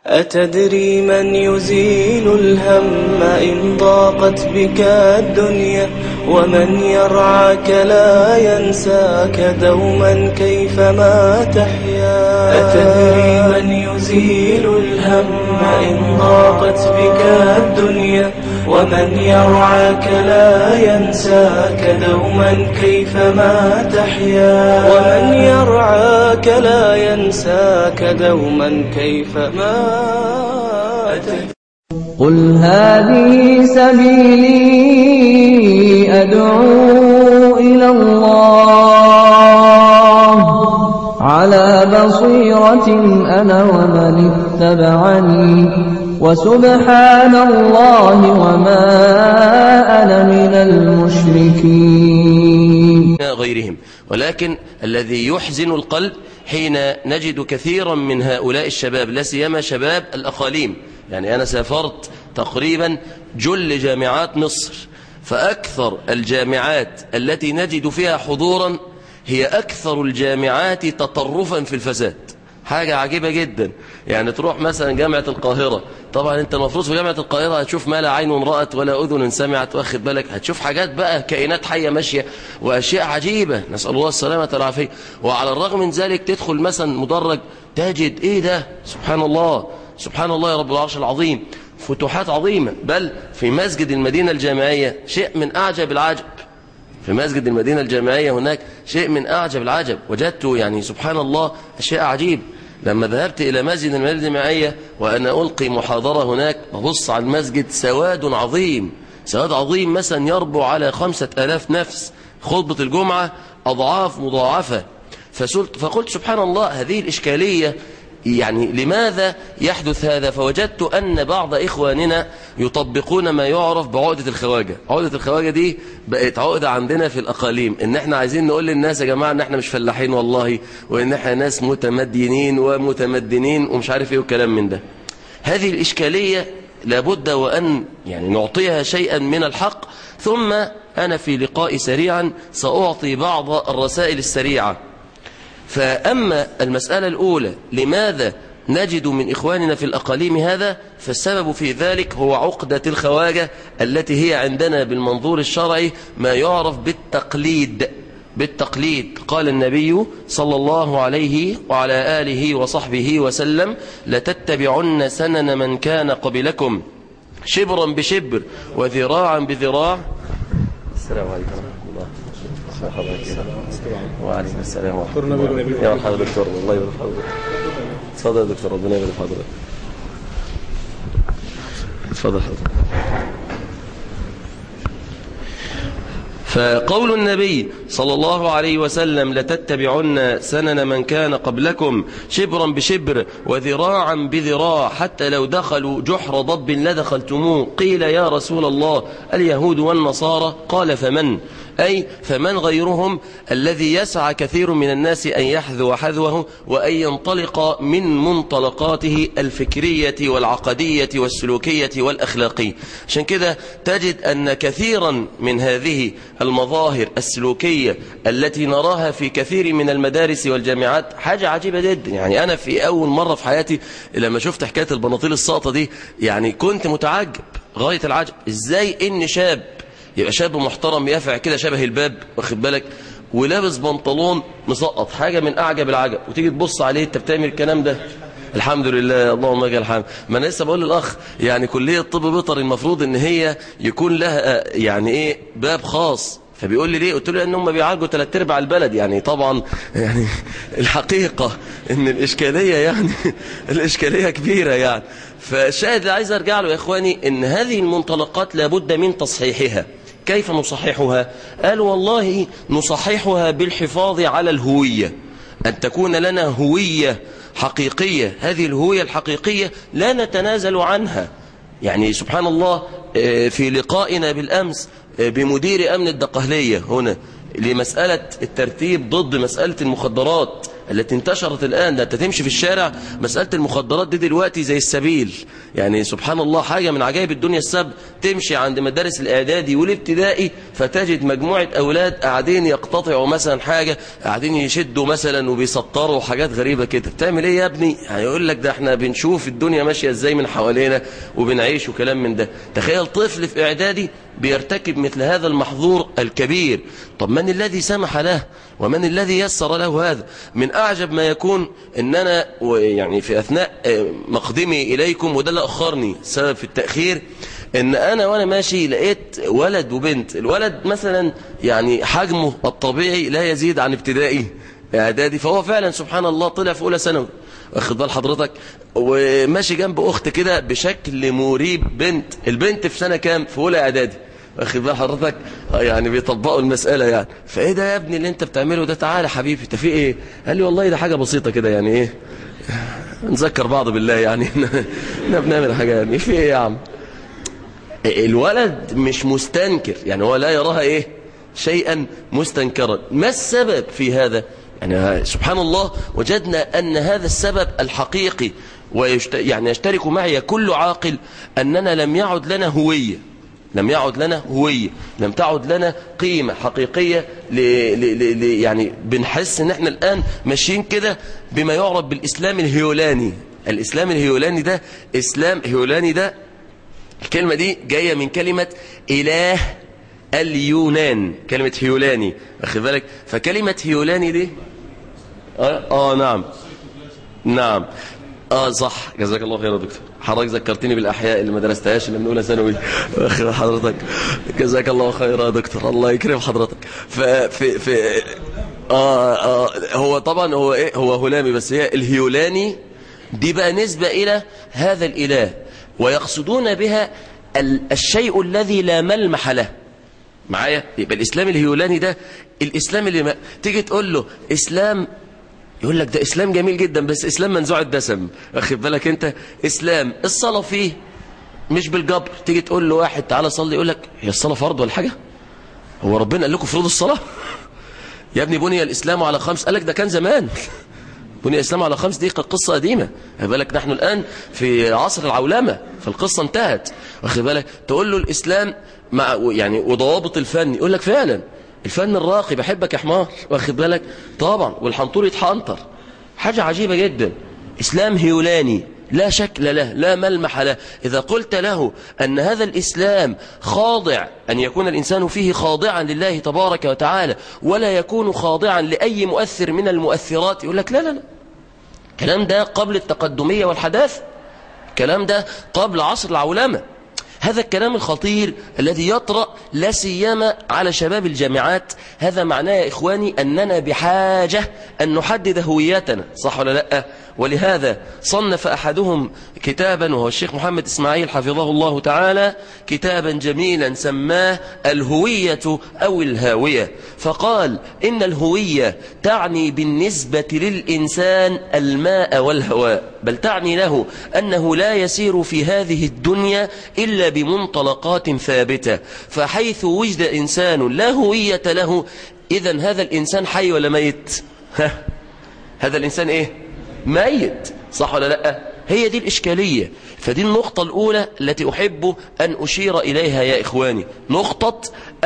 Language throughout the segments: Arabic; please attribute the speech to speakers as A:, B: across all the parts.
A: أتدري من يزيل الهم إن ضاقت بك الدنيا، ومن يرعاك لا ينساك دوما كيفما تحيا. أتدري من يزيل الهم إن ضاقت بك الدنيا، ومن يرعاك لا ينساك دوما كيفما تحيا. ومن يرعاك لا ينساك دوما كيفما تحيا.
B: قل هذه سبيلي أدعو إلى الله على بصيرة أنا ومن اتبعني وسبحان الله وما أنا من المشركين.
C: غيرهم. ولكن الذي يحزن القلب حين نجد كثيرا من هؤلاء الشباب، لا سيما شباب الأقاليم. يعني أنا سافرت تقريبا جل جامعات مصر، فأكثر الجامعات التي نجد فيها حضورا هي أكثر الجامعات تطرفا في الفساد. حاجة عجيبة جدا. يعني تروح مثلا جامعة القاهرة، طبعا انت المفروض في جامعة القاهرة هتشوف ما لا عين رأت ولا أذن سمعت، واخد بالك، هتشوف حاجات بقى كائنات حية ماشية وأشياء عجيبة، نسأل الله السلامة والعافية. وعلى الرغم من ذلك تدخل مثلا مدرج تجد ايه ده، سبحان الله سبحان الله يا رب العرش العظيم، فتوحات عظيمة. بل في مسجد المدينة الجامعية شيء من أعجب العجب. في مسجد المدينة الجامعية هناك شيء من أعجب العجب، وجدت يعني سبحان الله أشياء عجيب. لما ذهبت إلى مسجد المدينة الجامعية وأنا ألقي محاضرة هناك، ببص على المسجد سواد عظيم، سواد عظيم مثلا يربو على 5000 نفس، خطبة الجمعة أضعاف مضاعفة. فقلت سبحان الله، هذه الإشكالية، يعني لماذا يحدث هذا؟ فوجدت أن بعض إخواننا يطبقون ما يعرف بعقدة الخواجة. عقدة الخواجة دي بقت عقدة عندنا في الأقاليم، إن احنا عايزين نقول للناس يا جماعة إن احنا مش فلاحين والله، وإن احنا ناس متمدينين ومتمدنين ومش عارف إيه وكلام من ده. هذه الإشكالية لابد وأن يعني نعطيها شيئا من الحق. ثم أنا في لقائي سريعا سأعطي بعض الرسائل السريعة. فأما المسألة الأولى، لماذا نجد من إخواننا في الأقاليم هذا؟ فالسبب في ذلك هو عقدة الخواجة التي هي عندنا بالمنظور الشرعي ما يعرف بالتقليد. قال النبي صلى الله عليه وعلى آله وصحبه وسلم: لتتبعن سنن من كان قبلكم شبرا بشبر وذراعا بذراع. السلام عليكم ورحمة الله. وعليكم السلام ورحمة الله. يا مرحبا دكتور، الله يبارك حضرتك. اتفضل يا دكتور، ربنا يبارك حضرتك. اتفضل حضرتك. فقول النبي صلى الله عليه وسلم: لتتبعن سنن من كان قبلكم شبرا بشبر وذراعا بذراع حتى لو دخلوا جحر ضب لدخلتموه. قيل: يا رسول الله، اليهود والنصارى؟ قال: فمن؟ أي فمن غيرهم الذي يسعى كثير من الناس أن يحذو حذوه وأن ينطلق من منطلقاته الفكرية والعقدية والسلوكية والأخلاقية. عشان كده تجد أن كثيرا من هذه المظاهر السلوكية التي نراها في كثير من المدارس والجامعات حاجة عجيبة جدا. يعني أنا في أول مرة في حياتي لما شفت حكاية البناطيل الساقطة دي، يعني كنت متعجب غاية العجب، إزاي إن شاب يبقى شاب محترم يافع كده شبه الباب، واخد بالك، ولابس بنطلون مسقط، حاجة من أعجب العجب. وتيجي تبص عليه، أنت بتعمل الكلام ده؟ الحمد لله، اللهم لك الحمد. ما أنا لسه بقول للأخ، يعني كلية طب بيطري المفروض إن هي يكون لها يعني إيه باب خاص. فبيقول لي ليه؟ قلت له ان هم بيعالجوا 3/4 البلد. يعني طبعا يعني الحقيقة ان الإشكالية يعني الإشكالية كبيرة يعني. فالشاهد اللي عايز ارجع له يا اخواني ان هذه المنطلقات لابد من تصحيحها. كيف نصححها؟ قال: والله نصححها بالحفاظ على الهوية، أن تكون لنا هوية حقيقية. هذه الهوية الحقيقية لا نتنازل عنها. يعني سبحان الله، في لقائنا بالأمس بمدير أمن الدقهلية هنا لمسألة الترتيب ضد مسألة المخدرات التي انتشرت الآن. ده انت تمشي في الشارع مسألة المخدرات دي دلوقتي زي السبيل، يعني سبحان الله حاجة من عجائب الدنيا السبع. تمشي عند مدارس الإعدادي والابتدائي فتجد مجموعة أولاد قاعدين يقتطعوا مثلا حاجة، قاعدين يشدوا مثلا وبيسطروا حاجات غريبة كده. بتعمل ايه يا ابني؟ هيقول لك ده احنا بنشوف الدنيا ماشية ازاي من حوالينا وبنعيش وكلام من ده. تخيل طفل في إعدادي بيرتكب مثل هذا المحظور الكبير. طب من الذي سمح له ومن الذي يسر له هذا؟ من أعجب ما يكون أن أنا يعني في أثناء مقدمي إليكم، وده اللي أخرني سبب في التأخير، أن أنا وأنا ماشي لقيت ولد وبنت. الولد مثلا يعني حجمه الطبيعي لا يزيد عن ابتدائي إعدادي، فهو فعلا سبحان الله طلع في أولى ثانوي، واخد بال حضرتك، وماشي جنب أخت كده بشكل مريب. بنت، البنت في سنة كام؟ في أولى إعدادي، واخد بال حضرتك، يعني بيطبقوا المسألة يعني. فايه ده يا ابني اللي انت بتعمله ده؟ تعالى حبيبي انت في ايه؟ قال لي والله ده حاجة بسيطة كده، يعني ايه، نذكر بعض بالله يعني احنا بنعمل حاجة، يعني في ايه يا عم؟ الولد مش مستنكر، يعني هو لا يراها ايه شيئا مستنكرا. ما السبب في هذا؟ يعني سبحان الله وجدنا أن هذا السبب الحقيقي يعني يشترك معي كل عاقل، أننا لم يعد لنا هوية، لم يعد لنا هوية، لم تعد لنا قيمة حقيقية يعني بنحس ان احنا الآن ماشيين كده بما يعرف بالإسلام الهيولاني. الإسلام الهيولاني ده، إسلام هيولاني ده، الكلمة دي جاية من كلمة إله اليونان، كلمة هيولاني، واخد بالك؟ فكلمة هيولاني دي نعم صح، جزاك الله خير يا دكتور، حضرتك ذكرتني بالأحياء اللي ما درستهاش اللي من أولى ثانوي، حضرتك جزاك الله خير يا دكتور، الله يكرم حضرتك. هو طبعا هو ايه، هو هولامي، بس هي الهيولاني دي بقى نسبة إلى هذا الإله، ويقصدون بها الشيء الذي لا ملمح له. معايا؟ يبقى الإسلام الهيولاني ده الإسلام اللي ما تيجي تقول له إسلام يقول لك ده إسلام جميل جدا، بس إسلام منزوع الدسم، واخد بالك انت؟ إسلام الصلاة فيه مش بالجبر. تيجي تقول له واحد تعالى صلي، يقول لك هي الصلاة فرض ولا حاجة؟ هو ربنا قال لكم فرض الصلاة؟ يا ابني بني الإسلام على 5، قال لك ده كان زمان، بني الإسلام على 5 دي قصة قديمة، واخد بالك؟ نحن الآن في عصر العولمة، فالقصة انتهت، واخد بالك؟ تقول له الإسلام مع يعني وضوابط الفن، يقول لك فعلا الفن الراقي، بحبك يا حمار، واخد بالك؟ طبعا، والحنطور يتحنطر، حاجة عجيبة جدا. إسلام هيولاني لا شكل له لا ملمح له. إذا قلت له أن هذا الإسلام خاضع، أن يكون الإنسان فيه خاضعا لله تبارك وتعالى ولا يكون خاضعا لأي مؤثر من المؤثرات، يقول لك لا لا لا، الكلام ده قبل التقدمية والحداثة، الكلام ده قبل عصر العولمة. هذا الكلام الخطير الذي يطرأ لا سيما على شباب الجامعات، هذا معناه يا إخواني أننا بحاجة أن نحدد هويتنا، صح ولا لا؟ ولهذا صنف أحدهم كتابا، وهو الشيخ محمد إسماعيل حفظه الله تعالى، كتابا جميلا سماه الهوية أو الهاوية، فقال إن الهوية تعني بالنسبة للإنسان الماء والهواء، بل تعني له أنه لا يسير في هذه الدنيا إلا بمنطلقات ثابتة، فحيث وجد إنسان لا هوية له، إذن هذا الإنسان حي ولا ميت؟ هذا الإنسان إيه؟ ميت، صح ولا لا؟ هي دي الإشكالية. فدي النقطة الأولى التي أحب أن أشير إليها يا إخواني، نقطة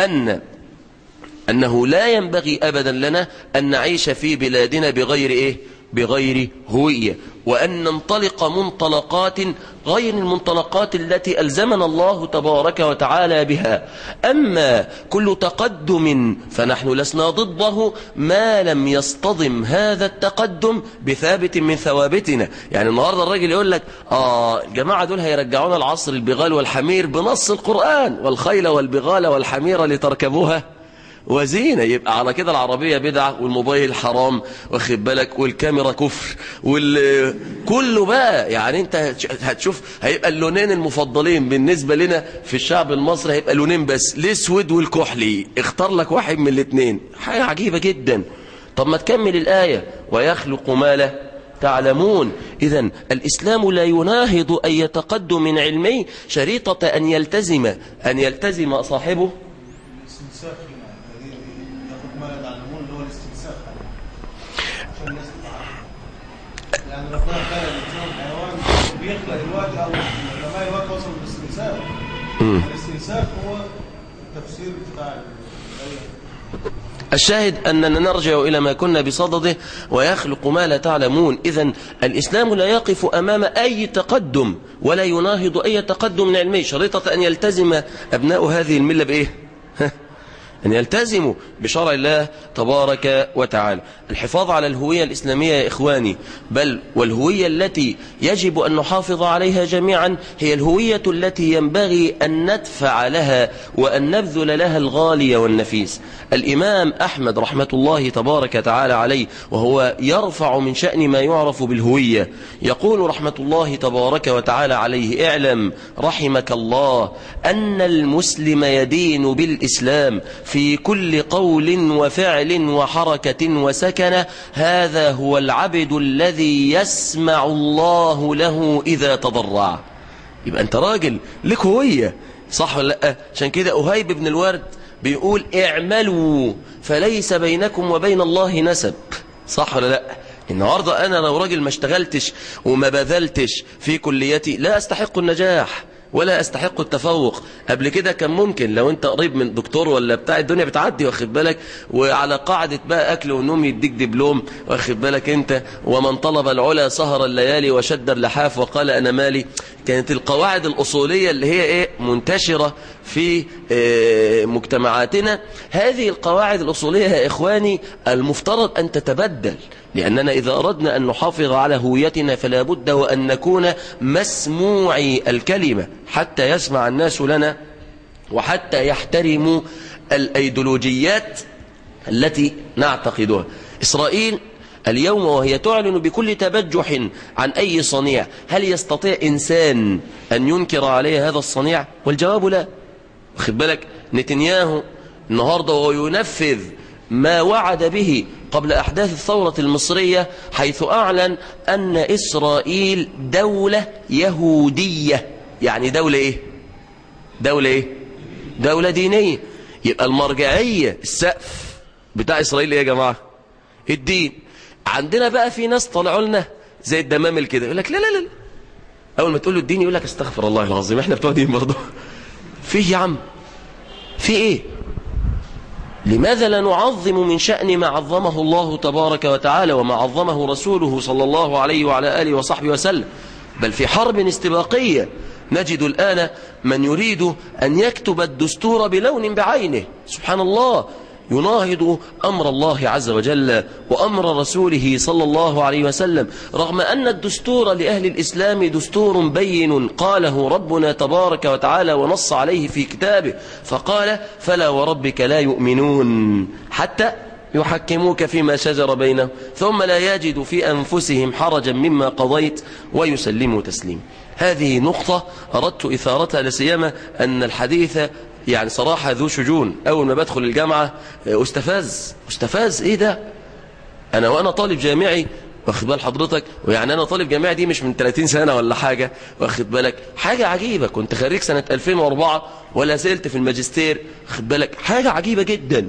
C: أنه لا ينبغي أبدا لنا أن نعيش في بلادنا بغير إيه؟ بغير هوية، وأن ننطلق منطلقات غير المنطلقات التي ألزمنا الله تبارك وتعالى بها. أما كل تقدم فنحن لسنا ضده ما لم يصطدم هذا التقدم بثابت من ثوابتنا. يعني النهاردة الراجل يقول لك الجماعة دول هيرجعونا العصر البغال والحمير بنص القرآن، والخيل والبغال والحمير لتركبوها وزينة، يبقى على كده العربية بدعة والموبايل حرام، واخد بالك؟ والكاميرا كفر، كله بقى. يعني انت هتشوف هيبقى اللونين المفضلين بالنسبة لنا في الشعب المصري هيبقى لونين بس، الاسود والكحلي، اختار لك واحد من الاثنين، حاجة عجيبة جدا. طب ما تكمل الآية، ويخلق ما لا تعلمون. إذن الإسلام لا يناهض أي تقدم علمي شريطة أن يلتزم صاحبه
D: بيخلق الوقت او العلماء الوقت وصل للاستنساخ. الاستنساخ هو التفسير بتاع الآية.
C: الشاهد أننا نرجع إلى ما كنا بصدده ويخلق ما لا تعلمون. إذن الإسلام لا يقف أمام أي تقدم ولا يناهض أي تقدم علمي، شريطة أن يلتزم أبناء هذه الملة بإيه؟ أن يلتزموا بشرع الله تبارك وتعالى. الحفاظ على الهوية الإسلامية يا إخواني، بل والهوية التي يجب أن نحافظ عليها جميعا هي الهوية التي ينبغي أن ندفع لها وأن نبذل لها الغالي والنفيس. الإمام أحمد رحمة الله تبارك تعالى عليه وهو يرفع من شأن ما يعرف بالهوية يقول رحمة الله تبارك وتعالى عليه: اعلم رحمك الله أن المسلم يدين بالإسلام في كل قول وفعل وحركة وسكنة، هذا هو العبد الذي يسمع الله له إذا تضرع. يبقى أنت راجل لك هوية، صح ولا لا؟ عشان كده أهيب بن الورد بيقول: اعملوا فليس بينكم وبين الله نسب، صح ولا لا؟ النهاردة أنا لو راجل ما اشتغلتش وما بذلتش في كليتي لا أستحق النجاح ولا أستحق التفوق. قبل كده كان ممكن لو أنت قريب من دكتور ولا بتاع الدنيا بتعدي، واخد بالك، وعلى قاعدة بقى أكل ونوم يديك دبلوم، واخد بالك أنت، ومن طلب العلا سهر الليالي وشد اللحاف وقال أنا مالي. كانت القواعد الأصولية اللي هي إيه منتشرة في مجتمعاتنا، هذه القواعد الأصولية يا إخواني المفترض أن تتبدل، لأننا إذا أردنا أن نحافظ على هويتنا فلا بد وأن نكون مسموعي الكلمة حتى يسمع الناس لنا وحتى يحترموا الأيديولوجيات التي نعتقدها. إسرائيل اليوم وهي تعلن بكل تبجح عن أي صنيع، هل يستطيع إنسان أن ينكر عليه هذا الصنيع؟ والجواب لا. واخد بالك، نتنياهو النهاردة وهو ينفذ ما وعد به قبل أحداث الثورة المصرية، حيث أعلن أن إسرائيل دولة يهودية. يعني دولة إيه؟ دولة إيه؟ دولة دينية. يبقى المرجعية السقف بتاع إسرائيل إيه يا جماعة؟ الدين. عندنا بقى في ناس طلعوا لنا زي الدمامل كده يقول لك لا لا لا، أول ما تقول له الدين يقول لك استغفر الله العظيم، إحنا بتوع دين برضه. فيه يا عم، في إيه؟ لماذا لا نعظم من شأن ما عظمه الله تبارك وتعالى وما عظمه رسوله صلى الله عليه وعلى آله وصحبه وسلم؟ بل في حرب استباقية نجد الآن من يريد أن يكتب الدستور بلون بعينه، سبحان الله، يناهض أمر الله عز وجل وأمر رسوله صلى الله عليه وسلم، رغم أن الدستور لأهل الإسلام دستور بين قاله ربنا تبارك وتعالى ونص عليه في كتابه، فقال: فلا وربك لا يؤمنون حتى يحكموك فيما شجر بينهم ثم لا يجدوا في أنفسهم حرجا مما قضيت ويسلموا تسليما. هذه نقطة أردت إثارتها، لسيما أن الحديث يعني صراحة ذو شجون. أول ما بدخل الجامعة أستفز إيه ده؟ وأنا طالب جامعي، واخد بال حضرتك، ويعني أنا طالب جامعي دي مش من 30 سنة ولا حاجة، واخد بالك، حاجة عجيبة. كنت خريج سنة 2004 ولا زلت في الماجستير، واخد بالك، حاجة عجيبة جدا.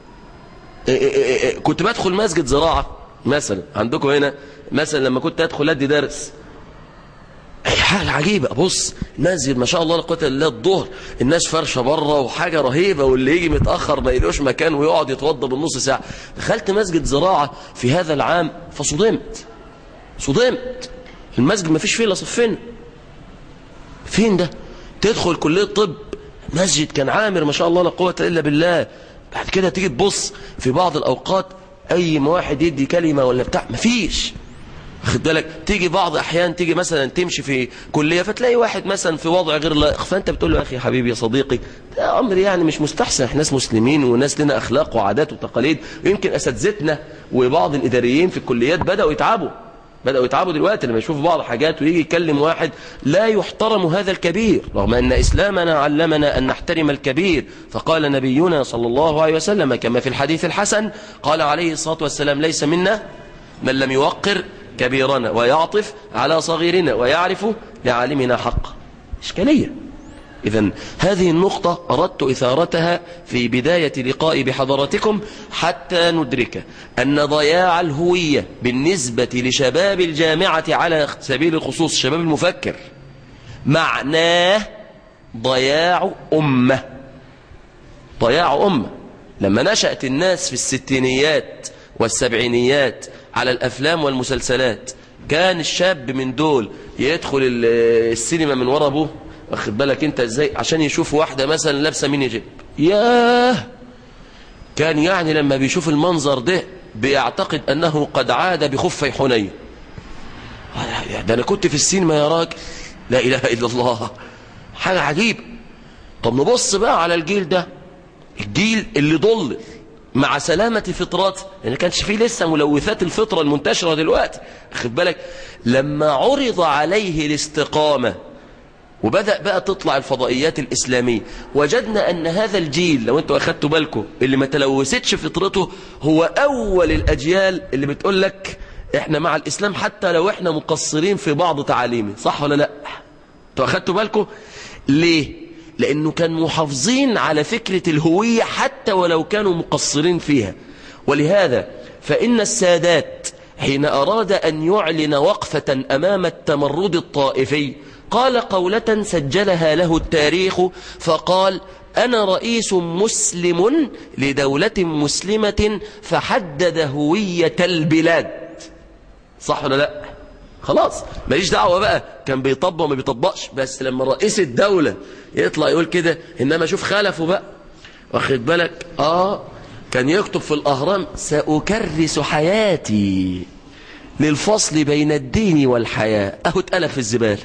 C: كنت بدخل مسجد زراعة مثلا عندكم هنا، مثلا لما كنت أدخل أدي درس، حاجة عجيبة. بص المسجد ما شاء الله لا قوة الا بالله، الظهر الناس فرشة بره وحاجة رهيبة، واللي يجي متأخر ما يلاقوش مكان ويقعد يتوضى بالنص ساعة. دخلت مسجد زراعة في هذا العام فصدمت. المسجد ما فيش فيه الا صفين. فين ده؟ تدخل كلية طب، مسجد كان عامر ما شاء الله لا قوة الا بالله. بعد كده تيجي تبص في بعض الأوقات أي واحد يدي كلمة ولا بتاع مفيش، خد بالك. تيجي بعض أحيان تيجي مثلا تمشي في كلية فتلاقي واحد مثلا في وضع غير لائق، فأنت بتقول له: يا أخي حبيبي يا صديقي، ده أمر يعني مش مستحسن، احنا ناس مسلمين وناس لنا أخلاق وعادات وتقاليد. يمكن أساتذتنا وبعض الإداريين في الكليات بدأوا يتعبوا دلوقتي لما يشوفوا بعض الحاجات ويجي يتكلم واحد لا يحترم هذا الكبير، رغم أن إسلامنا علمنا أن نحترم الكبير. فقال نبينا صلى الله عليه وسلم كما في الحديث الحسن، قال عليه الصلاة والسلام: ليس منا من لم يوقر كبيرنا ويعطف على صغيرنا ويعرف لعالمنا حق. إذن هذه النقطة أردت إثارتها في بداية لقائي بحضراتكم حتى ندرك أن ضياع الهوية بالنسبة لشباب الجامعة على سبيل الخصوص شباب المفكر معناه ضياع أمة. ضياع أمة. لما نشأت الناس في الستينيات والسبعينيات على الأفلام والمسلسلات كان الشاب من دول يدخل السينما من ورا أبوه، واخد بالك انت ازاي، عشان يشوف واحدة مثلا لابسة ميني جيب. ياه، كان يعني لما بيشوف المنظر ده بيعتقد أنه قد عاد بخفي حنين. ده أنا كنت في السينما يا راجل، لا إله إلا الله، حاجة عجيبة. طب نبص بقى على الجيل ده، الجيل اللي ضل مع سلامة فطراته، يعني كانش فيه لسه ملوثات الفطرة المنتشرة دلوقتي، خد بالك. لما عرض عليه الاستقامة وبدأ بقى تطلع الفضائيات الإسلامية، وجدنا أن هذا الجيل لو أنتوا أخدتوا بالكم اللي ما تلوثتش فطرته هو أول الأجيال اللي بتقول لك إحنا مع الإسلام حتى لو إحنا مقصرين في بعض تعاليمه. صح ولا لا؟ أنتوا أخدتوا بالكم ليه؟ لأنه كان محافظين على فكرة الهوية حتى ولو كانوا مقصرين فيها. ولهذا فإن السادات حين أراد أن يعلن وقفة أمام التمرد الطائفي قال قولة سجلها له التاريخ، فقال: أنا رئيس مسلم لدولة مسلمة فحدد هوية البلاد. صح ولا لا؟ خلاص ماليش دعوة بقى كان بيطبق وما بيطبقش، بس لما رئيس الدولة يطلع يقول كده، إنما شوف خلفه بقى، واخد بالك. كان يكتب في الأهرام: سأكرس حياتي للفصل بين الدين والحياة. أهو اتقلب في الزبالة.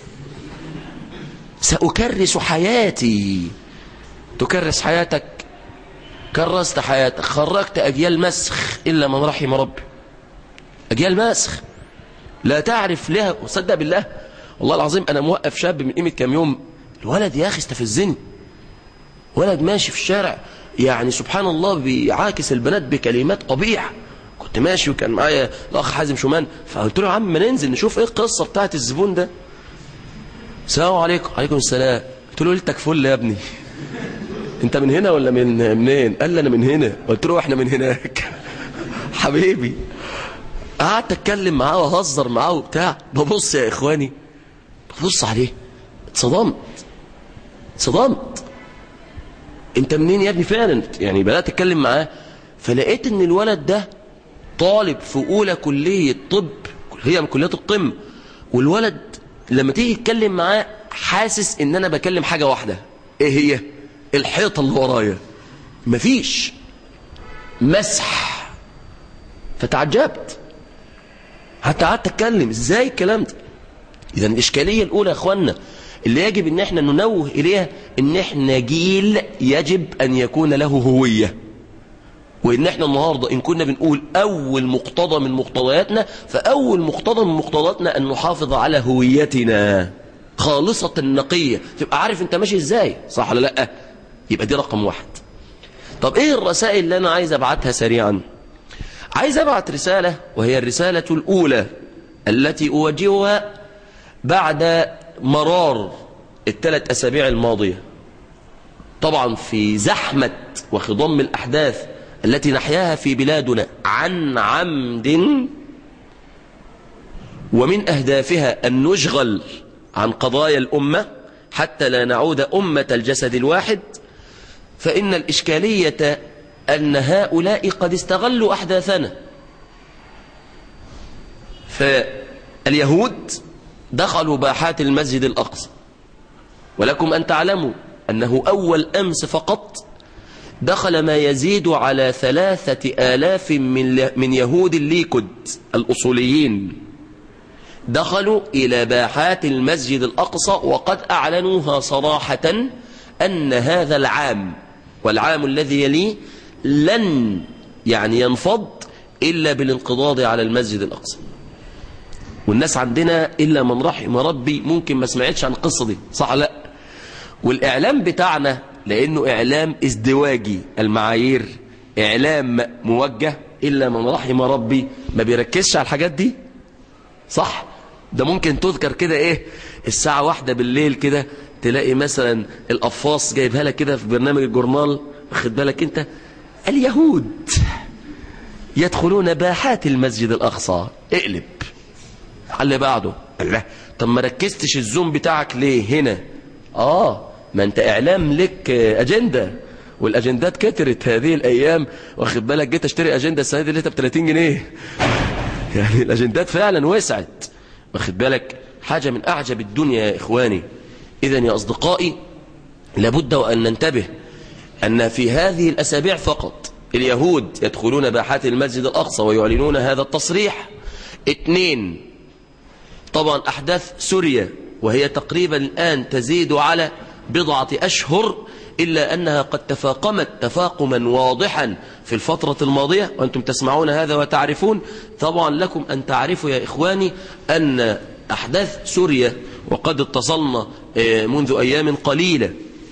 C: سأكرس حياتي. تكرس حياتك؟ كرست حياتك، خرجت أجيال مسخ إلا من رحم ربي. أجيال مسخ لا تعرف لها. وصدق بالله والله العظيم أنا موقف شاب من قيمة كام يوم، الولد يا أخي استفزني. ولد ماشي في الشارع يعني سبحان الله بيعاكس البنات بكلمات قبيحة. كنت ماشي وكان معايا الأخ حازم شومان، فقلت له: يا عم ما ننزل نشوف إيه القصة بتاعت الزبون ده. السلام عليكم. عليكم السلام. قلت له: ليلتك فل يا ابني، انت من هنا ولا منين؟ قال لي: انا من هنا. قلت له: احنا من هناك. حبيبي. قعدت اتكلم معاه واهزر معاه وبتاع، ببص يا اخواني، ببص عليه اتصدمت. انت منين يا ابني فعلا؟ يعني بدات اتكلم معاه فلقيت ان الولد ده طالب في اولى كليه طب، هي من كليات القمه، والولد لما تيجي تتكلم معاه حاسس ان انا بكلم حاجه واحده. ايه هي؟ الحيطه اللي ورايا، مفيش مسح. فتعجبت، حتى قعدت اتكلم ازاي الكلام ده. اذا الاشكاليه الاولى يا اخوانا اللي يجب ان احنا ننوه اليها ان احنا جيل يجب ان يكون له هويه، وان احنا النهارده ان كنا بنقول اول مقتضى من مقتضياتنا، فاول مقتضى من مقتضياتنا ان نحافظ على هويتنا خالصه نقيه، تبقى عارف انت ماشي ازاي. صح ولا لا؟ يبقى دي رقم واحد. طب ايه الرسائل اللي انا عايز ابعتها سريعا؟ عايز ابعت رساله، وهي الرساله الاولى التي اوجهها بعد مرار الثلاث اسابيع الماضيه، طبعا في زحمه وخضم الاحداث التي نحياها في بلادنا عن عمد، ومن أهدافها أن نشغل عن قضايا الأمة حتى لا نعود أمة الجسد الواحد. فإن الإشكالية أن هؤلاء قد استغلوا أحداثنا. فاليهود دخلوا باحات المسجد الأقصى، ولكم أن تعلموا أنه أول أمس فقط دخل ما يزيد على 3000 من يهود الليكود الأصوليين، دخلوا إلى باحات المسجد الأقصى، وقد أعلنوها صراحة أن هذا العام والعام الذي يليه لن ينفض إلا بالانقضاض على المسجد الأقصى. والناس عندنا إلا من رحم ربي ممكن ما سمعتش عن القصة دي. صح لا؟ والإعلام بتاعنا لأنه إعلام ازدواجي المعايير، إعلام موجه، إلا من رحم ربي ما بيركزش على الحاجات دي. صح؟ ده ممكن تذكر كده إيه الساعة 1 بالليل كده تلاقي مثلا القفاص جايبها لك كده في برنامج الجورنال، واخد بالك انت، اليهود يدخلون باحات المسجد الأقصى، اقلب على اللي بعده. الله، طب ما ركزتش الزوم بتاعك ليه هنا؟ ما انت اعلام لك اجندة، والاجندات كترت هذه الايام، واخد بالك. جيت اشتري اجندة السنة دي لقيتها ب30 جنيه يعني الاجندات فعلا وسعت، واخد بالك. حاجة من اعجب الدنيا يا اخواني. اذا يا اصدقائي لابد وان ننتبه ان في هذه الاسابيع فقط اليهود يدخلون باحات المسجد الاقصى ويعلنون هذا التصريح. 2، طبعا احداث سوريا وهي تقريبا الان تزيد على بضعة اشهر، إلا أنها قد تفاقمت تفاقما واضحا في الفترة الماضية، وأنتم تسمعون هذا وتعرفون. طبعا لكم أن تعرفوا يا إخواني أن أحداث سوريا، وقد اتصلنا منذ أيام قليلة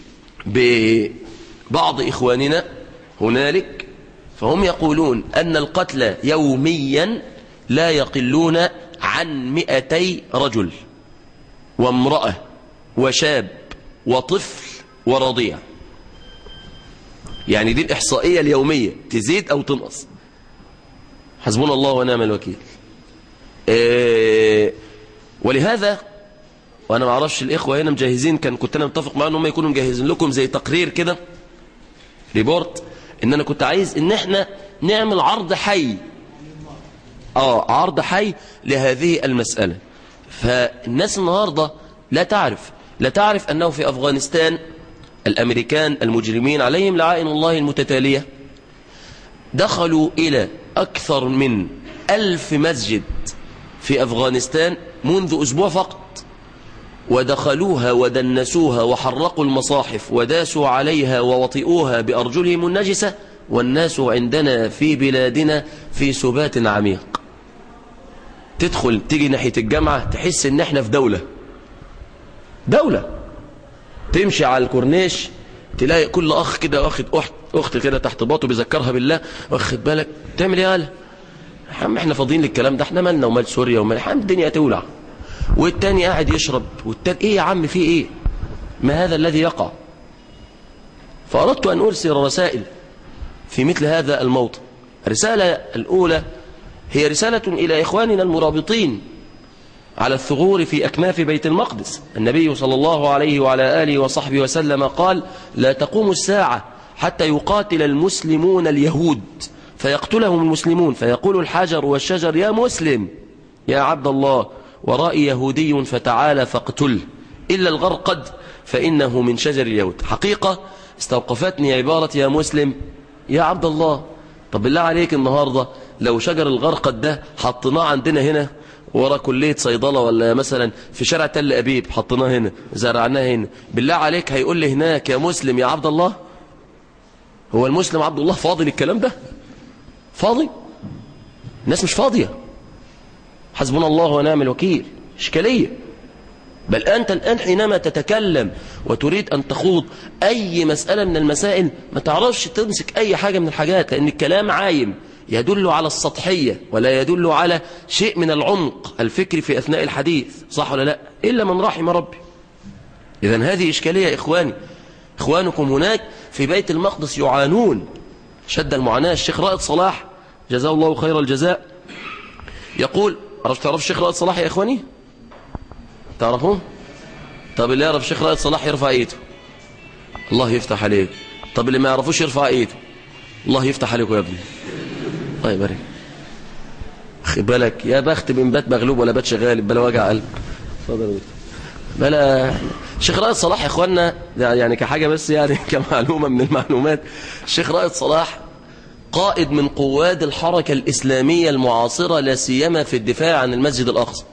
C: ببعض إخواننا هنالك، فهم يقولون أن القتلى يوميا لا يقلون عن 200 رجل وامرأة وشاب وطفل ورضيع. يعني دي الإحصائية اليومية، تزيد أو تنقص، حسبنا الله ونعم الوكيل. ولهذا وأنا ما أعرفش الإخوة هنا مجهزين، كنت أنا متفق معهم أنهم يكونوا مجهزين لكم زي تقرير كده، ريبورت، إن أنا كنت عايز إن إحنا نعمل عرض حي، عرض حي لهذه المسألة. فالناس النهاردة لا تعرف أنه في أفغانستان الأمريكان المجرمين عليهم لعائن الله المتتالية دخلوا إلى أكثر من 1000 مسجد في أفغانستان منذ أسبوع فقط، ودخلوها ودنسوها وحرقوا المصاحف وداسوا عليها ووطئوها بأرجلهم النجسة، والناس عندنا في بلادنا في سبات عميق. تدخل تيجي ناحية الجامعة تحس ان احنا في دولة. تمشي على الكورنيش تلاقي كل اخ كده واخد اخت كده تحت باطه بيذكرها بالله، واخد بالك، تعمل ايه يالا؟ احنا فاضيين للكلام ده، احنا مالنا ومال سوريا ومال الدنيا تولع، والتاني قاعد يشرب، والتاني ايه يا عم في ايه؟ ما هذا الذي يقع؟ فأردت أن أرسل رسائل في مثل هذا الموطن. الرسالة الأولى هي رسالة إلى إخواننا المرابطين على الثغور في أكناف بيت المقدس. النبي صلى الله عليه وعلى آله وصحبه وسلم قال: لا تقوم الساعة حتى يقاتل المسلمون اليهود فيقتلهم المسلمون، فيقول الحجر والشجر: يا مسلم يا عبد الله، ورائي يهودي فتعالى فاقتله، إلا الغرقد فإنه من شجر اليهود. حقيقة استوقفتني عبارة يا مسلم يا عبد الله. طب بالله عليك النهاردة لو شجر الغرقد ده حطيناه عندنا هنا ورا كلية صيدلة، ولا مثلا في شارع تل أبيب حطيناه هنا زرعناه هنا، بالله عليك هيقول لي هناك يا مسلم يا عبد الله؟ هو المسلم عبد الله فاضي للكلام ده؟ فاضي؟ الناس مش فاضية، حسبنا الله ونعم الوكيل. إشكالية. بل أنت الآن حينما تتكلم وتريد أن تخوض أي مسألة من المسائل ما تعرفش تمسك أي حاجة من الحاجات، لأن الكلام عايم يدل على السطحية ولا يدل على شيء من العمق الفكري في أثناء الحديث، صح ولا لا؟ إلا من رحم ربي. إذن هذه إشكالية يا إخواني. إخوانكم هناك في بيت المقدس يعانون شد المعاناة. الشيخ رائد صلاح جزاه الله خير الجزاء يقول، تعرف الشيخ رائد صلاح يا إخواني؟ تعرفون؟ طب اللي يعرف الشيخ رائد صلاح يرفع ايده، الله يفتح عليك. طب اللي ما يعرفوش يرفع ايده، الله يفتح عليكم يا ابني، الله يبارك. خد بالك يا بخت من بات مغلوب ولا بات شغال بلا وجع قلب. اتفضل. بلا الشيخ رائد صلاح يا اخوانا يعني كحاجه بس يعني كمعلومه من المعلومات، الشيخ رائد صلاح قائد من قواد الحركه الاسلاميه المعاصره، لا سيما في الدفاع عن المسجد الاقصى.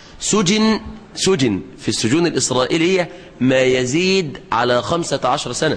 C: سجن في السجون الإسرائيلية ما يزيد على 15 سنة،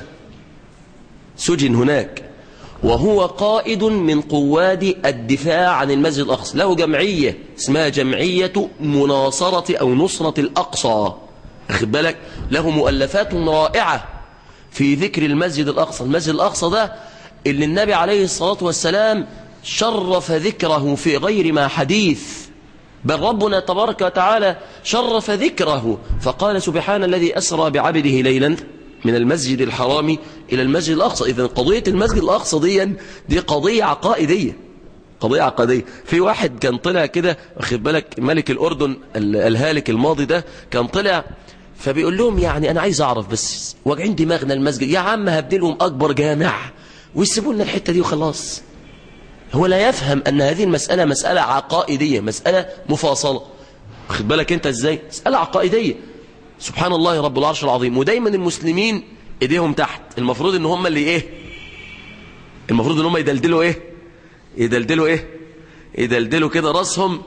C: سجن هناك، وهو قائد من قواد الدفاع عن المسجد الأقصى. له جمعية اسمها جمعية مناصرة أو نصرة الأقصى، أخذ بالك، له مؤلفات رائعة في ذكر المسجد الأقصى. المسجد الأقصى ده اللي النبي عليه الصلاة والسلام شرف ذكره في غير ما حديث، بل ربنا تبارك وتعالى شرف ذكره فقال سبحان الذي أسرى بعبده ليلا من المسجد الحرام إلى المسجد الأقصى. إذن قضية المسجد الأقصى دي قضية عقائدية، قضية عقائدية. في واحد كان طلع كده واخد بالك، ملك الأردن الهالك الماضي ده كان طلع فبيقول لهم يعني أنا عايز أعرف بس واجعين دماغنا المسجد يا عم هبني لهم أكبر جامع ويسيبوا لنا الحتة دي وخلاص. هو لا يفهم أن هذه المسألة مسألة عقائدية، مسألة مفاصلة. واخد بالك أنت إزاي؟ مسألة عقائدية. سبحان الله رب العرش العظيم. ودايما المسلمين إيديهم تحت، المفروض إن هم اللي إيه؟ المفروض إن هم يدلدلوا إيه؟ يدلدلوا إيه؟ يدلدلوا كده رأسهم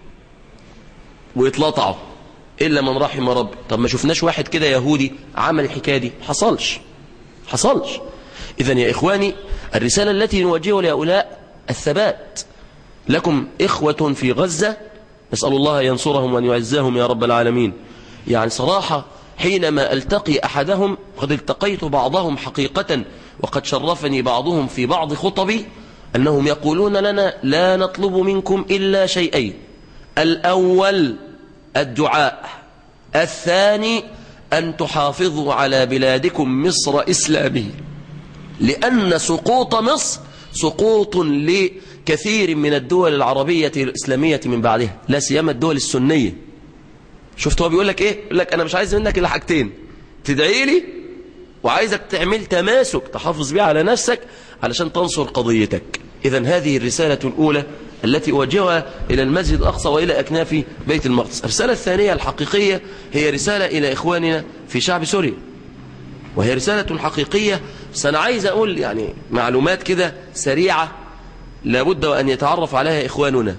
C: ويتلطعوا إلا من رحم ربي. طب ما شفناش واحد كده يهودي عمل الحكاية دي؟ حصلش. إذن يا إخواني الرسالة التي نوجهها لهؤلاء الثبات. لكم إخوة في غزة نسأل الله ينصرهم وأن يعزهم يا رب العالمين. يعني صراحة حينما ألتقي أحدهم قد التقيت بعضهم حقيقة وقد شرفني بعضهم في بعض خطبي أنهم يقولون لنا لا نطلب منكم إلا شيئين: الأول الدعاء، الثاني أن تحافظوا على بلادكم مصر إسلامية، لأن سقوط مصر سقوط لكثير من الدول العربية الإسلامية من بعدها، لا سيما الدول السنية. شفت هو بيقول لك إيه؟ يقول لك أنا مش عايز منك إلا حاجتين: تدعي لي وعايزك تعمل تماسك تحافظ بيه على نفسك علشان تنصر قضيتك. إذن هذه الرسالة الأولى التي أوجهها إلى المسجد الأقصى وإلى أكناف بيت المقدس. الرسالة الثانية الحقيقية هي رسالة إلى إخواننا في شعب سوريا، وهي رسالة حقيقية. بس أنا عايز أقول يعني معلومات كده سريعة لابد وأن يتعرف عليها إخواننا.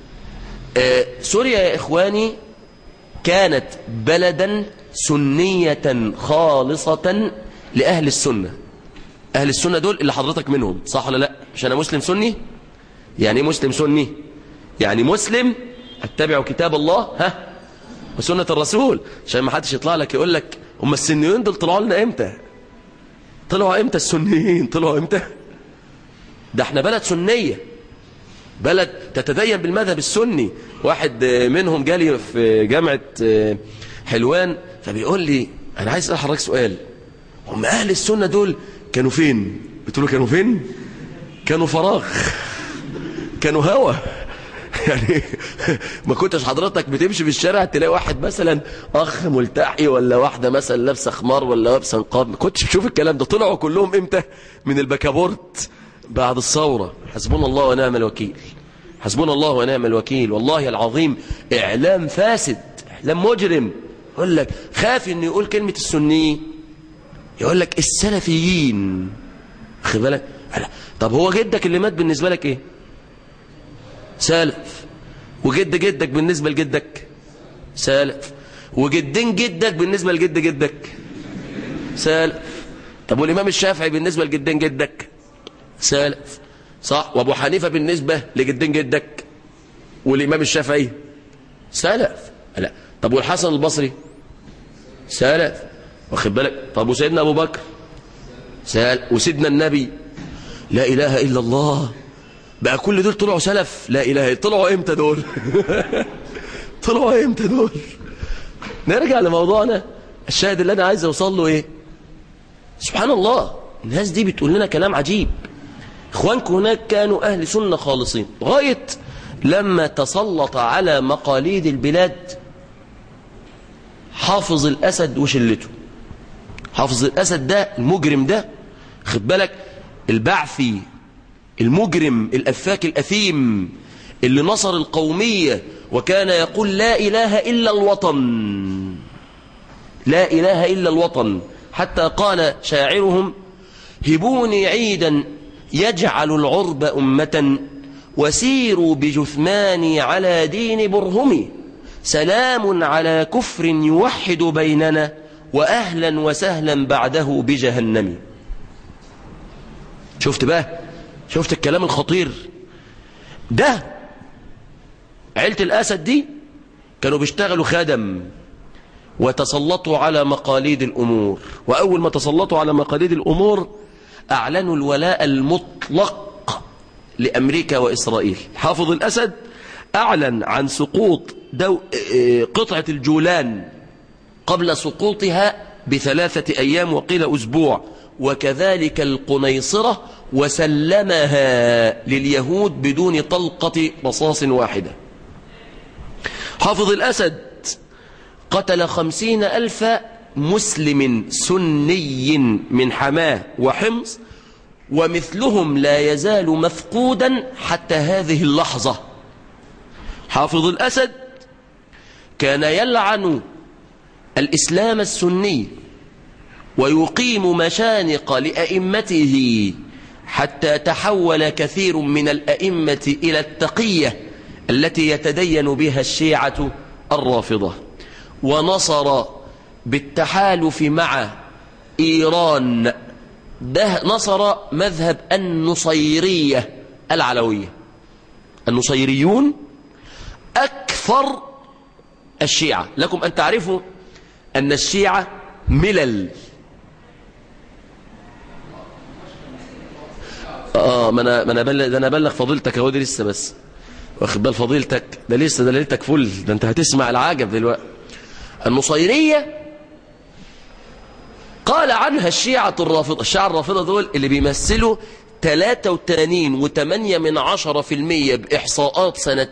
C: سوريا يا إخواني كانت بلدا سنية خالصة لأهل السنة. أهل السنة دول اللي حضرتك منهم، صح ولا لا؟ مش أنا مسلم سني؟ يعني إيه مسلم سني؟ يعني مسلم أتبع كتاب الله وسنة الرسول، عشان ما حدش يطلع لك يقول لك هم السنيين دول طلعوا لنا إمتى؟ طلعوا إمتى السنيين؟ طلعوا إمتى؟ ده احنا بلد سنية، بلد تتدين بالمذهب السني. واحد منهم جالي في جامعة حلوان فبيقول لي أنا عايز أسأل حضرتك سؤال: هم أهل السنة دول كانوا فين؟ قلت له كانوا فين؟ كانوا فراغ، كانوا هوا. يعني ما كنتش حضرتك بتمشي في الشارع تلاقي واحد مثلا أخ ملتحي ولا واحدة مثلا لابسة خمار ولا لابسة نقاب، ما كنتش بشوف الكلام ده. طلعوا كلهم إمتى؟ من البكابورت بعد الثورة. حسبنا الله ونعم الوكيل، حسبنا الله ونعم الوكيل. والله العظيم إعلام فاسد، إعلام مجرم. يقول لك خاف إنه يقول كلمة السنيين، يقول لك السلفيين. خد بالك. طب هو جدك اللي مات بالنسبة لك إيه؟ سالف. وجد جدك بالنسبة لجدك سالف. وجدين جدك بالنسبة لجد جدك سالف. طب والإمام الشافعي بالنسبة لجدين جدك سالف، صح؟ وأبو حنيفة بالنسبة لجدين جدك والإمام الشافعي سالف. لا. طب والحسن البصري سالف، واخد بالك؟ طب وسيدنا أبو بكر سالف، وسيدنا النبي لا إله إلا الله. بقى كل دول طلعوا سلف؟ لا إله. طلعوا إمتى دول؟ طلعوا إمتى دول؟ نرجع لموضوعنا. الشاهد اللي أنا عايز أوصل له إيه؟ سبحان الله، الناس دي بتقول لنا كلام عجيب. إخوانكم هناك كانوا أهل سنة خالصين لغاية لما تسلط على مقاليد البلاد حافظ الأسد وشلته. حافظ الأسد ده المجرم ده، خد بالك، البعثي المجرم الأفاك الأثيم اللي نصر القومية وكان يقول لا إله إلا الوطن، لا إله إلا الوطن. حتى قال شاعرهم: هبوني عيدا يجعل العرب أمة وسيروا بجثماني على دين برهمي، سلام على كفر يوحد بيننا وأهلا وسهلا بعده بجهنم. شفت بقى؟ شفت الكلام الخطير ده؟ عيلة الأسد دي كانوا بيشتغلوا خدم وتسلطوا على مقاليد الأمور، وأول ما تسلطوا على مقاليد الأمور أعلنوا الولاء المطلق لأمريكا وإسرائيل. حافظ الأسد أعلن عن سقوط قطعة الجولان قبل سقوطها ب3 أيام وقيل أسبوع، وكذلك القنيصرة، وسلمها لليهود بدون طلقة رصاص واحدة. حافظ الأسد قتل 50,000 مسلم سني من حماه وحمص، ومثلهم لا يزال مفقودا حتى هذه اللحظة. حافظ الأسد كان يلعن الإسلام السني ويقيم مشانق لأئمته، حتى تحول كثير من الأئمة إلى التقية التي يتدين بها الشيعة الرافضة، ونصر بالتحالف مع إيران ده نصر مذهب النصيرية العلوية. النصيريون أكثر الشيعة. لكم أن تعرفوا أن الشيعة ملل. ما أنا أبلغ فضيلتك هو دي لسه، بس واخد بال فضيلتك ده لسه، ده ليلتك فل، ده أنت هتسمع العجب دلوقتي. النصيرية قال عنها الشيعة الرافضة. الشيعة الرافضة دول اللي بيمثلوا 83.8% بإحصاءات سنة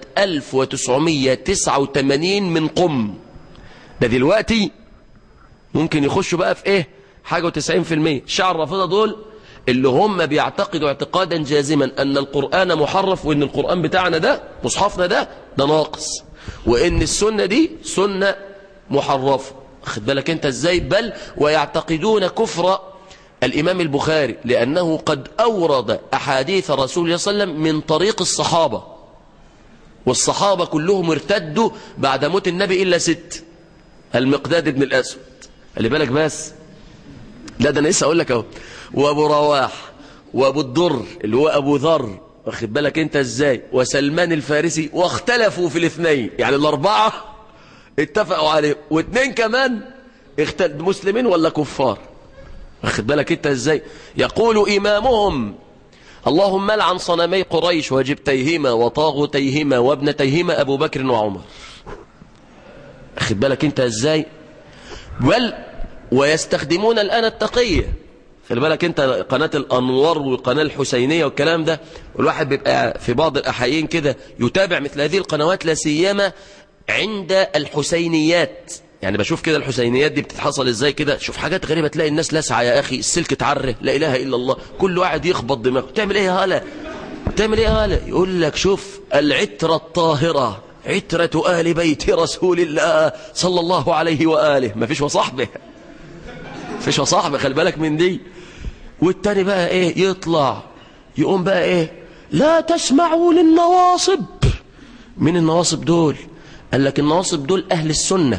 C: 1989 من قم. ده دلوقتي ممكن يخشوا بقى في ايه حاجة و90%. الشيعة الرافضة دول اللي هم بيعتقدوا اعتقادا جازما أن القرآن محرف، وأن القرآن بتاعنا ده مصحفنا ده ناقص، وأن السنة دي سنة محرفة. خد بالك انت ازاي؟ بل ويعتقدون كفر الإمام البخاري لأنه قد أورد أحاديث رسول الله صلى الله عليه وسلم من طريق الصحابة، والصحابة كلهم ارتدوا بعد موت النبي إلا 6. المقداد بن الأسود، اللي بالك بس، لا ده أنا لسه أقول لك أهو، وأبو رواح، وأبو الضر اللي هو أبو ذر، واخد بالك أنت إزاي، وسلمان الفارسي، واختلفوا في الاثنين، يعني الأربعة اتفقوا عليه، واثنين كمان مسلمين ولا كفار، واخد بالك أنت إزاي. يقول إمامهم: اللهم لعن صنمي قريش وجبتيهما وطاغوتيهما وابنتيهما أبو بكر وعمر. واخد بالك أنت إزاي. بل ويستخدمون الآن التقية. خلي بالك انت قناة الأنوار والقناة الحسينية والكلام ده، والواحد بيبقى في بعض الأحيان كده يتابع مثل هذه القنوات، لا سيما عند الحسينيات. يعني بشوف كده الحسينيات دي بتتحصل ازاي كده، شوف حاجات غريبة، تلاقي الناس لاسعة يا أخي، السلك تعره، لا إله إلا الله، كل واحد يخبط دماغه. تعمل ايه يا هلا؟ تعمل ايه يا هلا؟ يقول لك شوف العترة الطاهرة، عترة آل بيت رسول الله صلى الله عليه وآله. ما فيش وصحبه، فيش وصحبه، خلي بالك من دي. والتاني بقى ايه يطلع يقوم بقى ايه، لا تسمعوا للنواصب. من النواصب دول؟ قال لك النواصب دول أهل السنة،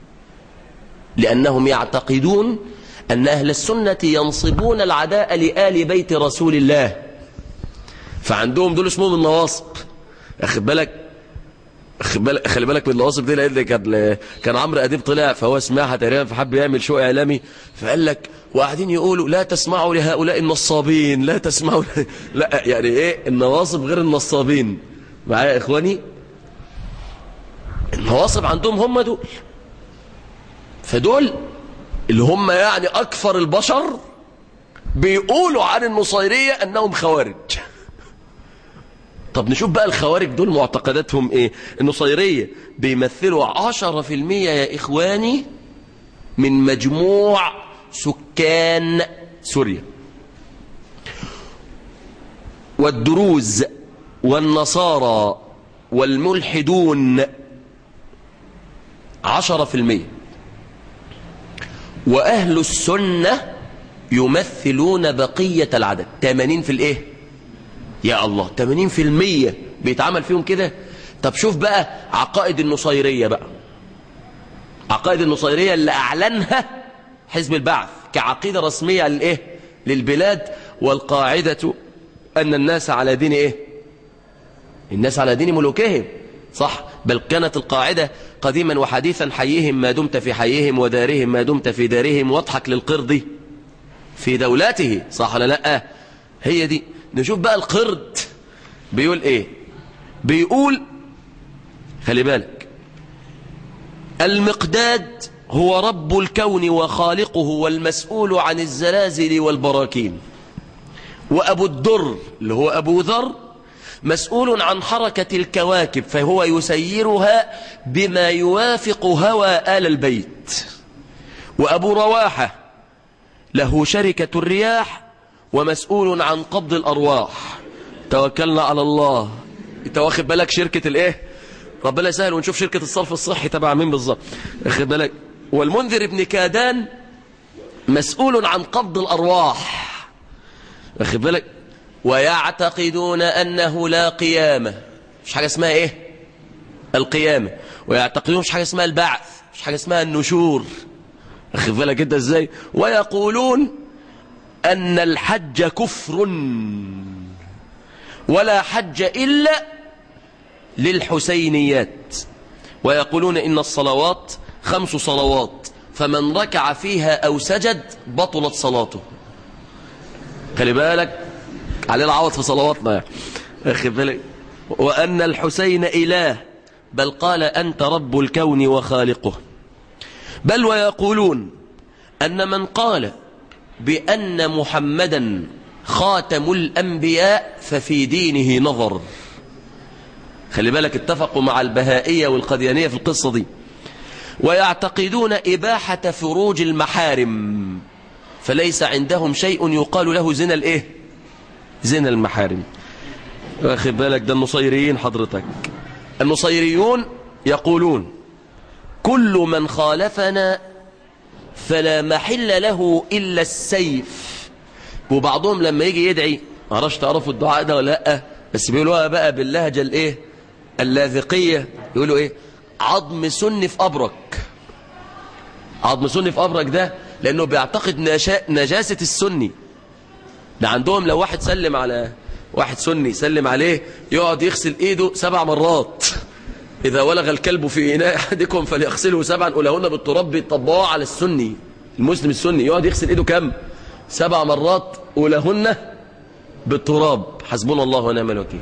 C: لأنهم يعتقدون أن أهل السنة ينصبون العداء لآل بيت رسول الله، فعندهم دول اسمهم النواصب. أخد بالك، خلي بالك من النواصب دي، لأن كان عمرو أديب طلع فهو سمعها تقريبا، فحب يعمل شو إعلامي، فقال لك وقاعدين يقولوا لا تسمعوا لهؤلاء النصابين، لا تسمعوا لا يعني ايه النواصب غير النصابين. معايا يا إخواني؟ النواصب عندهم هم دول، فدول اللي هم يعني أكثر البشر بيقولوا عن النصيرية أنهم خوارج. طب نشوف بقى الخوارج دول معتقداتهم ايه. النصيرية بيمثلوا 10% يا إخواني من مجموع سكان سوريا، والدروز والنصارى والملحدون 10%، وأهل السنة يمثلون بقية العدد 80 في الايه يا الله، 80% بيتعمل فيهم كده. طب شوف بقى عقائد النصيرية بقى، عقائد النصيرية اللي أعلنها حزب البعث كعقيدة رسمية للإيه؟ للبلاد. والقاعدة أن الناس على دين إيه؟ الناس على دين ملوكهم، صح؟ بل كانت القاعدة قديما وحديثا: حيهم ما دمت في حيهم، ودارهم ما دمت في دارهم، واضحك للقرد في دولته، صح ولا لا؟ هي دي. نشوف بقى القرد بيقول ايه. بيقول خلي بالك، المقداد هو رب الكون وخالقه والمسؤول عن الزلازل والبراكين، وأبو الدر اللي هو أبو ذر مسؤول عن حركة الكواكب فهو يسيرها بما يوافق هوى آل البيت، وأبو رواحة له شركة الرياح ومسؤول عن قبض الأرواح. توكلنا على الله. انت واخد بالك شركة الايه؟ ربنا يسهل ونشوف شركة الصرف الصحي تبع مين بالظبط. واخد بالك؟ والمنذر ابن كادان مسؤول عن قبض الأرواح. واخد بالك؟ ويعتقدون أنه لا قيامة، مش حاجة اسمها ايه؟ القيامة. ويعتقدون مش حاجة اسمها البعث، مش حاجة اسمها النشور. واخد بالك انت ازاي؟ ويقولون أن الحج كفر ولا حج إلا للحسينيات، ويقولون إن الصلوات 5 صلوات فمن ركع فيها أو سجد بطلت صلاته. خلي بالك عليه العوض في صلواتنا. واخد بالك؟ وأن الحسين إله، بل قال أنت رب الكون وخالقه. بل ويقولون أن من قال بأن محمدا خاتم الأنبياء ففي دينه نظر. خلي بالك اتفقوا مع البهائية والقديانية في القصة دي. ويعتقدون إباحة فروج المحارم، فليس عندهم شيء يقال له زنا الايه؟ زنا المحارم. واخد بالك؟ ده النصيريين حضرتك. النصيريون يقولون كل من خالفنا فلا محل له إلا السيف. وبعضهم لما يجي يدعي، معرفش تعرفوا الدعاء ده ولا لا، بس بيقولوها بقى باللهجة الايه؟ اللاذقية. يقولوا ايه؟ عظم سن في أبرك. عظم سن في أبرك ده لأنه بيعتقد نجاسة السني. ده عندهم لو واحد سلم على واحد سني سلم عليه يقعد يغسل ايده 7 مرات. إذا ولغ الكلب في إناء أحدكم فليغسله 7 أولهن بالتراب. بيطبقوها على السني، المسلم السني يقعد يغسل ايده كم؟ 7 مرات أولهن بالتراب. حسبنا الله ونعم الوكيل.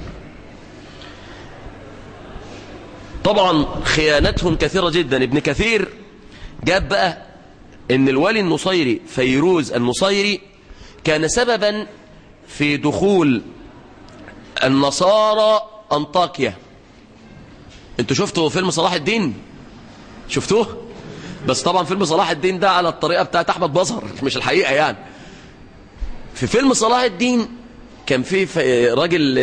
C: طبعا خيانتهم كثيرة جدا. ابن كثير جاب بقى ان الولي النصيري فيروز النصيري كان سببا في دخول النصارى أنطاكيا. انتوا شفتوا فيلم صلاح الدين؟ شفتوه؟ بس طبعا فيلم صلاح الدين ده على الطريقة بتاعت أحمد بصر، مش الحقيقة يعني. في فيلم صلاح الدين كان في راجل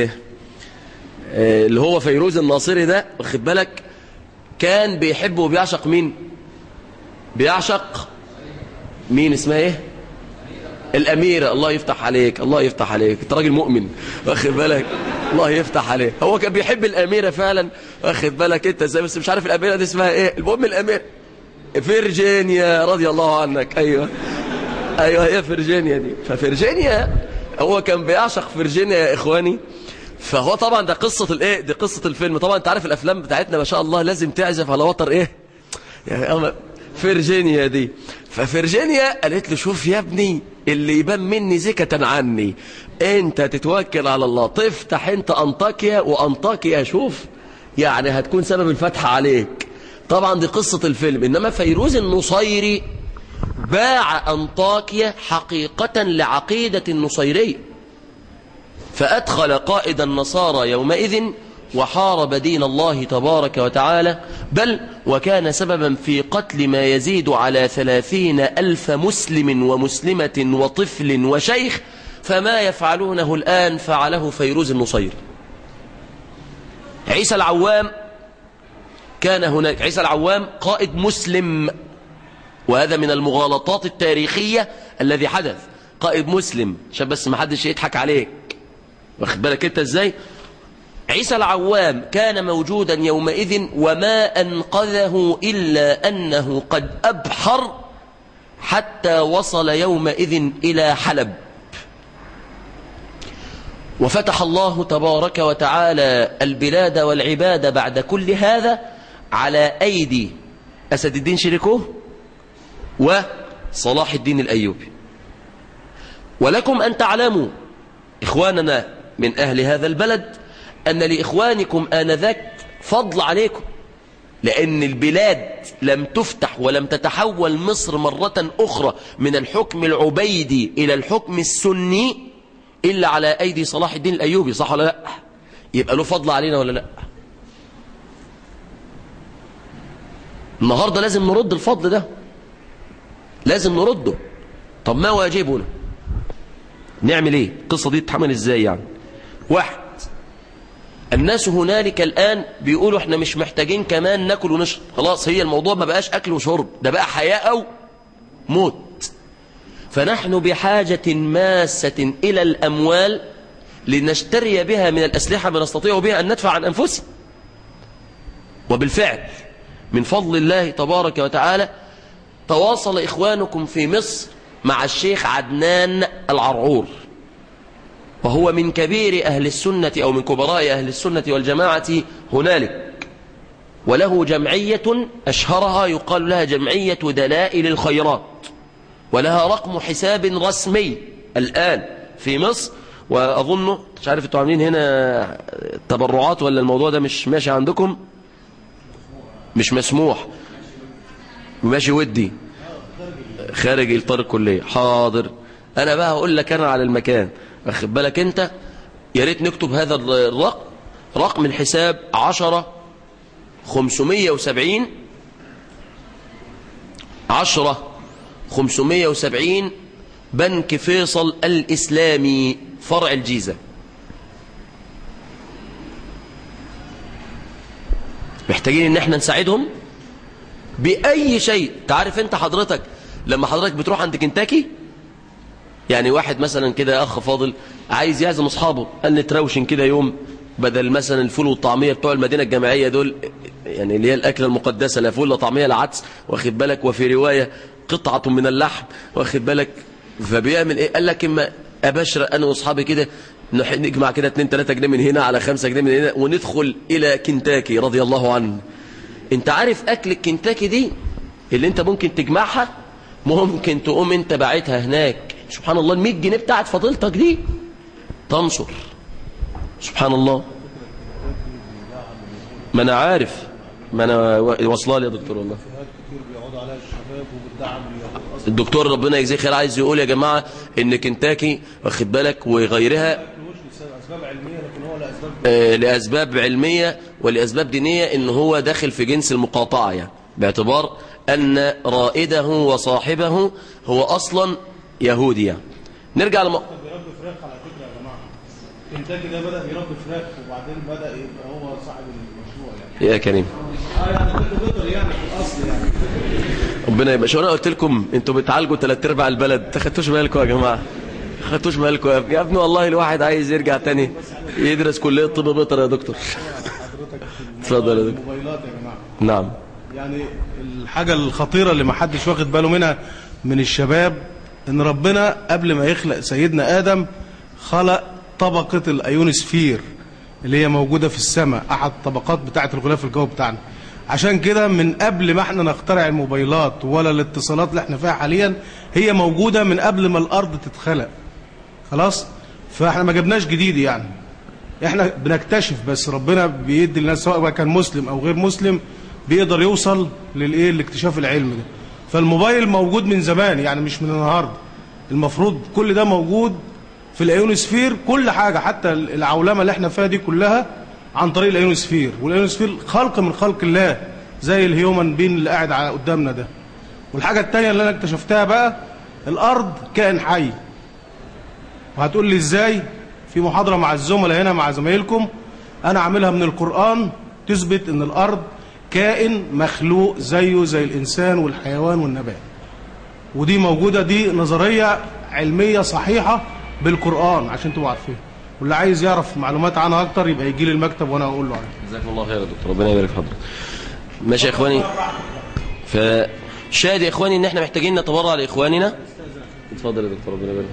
C: اللي هو فيروز الناصري ده، واخد بالك، كان بيحب وبيعشق مين؟ بيعشق مين؟ اسمها ايه؟ الأميرة. الله يفتح عليك، الله يفتح عليك، انت راجل مؤمن، واخد بالك، الله يفتح عليك. هو كان بيحب الأميرة فعلا، واخد بالك انت ازاي، بس مش عارف الأميرة دي اسمها ايه. المهم الأميرة فيرجينيا رضي الله عنك. ايوه هي فيرجينيا دي. ففيرجينيا هو كان بيعشق فيرجينيا يا اخواني. فهو طبعا ده قصة الايه؟ دي قصة الفيلم. طبعا انت عارف الافلام بتاعتنا ما شاء الله لازم تعزف على وتر ايه يعني فيرجينيا دي. ففيرجينيا قالت له شوف يا ابني اللي يبان مني زكة عني، انت تتوكل على الله، تفتح انت أنطاكيا، وأنطاكيا شوف يعني هتكون سبب الفتح عليك. طبعا دي قصة الفيلم. انما فيروز النصيري باع أنطاكيا حقيقة لعقيدة النصيرية، فأدخل قائد النصارى يومئذ وحارب دين الله تبارك وتعالى، بل وكان سببا في قتل ما يزيد على 30,000 مسلم ومسلمة وطفل وشيخ. فما يفعلونه الآن فعله فيروز النصيري. عيسى العوام كان هناك. عيسى العوام قائد مسلم، وهذا من المغالطات التاريخية الذي حدث. قائد مسلم عشان بس ما حدش يضحك عليك، واخد بالك انت ازاي. عيسى العوام كان موجودا يومئذ، وما أنقذه إلا أنه قد أبحر حتى وصل يومئذ إلى حلب. وفتح الله تبارك وتعالى البلاد والعباد بعد كل هذا على أيدي أسد الدين شيركوه وصلاح الدين الأيوبي. ولكم أن تعلموا إخواننا من أهل هذا البلد أن لإخوانكم آنذاك فضل عليكم، لأن البلاد لم تفتح ولم تتحول مصر مرة أخرى من الحكم العبيدي إلى الحكم السني إلا على أيدي صلاح الدين الأيوبي، صح ولا لا؟ يبقى له فضل علينا ولا لا؟ النهاردة لازم نرد الفضل ده، لازم نرده. طب ما واجبنا؟ نعمل ايه؟ القصة دي تتحمل ازاي يعني؟ واحد، الناس هنالك الآن بيقولوا احنا مش محتاجين كمان ناكل ونشرب، خلاص هي الموضوع ما بقاش أكل وشرب، ده بقى حياة أو موت. فنحن بحاجة ماسة إلى الأموال لنشتري بها من الأسلحة ما نستطيع بها أن ندفع عن أنفسنا. وبالفعل من فضل الله تبارك وتعالى تواصل إخوانكم في مصر مع الشيخ عدنان العرعور، وهو من كبير أهل السنة أو من كبراء أهل السنة والجماعة هنالك، وله جمعية أشهرها يقال لها جمعية دلائل الخيرات، ولها رقم حساب رسمي الآن في مصر. وأظن مش عارف انتوا عاملين هنا تبرعات ولا الموضوع ده مش ماشي عندكم؟ مش مسموح، ماشي ودي خارج إطار الكلية. حاضر، أنا بقى هقول لك أنا على المكان، واخد بالك أنت؟ يا ريت نكتب هذا الرقم، رقم الحساب 10-570 بنك فيصل الإسلامي فرع الجيزة. محتاجين ان احنا نساعدهم بأي شيء. تعرف انت حضرتك لما حضرتك بتروح عند كنتاكي، يعني واحد مثلا كده اخ فاضل عايز يعزم اصحابه، قال نتروشن كده يوم بدل مثلا الفول والطعميه بتوع المدينه الجامعيه دول، يعني اللي هي الاكله المقدسه، لا فول لا طعميه لا عدس، واخد بالك، وفي روايه قطعه من اللحم، واخد بالك. فبيعمل ايه؟ قال لك اما ابشر انا واصحابي كده نجمع كده 2-3 جنيه من هنا على 5 جنيه من هنا وندخل الى كنتاكي رضي الله عنه. انت عارف اكل الكنتاكي دي اللي انت ممكن تجمعها، ممكن تقوم انت باعتها هناك، سبحان الله، ال100 جنيه بتاعت فضيلتك دي تنصر، سبحان الله. ما انا عارف، ما انا واصله لي يا دكتور والله. الدكتور ربنا يجزيه خير عايز يقول يا جماعه ان كنتاكي واخد بالك وغيرها لاسباب علميه ولاسباب دينيه ان هو داخل في جنس المقاطعه، يعني باعتبار ان رائده وصاحبه هو اصلا يهودي. يعني نرجع
D: بيربي فراخ على فكره يا جماعه. كنتاكي ده بدا يربي فراخ وبعدين بدا يبقى هو صاحب المشروع يعني.
C: يا كريم
D: يعني بيطر يعني في الاصل يعني.
C: ربنا يبقى. شو انا قلت لكم انتوا بتعالجوا 3/4 البلد، ما تاخدوش بالكم يا جماعه، ما تاخدوش بالكم يا ابني، والله الواحد عايز يرجع تاني يدرس كليه طب بيطري يا دكتور. اتفضل يا دكتور.
D: الموبايلات يا جماعه.
C: نعم.
D: يعني الحاجه الخطيره اللي ما حدش واخد باله منها من الشباب، ان ربنا قبل ما يخلق سيدنا آدم خلق طبقة الايونوسفير اللي هي موجودة في السماء، احد الطبقات بتاعة الغلاف الجوي بتاعنا. عشان كده من قبل ما احنا نخترع الموبايلات ولا الاتصالات اللي احنا فيها حاليا، هي موجودة من قبل ما الارض تتخلق، خلاص. فاحنا ما جبناش جديد، يعني احنا بنكتشف بس. ربنا بيدي للناس سواء كان مسلم او غير مسلم بيقدر يوصل للايه، الاكتشاف العلمي ده. فالموبايل موجود من زمان، يعني مش من النهارده. المفروض كل ده موجود في الايونوسفير، كل حاجه حتى العولمه اللي احنا فيها دي كلها عن طريق الايونوسفير. والايونوسفير خلق من خلق الله، زي الهيومن بين اللي قاعد على قدامنا ده. والحاجه الثانيه اللي انا اكتشفتها بقى، الارض كائن حي. وهتقول لي ازاي؟ في محاضره مع الزملاء هنا مع زمايلكم انا عاملها من القران تثبت ان الارض كائن مخلوق زيه زي الإنسان والحيوان والنبات. ودي موجودة، دي نظرية علمية صحيحة بالقرآن عشان تبقوا عارفين. واللي عايز يعرف معلومات عنها أكتر يبقى يجي لي المكتب وأنا أقول له عنها.
C: جزاكم الله خير يا دكتور، ربنا يبارك في حضرتك. ماشي يا إخواني، فشاهد يا إخواني إن إحنا محتاجين نتبرع لإخواننا. اتفضل يا دكتور، ربنا يبارك في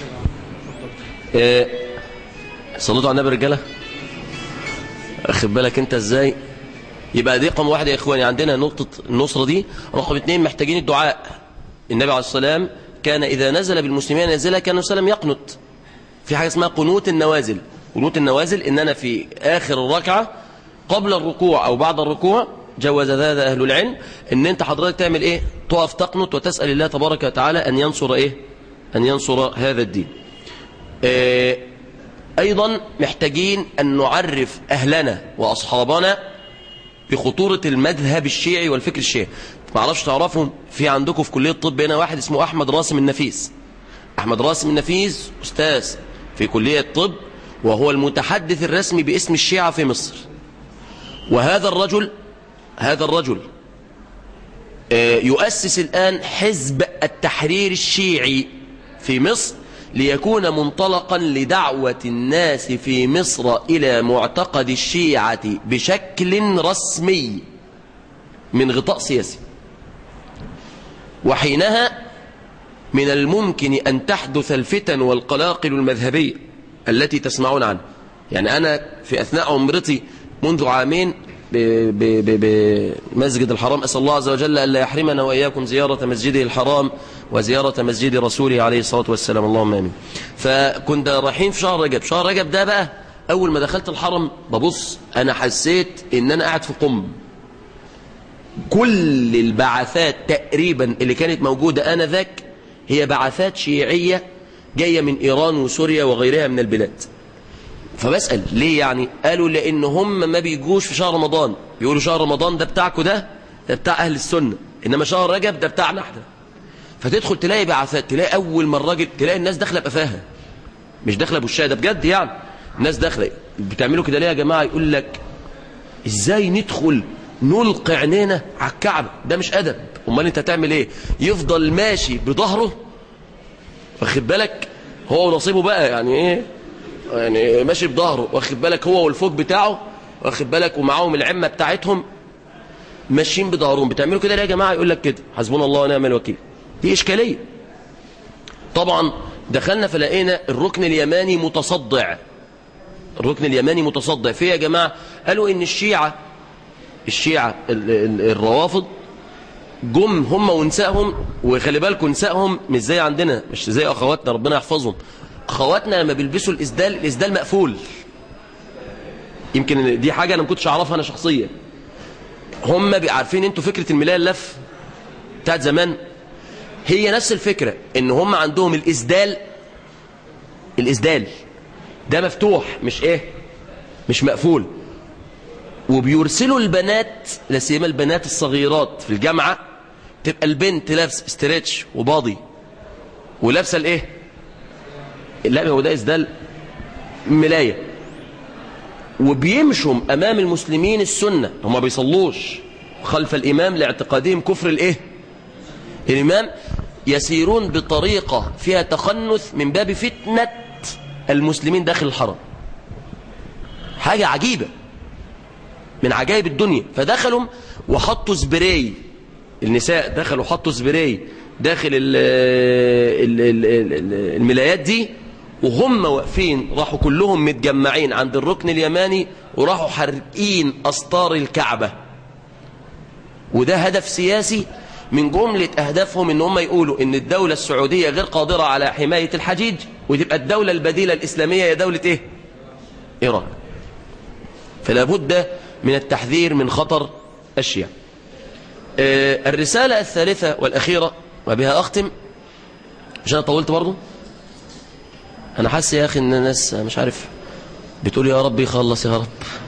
C: حضرتك. صليتوا على النبي رجالة، أخد بالك أنت إزاي؟ يبقى دي رقم 1 يا إخواني، عندنا نقطة النصرة دي. رقم 2 محتاجين الدعاء. النبي عليه الصلاة والسلام كان إذا نزل بالمسلمين نازلة كان السلام يقنت. في حاجة اسمها قنوت النوازل. قنوت النوازل إن أنا في آخر الركعة قبل الركوع أو بعد الركوع جوز هذا أهل العلم، ان انت حضرتك تعمل ايه؟ تقف تقنط وتسأل الله تبارك وتعالى ان ينصر ايه؟ ان ينصر هذا الدين. ايضا محتاجين ان نعرف اهلنا واصحابنا بخطورة المذهب الشيعي والفكر الشيعي. ما اعرفش تعرفهم، في عندكم في كلية الطب هنا واحد اسمه احمد راسم النفيس. احمد راسم النفيس استاذ في كلية الطب، وهو المتحدث الرسمي باسم الشيعة في مصر. وهذا الرجل يؤسس الآن حزب التحرير الشيعي في مصر، ليكون منطلقا لدعوة الناس في مصر إلى معتقد الشيعة بشكل رسمي من غطاء سياسي. وحينها من الممكن أن تحدث الفتن والقلاقل المذهبية التي تسمعون عنها. يعني أنا في أثناء عمرتي منذ عامين بمسجد الحرام، أسأل الله عز وجل ألا يحرمنا وإياكم زيارة مسجده الحرام وزيارة مسجد رسوله عليه الصلاة والسلام، اللهم آمين. فكنت رايحين في شهر رجب. شهر رجب ده بقى أول ما دخلت الحرم ببص، أنا حسيت إن أنا قاعد في قم. كل البعثات تقريبا اللي كانت موجودة آنذاك هي بعثات شيعية جاية من إيران وسوريا وغيرها من البلاد. فبسأل ليه؟ يعني قالوا لأن هم ما بيجوش في شهر رمضان، بيقولوا شهر رمضان ده بتاعكم، ده بتاع أهل السنة، إنما شهر رجب ده بتاعنا احنا. فتدخل تلاقي بعثات، تلاقي أول ما الراجل تلاقي الناس داخلة بقفاها، مش داخلة بالشهادة بجد. يعني الناس داخلة بتعملوا كده ليه يا جماعة؟ يقول لك إزاي ندخل نلقي عينينا على الكعبة؟ ده مش أدب. أمال أنت تعمل إيه؟ يفضل ماشي بظهره، واخد بالك، هو ونصيبه بقى، يعني إيه، يعني ماشي بظهره، واخد بالك، هو والفوق بتاعه، واخد بالك، ومعاهم العمة بتاعتهم ماشيين بظهرهم. بتعملوا كده ليه يا جماعة؟ يقول لك كده حسبنا الله ونعم الوكيل. دي إشكالية. طبعا دخلنا فلقينا الركن اليماني متصدع. الركن اليماني متصدع فيه يا جماعة. قالوا إن الشيعة الروافض جم هم ونسائهم، وخلي بالكم نسائهم مش زي عندنا، مش زي أخواتنا ربنا يحفظهم. أخواتنا لما بيلبسوا الإسدال مقفول. يمكن دي حاجة أنا ما كنتش أعرفها أنا شخصيا. هم عارفين أنتوا فكرة الملاية اللف بتاعت زمان، هي نفس الفكرة، إن هم عندهم الإسدال ده مفتوح، مش إيه، مش مقفول. وبيرسلوا البنات، لا سيما البنات الصغيرات في الجامعة، تبقى البنت لابسه استريتش وباضي ولابسه الايه، لا هو ده اسدال ملاية، وبيمشوا امام المسلمين السنة. هم بيصلوش خلف الامام لاعتقادهم كفر الايه، الامام. يسيرون بطريقة فيها تخنث من باب فتنة المسلمين داخل الحرم. حاجة عجيبة من عجائب الدنيا. فدخلوا وحطوا سبراي، النساء دخلوا حطوا سبراي داخل الملايات دي، وهم واقفين راحوا كلهم متجمعين عند الركن اليماني، وراحوا حرقين أسطار الكعبة. وده هدف سياسي من جملة أهدافهم، إن هم يقولوا إن الدولة السعودية غير قادرة على حماية الحجيج، وتبقى الدولة البديلة الإسلامية هي دولة إيه؟ إيران. فلا بد من التحذير من خطر الشيعة. الرسالة الثالثة والأخيرة وبها أختم، مش أنا طولت برضو. أنا حاسس يا أخي إن الناس مش عارف بتقول يا رب يخلص يا رب.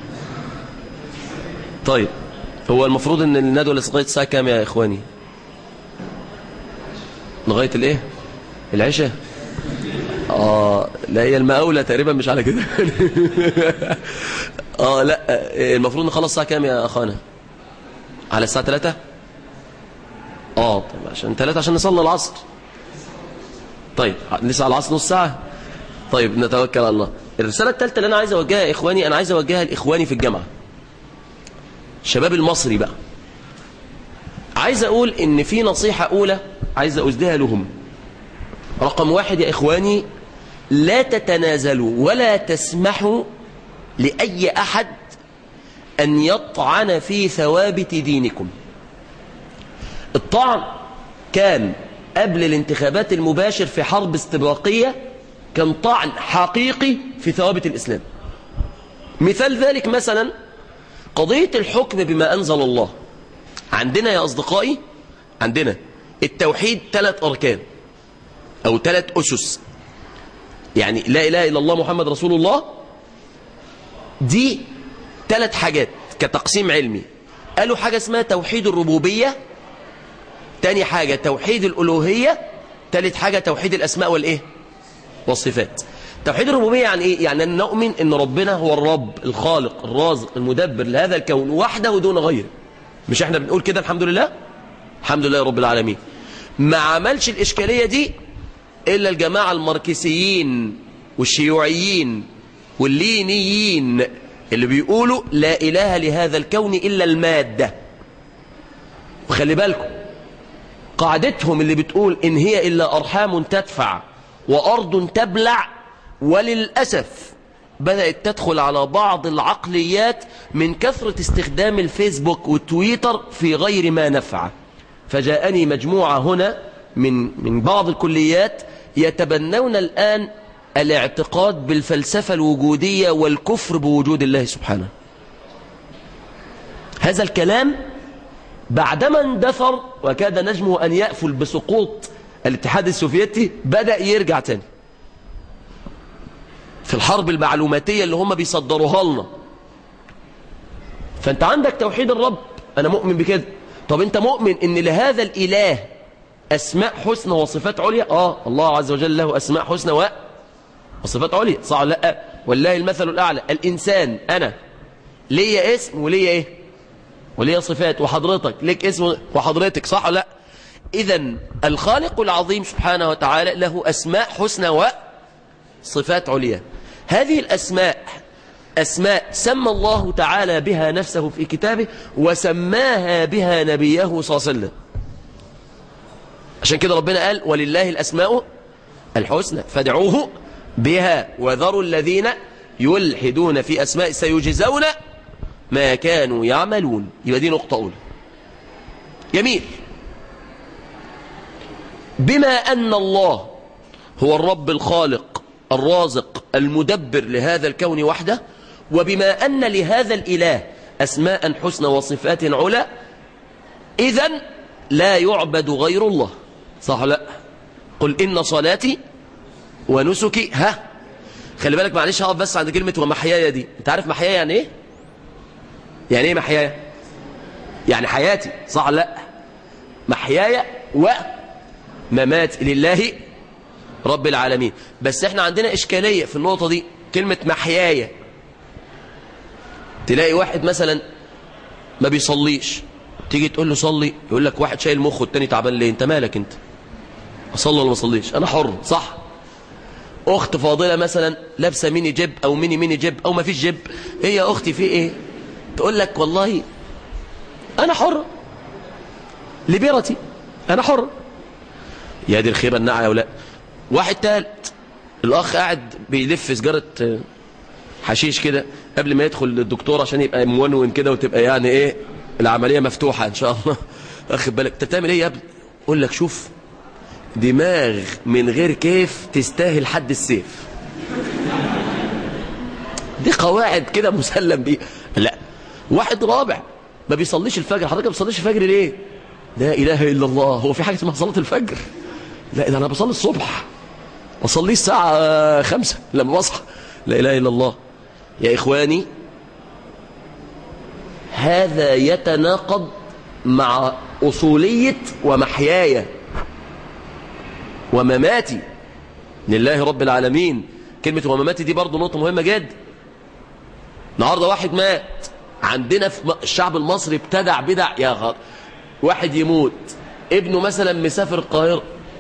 C: طيب هو المفروض إن الندوة لغاية الساعة كام يا إخواني؟ لغاية الإيه؟ العشاء؟ لا هي المقاولة تقريبا مش على كده. لا المفروض نخلص الساعة كام يا أخوانا؟ على الساعة 3؟ طب عشان 3 عشان نصلي العصر. طيب لسه على العصر نص ساعة. طيب نتوكل على الله. الرسالة الثالثة اللي أنا عايز أوجهها يا إخواني، أنا عايز أوجهها لإخواني في الجامعة، الشباب المصري بقى. عايز أقول إن في نصيحة أولى عايز أوجهها لهم. رقم 1 يا إخواني، لا تتنازلوا ولا تسمحوا لأي أحد أن يطعن في ثوابت دينكم. الطعن كان قبل الانتخابات المباشر في حرب استباقية، كان طعن حقيقي في ثوابت الإسلام. مثال ذلك مثلا قضية الحكم بما أنزل الله، عندنا يا أصدقائي، عندنا التوحيد 3 أركان أو 3 أسس. يعني لا إله إلا الله محمد رسول الله دي 3 حاجات كتقسيم علمي. قالوا حاجة اسمها توحيد الربوبية، تاني حاجة توحيد الألوهية، تالت حاجة توحيد الأسماء والإيه والصفات. توحيد الربوبية يعني إيه؟ يعني أن نؤمن أن ربنا هو الرب الخالق الرازق المدبر لهذا الكون وحده دون غيره. مش احنا بنقول كده الحمد لله؟ الحمد لله رب العالمين. ما عملش الإشكالية دي إلا الجماعة الماركسيين والشيوعيين واللينيين اللي بيقولوا لا إله لهذا الكون إلا المادة. وخلي بالكم قاعدتهم اللي بتقول إن هي إلا أرحام تدفع وأرض تبلع، وللأسف بدأت تدخل على بعض العقليات من كثرة استخدام الفيسبوك والتويتر في غير ما نفع. فجاءني مجموعة هنا من بعض الكليات يتبنون الآن الاعتقاد بالفلسفة الوجودية والكفر بوجود الله سبحانه. هذا الكلام بعدما اندثر وكاد نجمه أن يأفل بسقوط الاتحاد السوفيتي بدأ يرجع تاني في الحرب المعلوماتية اللي هم بيصدروها لنا. فأنت عندك توحيد الرب، أنا مؤمن بكده. طب أنت مؤمن إن لهذا الإله أسماء حسنى وصفات عليا؟ الله عز وجل له أسماء حسنى وصفات عليا، صح ولا لا؟ والله المثل الأعلى. الإنسان أنا ليا اسم وليا إيه؟ وليا صفات، وحضرتك ليك اسم وحضرتك، صح ولا لا؟ إذن الخالق العظيم سبحانه وتعالى له أسماء حسنى وصفات عليا. هذه الأسماء أسماء سمى الله تعالى بها نفسه في كتابه وسماها بها نبيه صلى الله عليه وسلم. عشان كده ربنا قال ولله الأسماء الحسنى فادعوه بها وذروا الذين يلحدون في أسماء سيجزون ما كانوا يعملون. يبقى دي نقطة أولى. جميل. بما أن الله هو الرب الخالق الرازق المدبر لهذا الكون وحده، وبما أن لهذا الإله أسماء حسنى وصفات علا، إذن لا يعبد غير الله، صح ولا لا؟ قل إن صلاتي ونسكي. خلي بالك معلش هقف بس عند كلمة ومحياي دي. انت عارف محياي يعني ايه؟ يعني ايه محياي؟ يعني حياتي، صح ولا لا؟ محياي ومماتي لله رب العالمين. بس احنا عندنا إشكالية في النقطة دي. كلمة محياي تلاقي واحد مثلا ما بيصليش، تيجي تقول له صلي يقول لك واحد شايل مخه التاني تعبان ليه؟ انت مالك انت؟ اصلي ولا ما اصليش؟ انا حر، صح؟ اخت فاضله مثلا لابسه ميني جيب او ميني جيب او ما فيش جيب، ايه يا اختي في ايه؟ تقول لك والله انا حر لبيرتي، انا حر. يا دي الخيبه الناعمه يا ولا. واحد تالت الاخ قاعد بيلف سجاره حشيش كده قبل ما يدخل للدكتور عشان يبقى مونون كده وتبقى يعني ايه العمليه مفتوحه ان شاء الله. واخد بالك انت بتعمل ايه يا ابني؟ اقول لك شوف دماغ من غير كيف تستاهل حد السيف. دي قواعد كده مسلم بيه. لا. واحد رابع ما بيصليش الفجر. حضرتك ما بتصليش الفجر ليه؟ لا اله الا الله. هو في حاجه اسمها صلاه الفجر؟ لا ده انا بصلي الصبح، بصلي الساعه 5 لما بصحى. لا اله الا الله. يا اخواني هذا يتناقض مع اصوليه ومحياي ومماتي لله رب العالمين. كلمة ومماتي دي برضو نقطة مهمة جدا. النهاردة واحد مات عندنا في الشعب المصري ابتدع بدع يا واحد يموت ابنه مثلا مسافر القاهرة،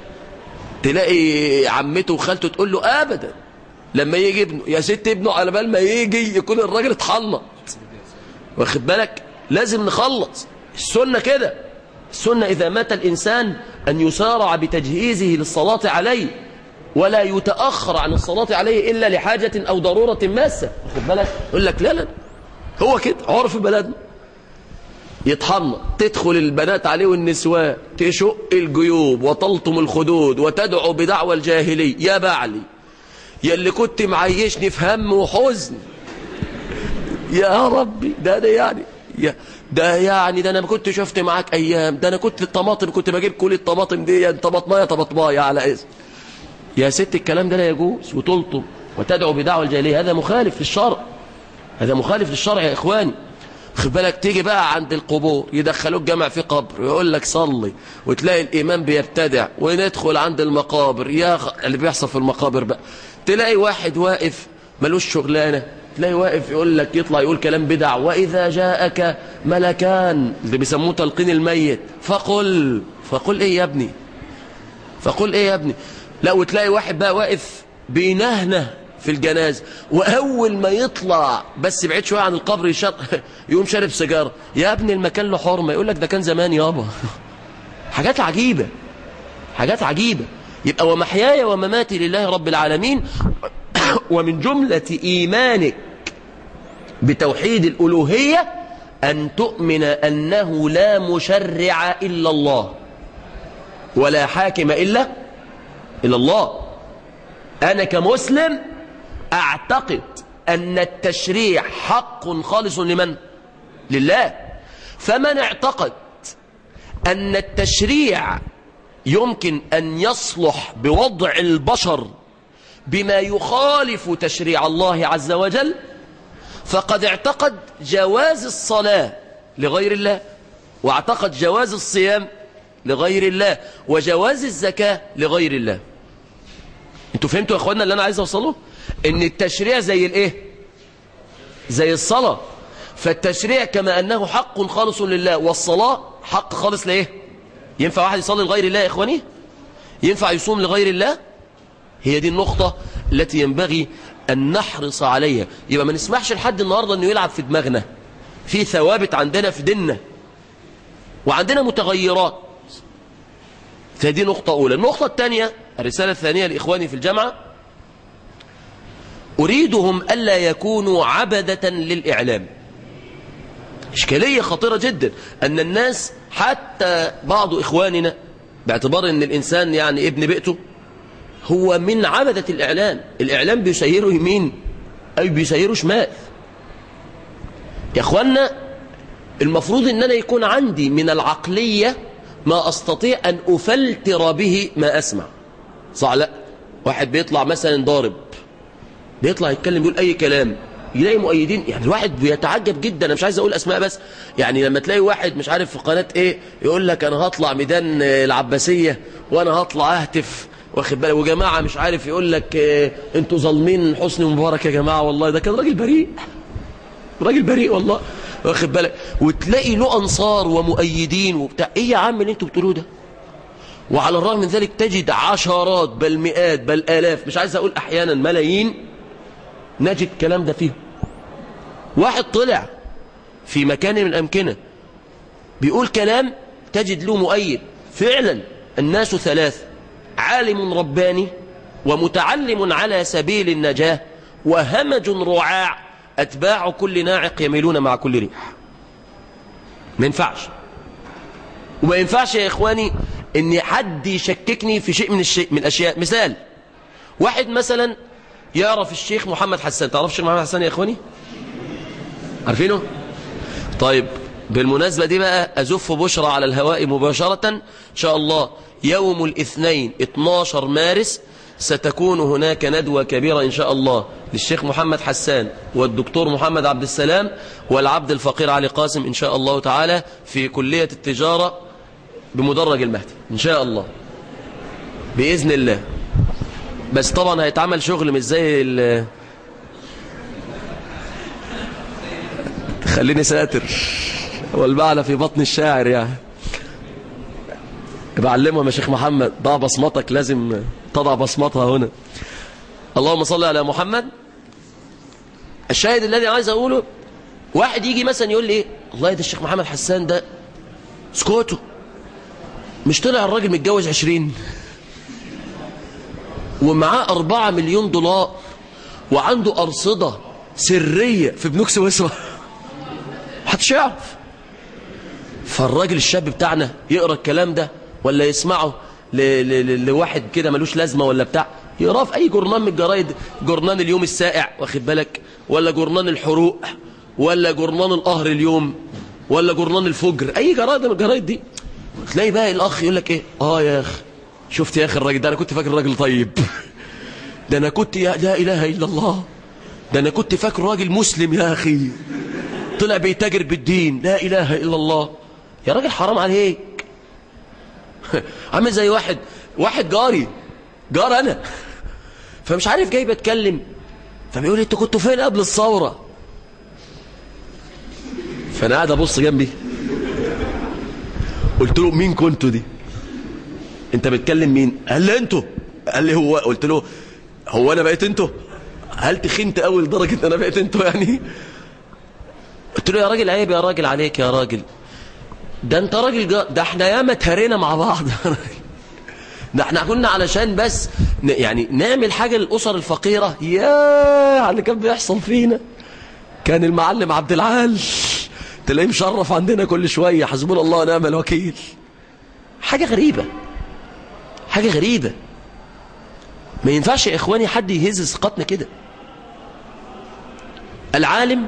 C: تلاقي عمته وخالته تقول له ابدا لما يجي ابنه يا ست ابنه على بال ما يجي يكون الراجل اتحنط. واخد بالك؟ لازم نخلص السنة كده. السنة إذا مات الإنسان أن يسارع بتجهيزه للصلاة عليه ولا يتأخر عن الصلاة عليه إلا لحاجة أو ضرورة ماسة. واخد بالك؟ يقول لك لا هو كده عرف بلدنا. يتحنط، تدخل البنات عليه والنسوان تشق الجيوب وتلطم الخدود وتدعو بدعوى الجاهلي. يا بعلي يا اللي كنت معيشني في هم وحزن يا ربي ده يعني ده انا ما كنت شفت معاك ايام، ده انا كنت الطماطم كنت بجيب كل الطماطم دي طماطمايه على اسم. يا ست الكلام ده لا يجوز، وتلطم وتدعو بدعوى الجاهليه، هذا مخالف للشرع، هذا مخالف للشرع يا اخواني. خد بالك تيجي بقى عند القبور يدخلوك جامع في قبر ويقول لك صلي، وتلاقي الامام بيبتدع، وندخل عند المقابر اللي بيحصل في المقابر بقى، تلاقي واحد واقف ملوش شغلانه، تلاقي واقف يقول لك يطلع يقول كلام بدع، واذا جاءك ملكان اللي بيسموه تلقين الميت فقل ايه يا ابني، فقل ايه يا ابني. لا وتلاقي واحد بقى واقف بينهنه في الجنازة، وأول ما يطلع بس بعيد شوية عن القبر يقوم شارب سيجارة. يا ابني المكان له حرمة، يقول لك ده كان زمان يابا. حاجات عجيبة، حاجات عجيبة. يبقى ومحياي ومماتي لله رب العالمين. ومن جملة إيمانك بتوحيد الألوهية أن تؤمن أنه لا مشرع إلا الله ولا حاكم إلا الله. أنا كمسلم أعتقد أن التشريع حق خالص لمن؟ لله. فمن اعتقد أن التشريع يمكن أن يصلح بوضع البشر بما يخالف تشريع الله عز وجل، فقد اعتقد جواز الصلاة لغير الله، واعتقد جواز الصيام لغير الله، وجواز الزكاة لغير الله. انتوا فهمتوا يا اخوانا اللي انا عايز اوصله؟ ان التشريع زي الايه؟ زي الصلاة. فالتشريع كما انه حق خالص لله، والصلاة حق خالص لايه؟ ينفع واحد يصلي لغير الله يا اخواني؟ ينفع يصوم لغير الله؟ هي دي النقطة التي ينبغي ان نحرص عليها. يبقى ما نسمحش لحد النهاردة انه يلعب في دماغنا. في ثوابت عندنا في ديننا وعندنا متغيرات. فدي نقطة أولى. النقطة الثانية، الرسالة الثانية لإخواني في الجامعة، أريدهم ألا يكونوا عبدة للإعلام. إشكالية خطيرة جدا أن الناس، حتى بعض إخواننا، باعتبار أن الإنسان يعني ابن بيئته، هو من عبدة الإعلام. الإعلام بيسيره يمين أي بيسيره شمال. يا إخواننا المفروض أن أنا يكون عندي من العقلية ما أستطيع أن أفلتر به ما أسمع. صح؟ لا واحد بيطلع مثلا ضارب، بيطلع يتكلم يقول أي كلام، يلاقي مؤيدين. يعني الواحد بيتعجب جدا. أنا مش عايز أقول أسماء، بس يعني لما تلاقي واحد مش عارف في قناة إيه يقول لك أنا هطلع ميدان العباسية وأنا هطلع أهتف، واخد بالك، وجماعة مش عارف يقول لك أنتوا ظالمين حسني مبارك يا جماعة، والله ده كان راجل بريء، راجل بريء والله، واخد بالك، وتلاقي له أنصار ومؤيدين وبتاع. إيه يا عم اللي أنتوا بتقولوه ده؟ وعلى الرغم من ذلك تجد عشرات بل مئات بل آلاف، مش عايز أقول أحيانا ملايين، نجد الكلام ده فيه. واحد طلع في مكان من الأمكنة بيقول كلام تجد له مؤيد. فعلا الناس ثلاث: عالم رباني، ومتعلم على سبيل النجاة، وهمج رعاع أتباع كل ناعق يميلون مع كل ريح. ما ينفعش. وما ينفعش يا إخواني إن حد يشككني في شيء من الأشياء. مثال: واحد مثلا يعرف الشيخ محمد حسان. تعرف الشيخ محمد حسان يا إخواني؟ عارفينه؟ طيب بالمناسبة دي بقى أزف بشرى على الهواء مباشرة إن شاء الله. يوم الاثنين 12 مارس ستكون هناك ندوة كبيرة إن شاء الله للشيخ محمد حسان والدكتور محمد عبد السلام والعبد الفقير علي قاسم إن شاء الله تعالى في كلية التجارة بمدرج المهدي إن شاء الله بإذن الله. بس طبعا هيتعمل شغل مش زي خليني ساتر والبعلة في بطن الشاعر يعني. بعلمهم يا شيخ محمد، ضع بصمتك، لازم تضع بصمتها هنا. اللهم صل على محمد. الشاهد الذي عايز أقوله، واحد يجي مثلا يقول لي إيه، والله ده الشيخ محمد حسان ده سكوته، مش طلع الراجل متجوز 20 ومعاه 4 مليون دولار وعنده أرصدة سرية في بنوك سويسرا، محدش يعرف. فالراجل الشاب بتاعنا يقرأ الكلام ده ولا يسمعه لواحد كده ملوش لازمة ولا بتاع، يقرأ في أي جورنان من الجرايد، جورنان اليوم السائع واخد بالك، ولا جورنان الحروق، ولا جورنان القهر اليوم ولا جورنان الفجر، اي جرايد من الجرايد دي، تلاقي بقى الاخ يقول لك ايه، يا اخي شفت يا اخي الراجل ده، انا كنت فاكر الراجل طيب، ده انا كنت لا اله الا الله، ده انا كنت فاكر راجل مسلم يا اخي، طلع بيتاجر بالدين، لا اله الا الله. يا راجل حرام عليك. عامل زي واحد جار انا، فمش عارف جاي بتكلم، فبيقول لي انتوا كنتوا فين قبل الثوره؟ فانا قاعد ابص جنبي، قلت له مين كنتوا دي؟ انت بتكلم مين؟ قال لي انتوا. قال لي هو. قلت له هو انا بقيت انتوا؟ هل تخنت قوي لدرجه ان انا بقيت انتوا يعني؟ قلت له يا راجل عيب يا راجل عليك يا راجل، ده انت راجل ده احنا ياما اتهرينا مع بعض. ده احنا كنا علشان بس يعني نعمل حاجه للاسر الفقيره، يا على اللي كان بيحصل فينا. كان المعلم عبد العال تلاقيه مشرف عندنا كل شويه، حسبنا الله ونعم الوكيل. حاجه غريبه، حاجه غريبه. ما ينفعش يا اخواني حد يهز ثقتنا كده. العالم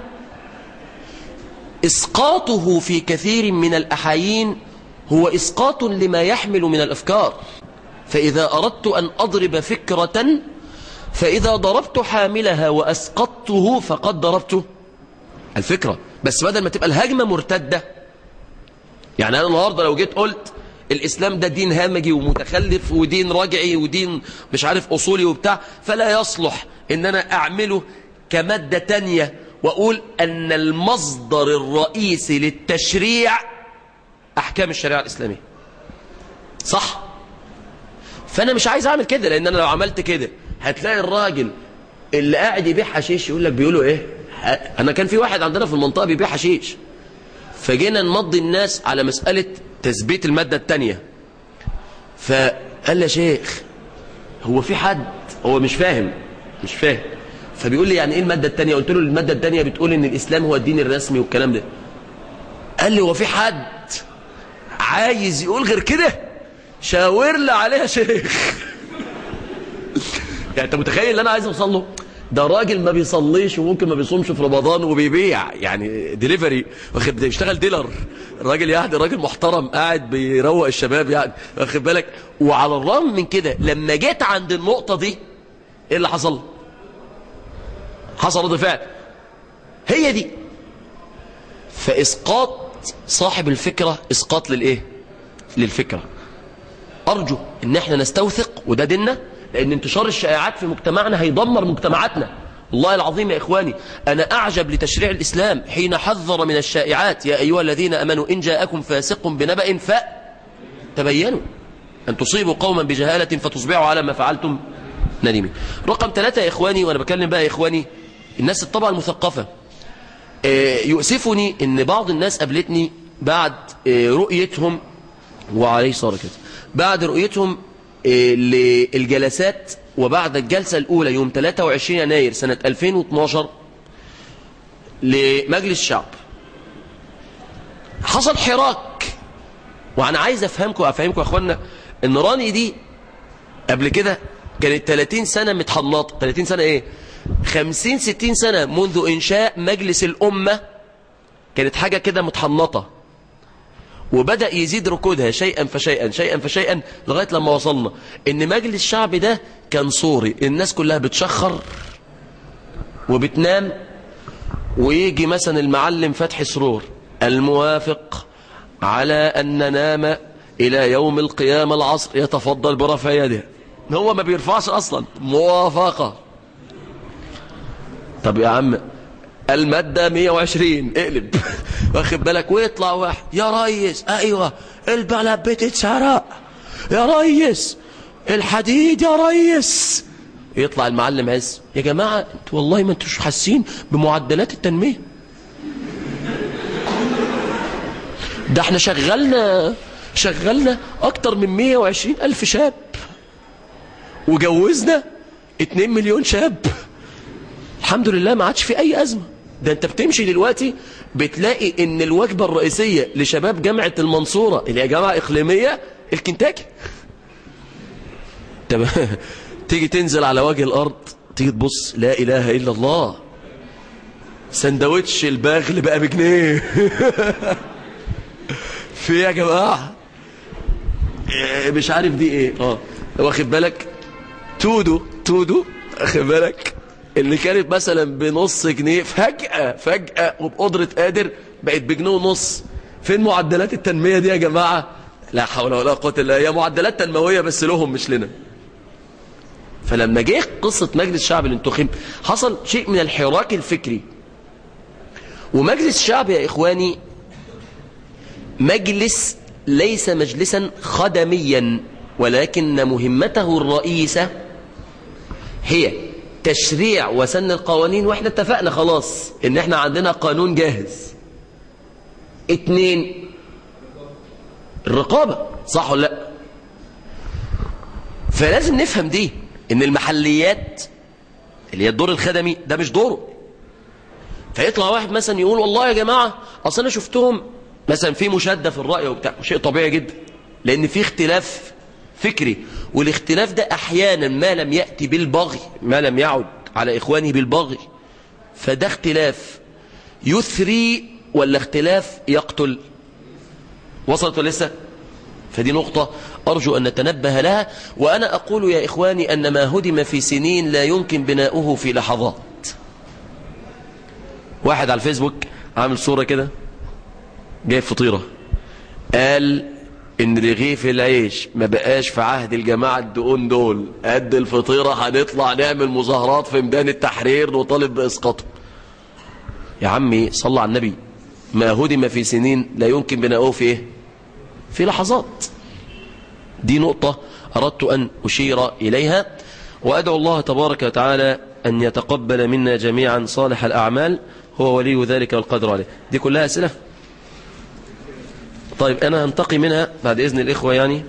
C: اسقاطه في كثير من الاحايين هو اسقاط لما يحمل من الافكار. فاذا اردت ان اضرب فكره، فاذا ضربت حاملها واسقطته فقد ضربت الفكره، بس بدل ما تبقى الهجمه مرتده. يعني انا النهارده لو جيت قلت الاسلام ده دين همجي ومتخلف ودين رجعي ودين مش عارف اصولي وبتاع، فلا يصلح ان انا اعمله كماده تانية واقول ان المصدر الرئيسي للتشريع احكام الشريعه الاسلاميه. صح؟ فانا مش عايز اعمل كده، لان انا لو عملت كده هتلاقي الراجل اللي قاعد يبيع حشيش يقول لك بيقولوا ايه. انا كان في واحد عندنا في المنطقه بيبيع حشيش، فجينا نمضي الناس على مساله تثبيت الماده الثانيه، فقال لي يا شيخ هو في حد هو مش فاهم فبيقول لي يعني ايه الماده الثانيه؟ قلت له الماده الثانيه بتقول ان الاسلام هو الدين الرسمي والكلام ده. قال لي هو في حد عايز يقول غير كده؟ شاور لي عليها يا شيخ. يعني انت متخيل اللي انا عايز اوصل له؟ ده راجل ما بيصليش وممكن ما بيصومش في رمضان وبيبيع يعني ديليفري، واخد بيشتغل ديلر. الراجل يعني راجل محترم قاعد بيروق الشباب يعني، واخد بالك. وعلى الرغم من كده لما جيت عند النقطة دي ايه اللي حصل؟ حصل رد فعل. هي دي. فاسقاط صاحب الفكرة اسقاط للايه؟ للفكرة. ارجو ان احنا نستوثق، وده ديننا، لأن انتشار الشائعات في مجتمعنا هيدمر مجتمعاتنا. والله العظيم يا إخواني أنا أعجب لتشريع الإسلام حين حذر من الشائعات: يا أيها الذين أمنوا إن جاءكم فاسق بنبأ فتبينوا أن تصيبوا قوما بجهالة فتصبحوا على ما فعلتم نادمين. رقم 3 يا إخواني، وأنا بكلم بقى يا إخواني الناس الطبقة المثقفة، يؤسفني أن بعض الناس قابلتني بعد رؤيتهم، وعليه صار كده، بعد رؤيتهم للجلسات وبعد الجلسة الأولى يوم 23 يناير سنة 2012 لمجلس الشعب، حصل حراك. وأنا عايز أفهمكم يا أخوانا إن راني دي قبل كده كانت 30 سنة متحنطة. 30 سنة إيه؟ 50-60 سنة منذ إنشاء مجلس الأمة كانت حاجة كده متحنطة، وبدأ يزيد ركودها شيئا فشيئا لغاية لما وصلنا ان مجلس الشعب ده كان صوري، الناس كلها بتشخر وبتنام، ويجي مثلا المعلم فتحي سرور: الموافق على أن ننام إلى يوم القيامة العصر يتفضل برفع يده. هو ما بيرفعش أصلا، موافقة. طب يا عم المادة 120 اقلب، واخد بالك، ويطلع واحد: يا ريس ايوه البلد بتتسرق، يا ريس الحديد، يا ريس. يطلع المعلم عز: يا جماعة انتوا والله ما انتوش حاسين بمعدلات التنمية، ده احنا شغلنا اكتر من 120,000 شاب، وجوزنا 2 مليون شاب، الحمد لله ما عادش في اي ازمة. ده انت بتمشي دلوقتي بتلاقي ان الوجبة الرئيسية لشباب جامعة المنصورة اللي هي جامعة اقليمية الكنتاكي. تيجي تنزل على وجه الارض تيجي تبص: لا اله الا الله، سندوتش البغل بقى بجنيه. في يا جماعة مش عارف دي ايه. واخد بالك تودو واخد بالك اللي كانت مثلا بنص جنيه فجأة وبقدرة قادر بقت بجنيه ونص. فين معدلات التنمية دي يا جماعة؟ لا حول ولا قوة الا بالله. هي معدلات تنموية بس لهم مش لنا. فلما جه قصة مجلس الشعب اللي انتخب حصل شيء من الحراك الفكري. ومجلس الشعب يا إخواني مجلس ليس مجلسا خدميا، ولكن مهمته الرئيسة هي تشريع وسن القوانين. واحنا اتفقنا خلاص ان احنا عندنا قانون جاهز. 2 الرقابة، صح ولا لا؟ فلازم نفهم دي ان المحليات اللي هي الدور الخدمي ده مش دوره. فيطلع واحد مثلا يقول والله يا جماعة اصل انا شفتهم مثلا في مشادة في الرأي وبتاع، شيء طبيعي جدا لان في اختلاف فكري، والاختلاف ده احيانا ما لم يأتي بالبغي، ما لم يعد على اخوانه بالبغي، فده اختلاف يثري ولا اختلاف يقتل. وصلت لسه؟ فدي نقطة أرجو أن نتنبه لها. وأنا أقول يا إخواني أن ما هدم في سنين لا يمكن بناؤه في لحظات. واحد على الفيسبوك عامل صورة كده جايب فطيرة، قال إن رغيف العيش ما بقاش في عهد الجماعة الدقون دول، قد الفطيرة هنطلع نعمل مظاهرات في ميدان التحرير نطالب بإسقاطه. يا عمي صلى على النبي، ما هدم في سنين لا يمكن بناؤه في إيه؟ في لحظات. دي نقطة أردت أن أشير إليها، وأدعو الله تبارك وتعالى أن يتقبل منا جميعا صالح الأعمال، هو ولي ذلك والقدر عليه. دي كلها أسئلة. طيب أنا هنتقي منها بعد إذن الإخوة. يعني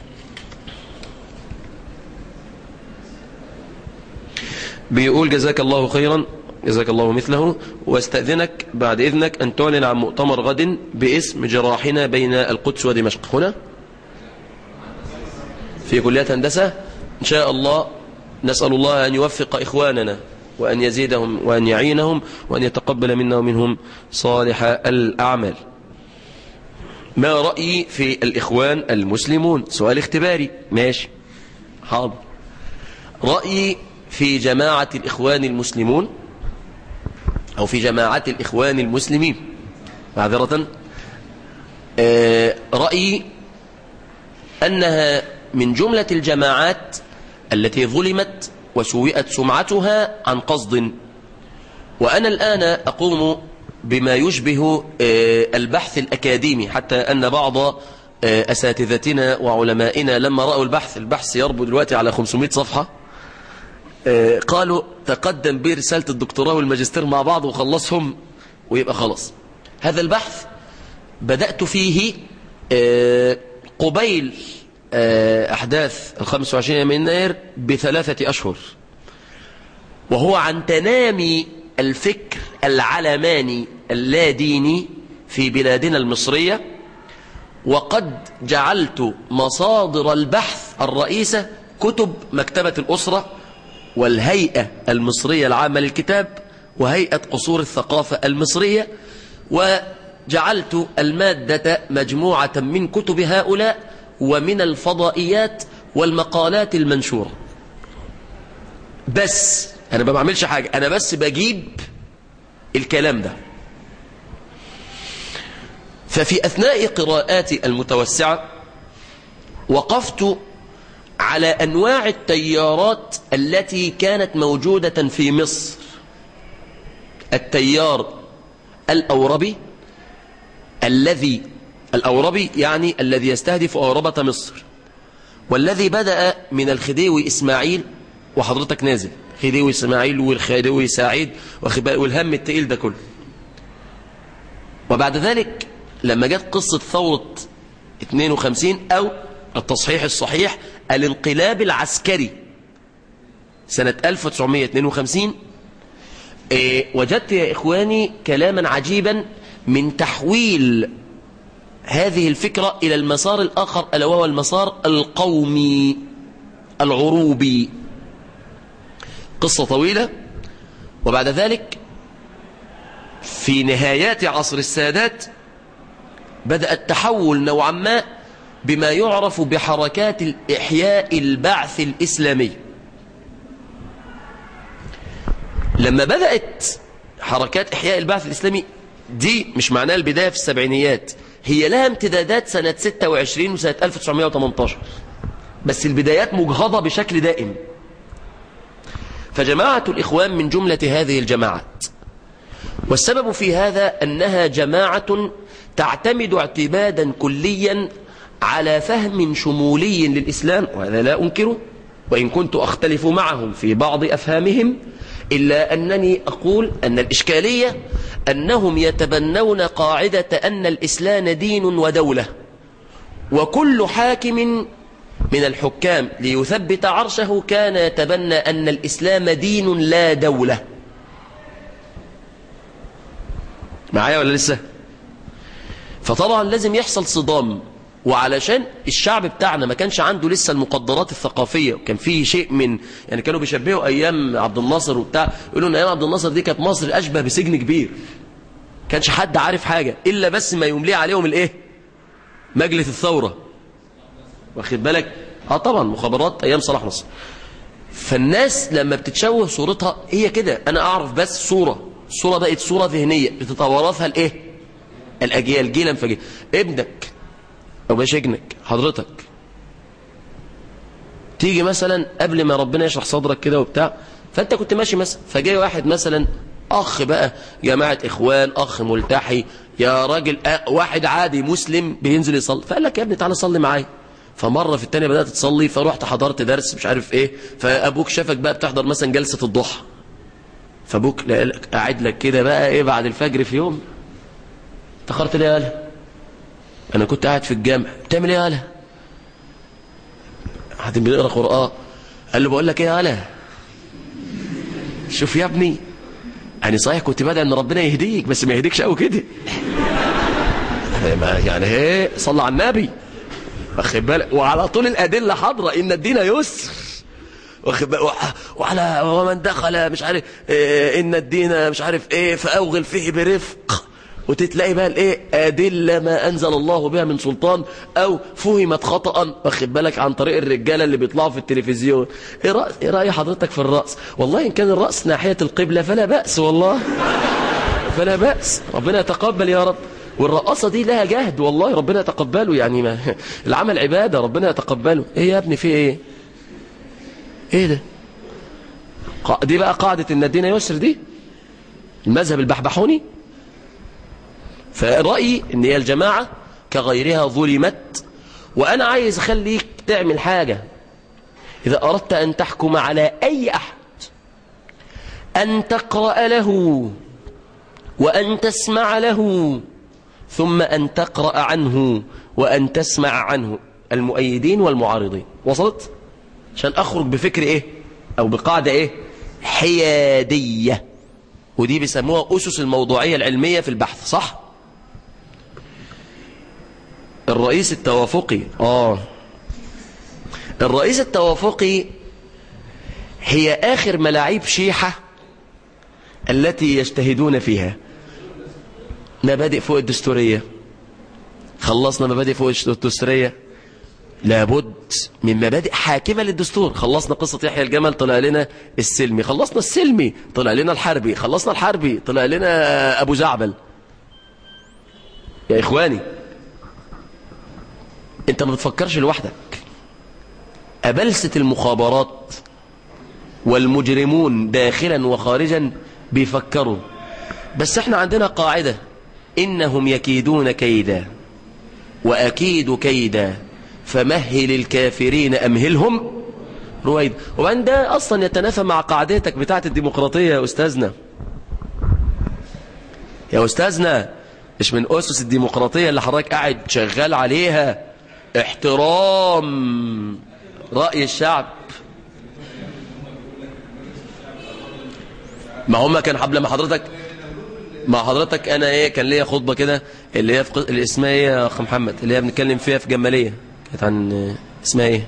C: بيقول جزاك الله خيرا، جزاك الله مثله، واستأذنك بعد إذنك أن تعلن عن مؤتمر غد باسم جراحنا بين القدس ودمشق هنا في كلية هندسة إن شاء الله. نسأل الله أن يوفق إخواننا وأن يزيدهم وأن يعينهم وأن يتقبل منا ومنهم صالح الأعمال. ما رأيي في الإخوان المسلمون؟ سؤال اختباري. ماشي حاضر. رأيي في جماعة الإخوان المسلمون أو في جماعة الإخوان المسلمين معذرة، رأيي أنها من جملة الجماعات التي ظلمت وسوئت سمعتها عن قصد. وأنا الآن أقوم بما يشبه البحث الأكاديمي، حتى أن بعض أساتذتنا وعلمائنا لما رأوا البحث يربو دلوقتي على 500 صفحة، قالوا تقدم برسالة الدكتوراه والماجستير مع بعض وخلصهم ويبقى خلاص. هذا البحث بدأت فيه قبيل أحداث 25 من يناير ب3 أشهر، وهو عن تنامي الفكر العلماني اللاديني في بلادنا المصرية. وقد جعلت مصادر البحث الرئيسة كتب مكتبة الأسرة والهيئة المصرية العامة للكتاب وهيئة قصور الثقافة المصرية، وجعلت المادة مجموعة من كتب هؤلاء ومن الفضائيات والمقالات المنشورة. بس أنا ما بعملش حاجة، أنا بس بجيب الكلام ده. ففي أثناء قراءاتي المتوسعة وقفت على أنواع التيارات التي كانت موجودة في مصر. التيار الأوربي، الأوربي يعني الذي يستهدف أوربة مصر، والذي بدأ من الخديوي إسماعيل، وحضرتك نازل خديوي إسماعيل والخديوي سعيد والهم التقيل ده كله. وبعد ذلك لما جت قصة ثورة 52 أو التصحيح الصحيح الانقلاب العسكري سنة 1952، وجدت يا إخواني كلاما عجيبا من تحويل هذه الفكرة إلى المسار الآخر، ألا وهو المسار القومي العروبي. قصة طويلة. وبعد ذلك في نهايات عصر السادات بدأ التحول نوعا ما بما يعرف بحركات الإحياء البعث الإسلامي. لما بدأت حركات إحياء البعث الإسلامي دي مش معناها البداية في السبعينيات، هي لها امتدادات سنة 26 وسنة 1918، بس البدايات مجهضة بشكل دائم. فجماعة الإخوان من جملة هذه الجماعات، والسبب في هذا أنها جماعة تعتمد اعتمادا كليا على فهم شمولي للإسلام، وهذا لا أنكره وإن كنت أختلف معهم في بعض أفهامهم، إلا أنني أقول أن الإشكالية أنهم يتبنون قاعدة أن الإسلام دين ودولة، وكل حاكم من الحكام ليثبت عرشه كان يتبنى أن الإسلام دين لا دولة. معايا ولا لسه؟ فطبعا لازم يحصل صدام، وعلشان الشعب بتاعنا ما كانش عنده لسه المقدرات الثقافية، وكان فيه شيء من يعني كانوا بيشبهوا أيام عبد الناصر وبتاع، يقولوا أن أيام عبد الناصر دي كانت مصر أشبه بسجن كبير، كانش حد عارف حاجة إلا بس ما يمليه عليهم الإيه؟ مجلس الثورة، واخد بالك؟ طبعا مخابرات أيام صلاح نصر. فالناس لما بتتشوه صورتها هي كده، أنا أعرف بس صورة بقت صورة ذهنية بتتوارثها الإيه؟ الأجيال جيلا فجيلا. ابنك أو باش ابنك حضرتك تيجي مثلا قبل ما ربنا يشرح صدرك كده وبتاع، فأنت كنت ماشي مثلا، فجاي واحد مثلا أخ بقى جماعة إخوان، أخ ملتحي يا راجل، واحد عادي مسلم بينزل يصلي، فقال لك يا ابني تعالى صلي معايا. فمرة في التانية بدأت تصلي، فروحت حضرت درس مش عارف ايه، فأبوك شافك بقى بتحضر مثلا جلسة الضحى، فأبوك قاعد لك كده بقى ايه بعد الفجر في يوم، اتأخرت ليه يا هلا؟ أنا كنت قاعد في الجامع. بتعمل ايه يا هلا؟ حد بيقرأ قرآن. قال له بقول لك ايه يا هلا، شوف يا ابني يعني صحيح كنت بدأ ان ربنا يهديك بس ما يهديكش قوي كده يعني ايه، صلى على النبي، واخد بالك؟ وعلى طول الأدلة حاضرة إن الدين يسر، واخد بالك؟ وعلى ومن دخل مش عارف إن الدين مش عارف إيه فأوغل فيه برفق، وتتلاقي بقى الإيه أدلة ما أنزل الله بها من سلطان أو فهمت خطأ، واخد بالك؟ عن طريق الرجالة اللي بيطلعوا في التلفزيون. إيه رأي حضرتك في الرأس؟ والله إن كان الرأس ناحية القبلة فلا بأس، والله فلا بأس، ربنا يتقبل يا رب. والرقصة دي لها جهد والله ربنا يتقبله، يعني ما العمل عبادة ربنا يتقبله. ايه يا ابني في ايه؟ ايه ده؟ دي بقى قاعدة ان الدين يسر، دي المذهب البحبحوني. فرأيي ان هي الجماعة كغيرها ظلمت، وانا عايز اخليك تعمل حاجة. اذا اردت ان تحكم على اي احد ان تقرأ له وان تسمع له ثم أن تقرأ عنه وأن تسمع عنه المؤيدين والمعارضين. وصلت؟ عشان أخرج بفكر إيه أو بقاعدة إيه حيادية، ودي بيسموها أسس الموضوعية العلمية في البحث، صح؟ الرئيس التوافقي الرئيس التوافقي هي آخر ملاعيب شيحة التي يجتهدون فيها. مبادئ فوق الدستورية، خلصنا مبادئ فوق الدستورية، لابد من مبادئ حاكمة للدستور. خلصنا قصة يحيى الجمل، طلع لنا السلمي، خلصنا السلمي طلع لنا الحربي، خلصنا الحربي طلع لنا أبو زعبل. يا إخواني أنت ما بتفكرش لوحدك، أبلسة المخابرات والمجرمون داخلا وخارجا بيفكروا، بس احنا عندنا قاعدة: إنهم يكيدون كيدا وأكيد كيدا فمهل الكافرين أمهلهم رويد. وبعدين ده أصلا يتنافى مع قاعدتك بتاعة الديمقراطية يا أستاذنا. يا أستاذنا مش من أسس الديمقراطية اللي حضرتك قاعد شغال عليها احترام رأي الشعب؟ ما هم كان قبل ما حضرتك مع حضرتك انا ايه كان ليا خطبه كده اللي هي اللي اسمها ايه يا اخ محمد، اللي هي بنتكلم فيها في جماليه، كانت عن اسمها ايه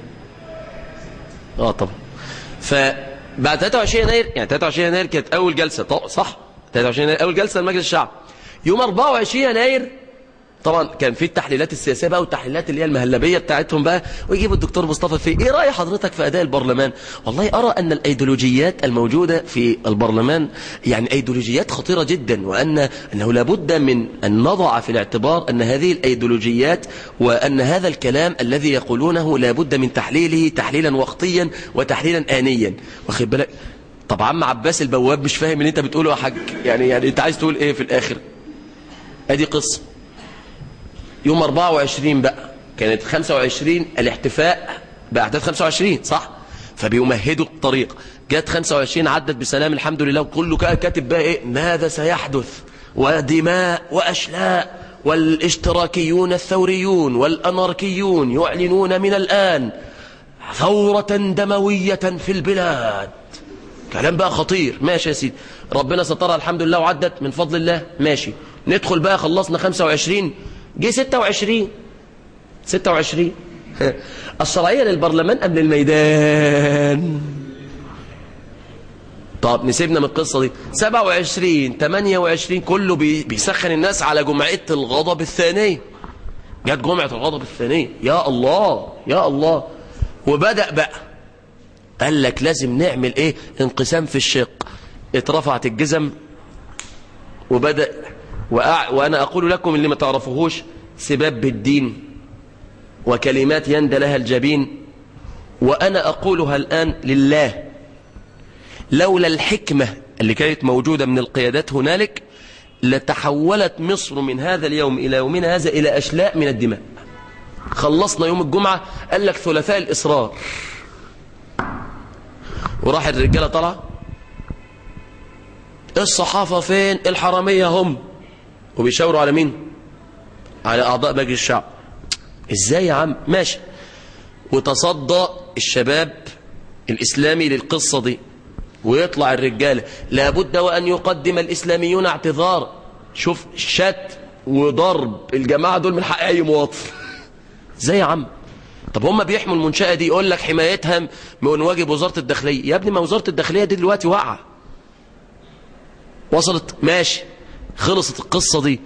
C: طبعا. فبعد 23 يناير، يعني 23 يناير كانت اول جلسه، صح؟ 23 يناير أول جلسة لمجلس الشعب. يوم 24 يناير طبعا كان في التحليلات السياسية بقى والتحليلات اللي هي المهلبية بتاعتهم بقى، ويجيبوا الدكتور مصطفى في ايه رأي حضرتك في أداء البرلمان؟ والله أرى أن الأيديولوجيات الموجودة في البرلمان يعني أيديولوجيات خطيرة جدا، أنه لابد من أن نضع في الاعتبار أن هذه الأيديولوجيات وأن هذا الكلام الذي يقولونه لابد من تحليله تحليلا وقتيا وتحليلا آنيا. واخد بالك؟ طب عم عباس البواب مش فاهم اللي انت بتقوله يا حاج، يعني انت عايز تقول ايه في الآخر؟ ادي قصة. يوم 24 بقى كانت 25 الاحتفاء بأحداث 25 صح؟ فبيمهدوا الطريق. جت 25 عدت بسلام الحمد لله، وكله كاتب بقى ايه ماذا سيحدث، ودماء وأشلاء، والاشتراكيون الثوريون والأناركيون يعلنون من الآن ثورة دموية في البلاد. كلام بقى خطير. ماشي يا سيدي، ربنا سترها الحمد لله وعدت من فضل الله. ماشي، ندخل بقى خلصنا 25، جه 26 الشرعية للبرلمان أم للميدان؟ طب نسيبنا من القصة دي. 27 28 كله بيسخن الناس على جمعية الغضب الثانية. جت جمعة الغضب الثانية، يا الله يا الله. وبدأ بقى قال لك لازم نعمل ايه؟ انقسام في الشق. اترفعت الجزم وبدأ وأنا أقول لكم اللي ما تعرفوهوش، سباب بالدين وكلمات يندى لها الجبين. وأنا أقولها الآن لله، لولا الحكمة اللي كانت موجودة من القيادات هنالك لتحولت مصر من هذا اليوم إلى يومنا هذا إلى أشلاء من الدماء. خلصنا يوم الجمعة قال لك ثلاثاء الإصرار، وراح الرجالة طلع الصحافة فين؟ الحرامية هم. وبيشاوروا على مين؟ على أعضاء مجلس الشعب. إزاي يا عم؟ ماشي. وتصدى الشباب الإسلامي للقصة دي، ويطلع الرجالة لابد وأن يقدم الإسلاميون اعتذار. شوف شت وضرب الجماعة دول من حق أي مواطن. إزاي يا عم؟ طب هم بيحموا المنشأة دي، يقول لك حمايتها من واجب وزارة الداخلية. يا ابني ما وزارة الداخلية دي دلوقتي واقعة. وصلت؟ ماشي، خلصت القصة دي.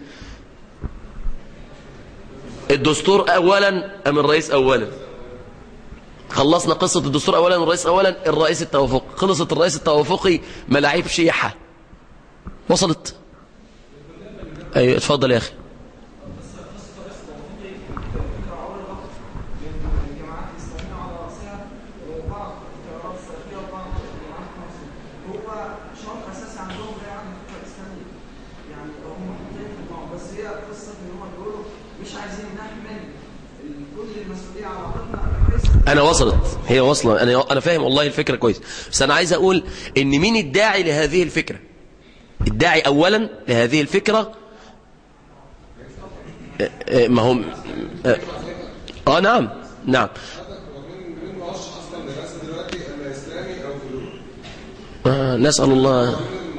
C: الدستور أولا أم الرئيس أولا؟ خلصنا قصة الدستور أولا والرئيس أولا. الرئيس التوافقي، خلصت الرئيس التوافقي ملاعيب شيحة. وصلت؟ أيوة اتفضل يا أخي. أنا وصلت، هي وصلة، أنا فاهم والله الفكرة كويس، بس أنا عايز أقول إن مين الداعي لهذه الفكرة؟ الداعي أولا لهذه الفكرة ما هم نعم نسأل الله.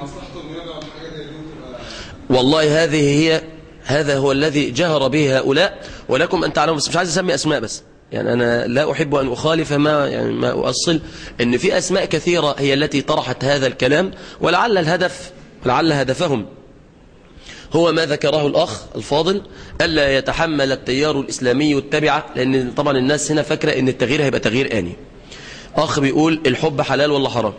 C: والله هذا هو الذي جهر به هؤلاء، ولكم أن تعلموا، بس مش عايز أسمي أسماء، بس يعني أنا لا أحب أن أخالف ما أؤصل، إن في أسماء كثيرة هي التي طرحت هذا الكلام، ولعل هدفهم هو ما ذكره الأخ الفاضل، ألا يتحمل التيار الإسلامي التبعة، لأن طبعا الناس هنا فاكرة إن التغيير هيبقى تغيير آني. أخ بيقول الحب حلال ولا حرام؟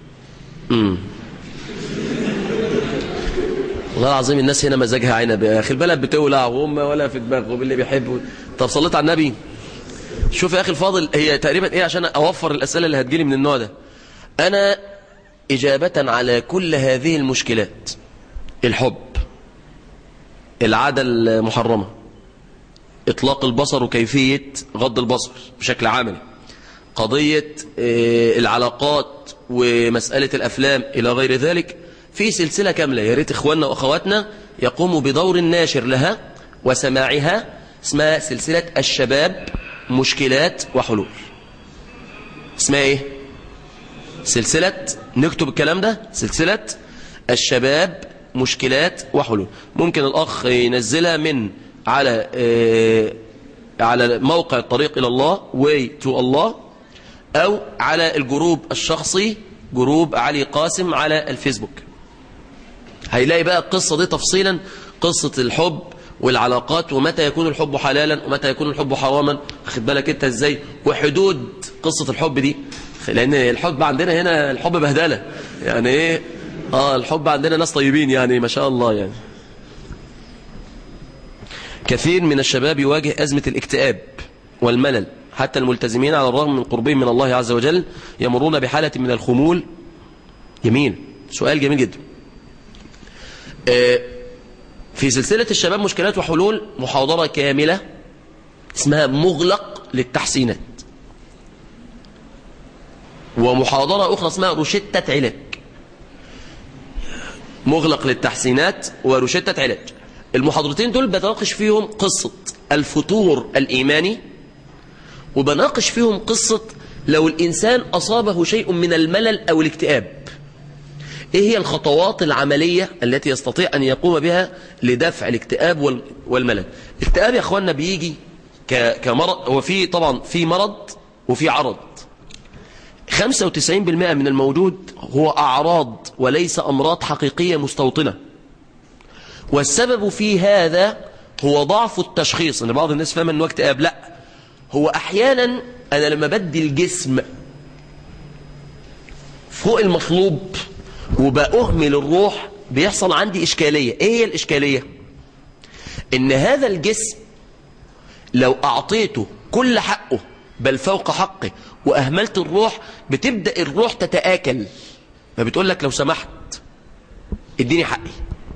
C: والله العظيم الناس هنا مزاجها عنب يا أخي، البلد بتولع وهم ولا في دماغهم اللي بيحبوا. طب صليت على النبي. شوف يا أخي الفاضل، هي تقريبا إيه عشان أوفر الأسئلة اللي هتجيلي من النوع ده. أنا إجابة على كل هذه المشكلات، الحب، العادة المحرمة، إطلاق البصر وكيفية غض البصر بشكل عملي، قضية العلاقات ومسألة الأفلام إلى غير ذلك، في سلسلة كاملة. يا ريت إخواننا وأخواتنا يقوموا بدور ناشر لها وسماعها، اسمها سلسلة الشباب مشكلات وحلول. اسمها ايه؟ سلسلة، نكتب الكلام ده، سلسلة الشباب مشكلات وحلول. ممكن الأخ ينزلها من على موقع الطريق إلى الله way to الله، أو على الجروب الشخصي جروب علي قاسم على الفيسبوك. هيلاقي بقى القصة دي تفصيلا، قصة الحب والعلاقات، ومتى يكون الحب حلالا ومتى يكون الحب حراما، خد بالك انت ازاي، وحدود قصة الحب دي، لان الحب عندنا هنا الحب بهدلة يعني ايه، الحب عندنا ناس طيبين يعني ما شاء الله يعني. كثير من الشباب يواجه أزمة الاكتئاب والملل، حتى الملتزمين على الرغم من قربهم من الله عز وجل يمرون بحالة من الخمول. جميل، سؤال جميل جدا. في سلسلة الشباب مشكلات وحلول محاضرة كاملة اسمها مغلق للتحسينات، ومحاضرة أخرى اسمها روشتة علاج. مغلق للتحسينات وروشتة علاج، المحاضرتين دول بناقش فيهم قصة الفتور الإيماني، وبناقش فيهم قصة لو الإنسان أصابه شيء من الملل أو الاكتئاب، إيه هي الخطوات العملية التي يستطيع أن يقوم بها لدفع الاكتئاب والملل. الاكتئاب يا أخواننا بيجي كمرض، هو في طبعا في مرض وفي عرض. 95% من الموجود هو أعراض وليس أمراض حقيقية مستوطنة، والسبب في هذا هو ضعف التشخيص. ان بعض الناس فاهمه انه اكتئاب، لا، هو احيانا انا لما بدي الجسم فوق المطلوب وبأهمل الروح بيحصل عندي اشكاليه. ايه هي الاشكاليه؟ ان هذا الجسم لو اعطيته كل حقه بل فوق حقه واهملت الروح، بتبدأ الروح تتآكل، فبتقول لك لو سمحت اديني حقي.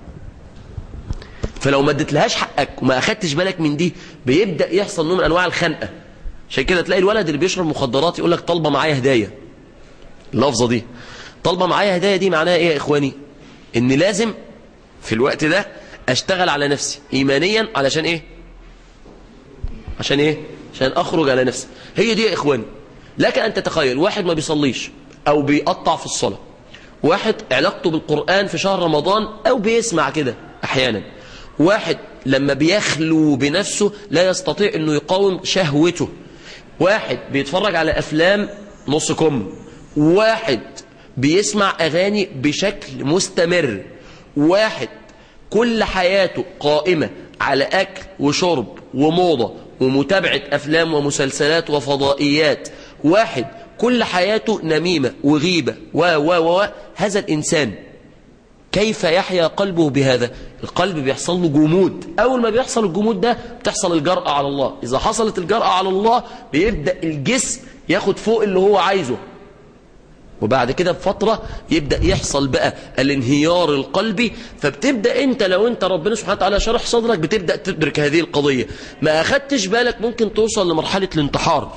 C: فلو ما اديتلهاش حقك وما اخدتش بالك من دي، بيبدأ يحصل نوع من انواع الخنقه. عشان كده تلاقي الولد اللي بيشرب مخدرات يقول لك طالبه معايا هدايا. اللفظه دي طالبه معايا هدايا دي معناها ايه يا اخواني؟ ان لازم في الوقت ده اشتغل على نفسي ايمانيا. علشان ايه؟ عشان ايه؟ عشان اخرج على نفسي. هي دي يا اخواني. لك ان تتخيل واحد ما بيصليش او بيقطع في الصلاه، واحد علاقته بالقرآن في شهر رمضان او بيسمع كده احيانا، واحد لما بيخلو بنفسه لا يستطيع انه يقاوم شهوته، واحد بيتفرج على افلام نص كم، واحد بيسمع اغاني بشكل مستمر، واحد كل حياته قائمة على اكل وشرب وموضة ومتابعة افلام ومسلسلات وفضائيات، واحد كل حياته نميمة وغيبة هذا الانسان كيف يحيا قلبه بهذا؟ القلب بيحصل له جمود. أول ما بيحصل الجمود ده بتحصل الجرأة على الله. إذا حصلت الجرأة على الله بيبدأ الجسم ياخد فوق اللي هو عايزه، وبعد كده بفترة يبدأ يحصل بقى الانهيار القلبي. فبتبدأ انت لو انت ربنا سبحانه وتعالى شرح صدرك بتبدأ تدرك هذه القضية. ما أخدتش بالك ممكن توصل لمرحلة الانتحار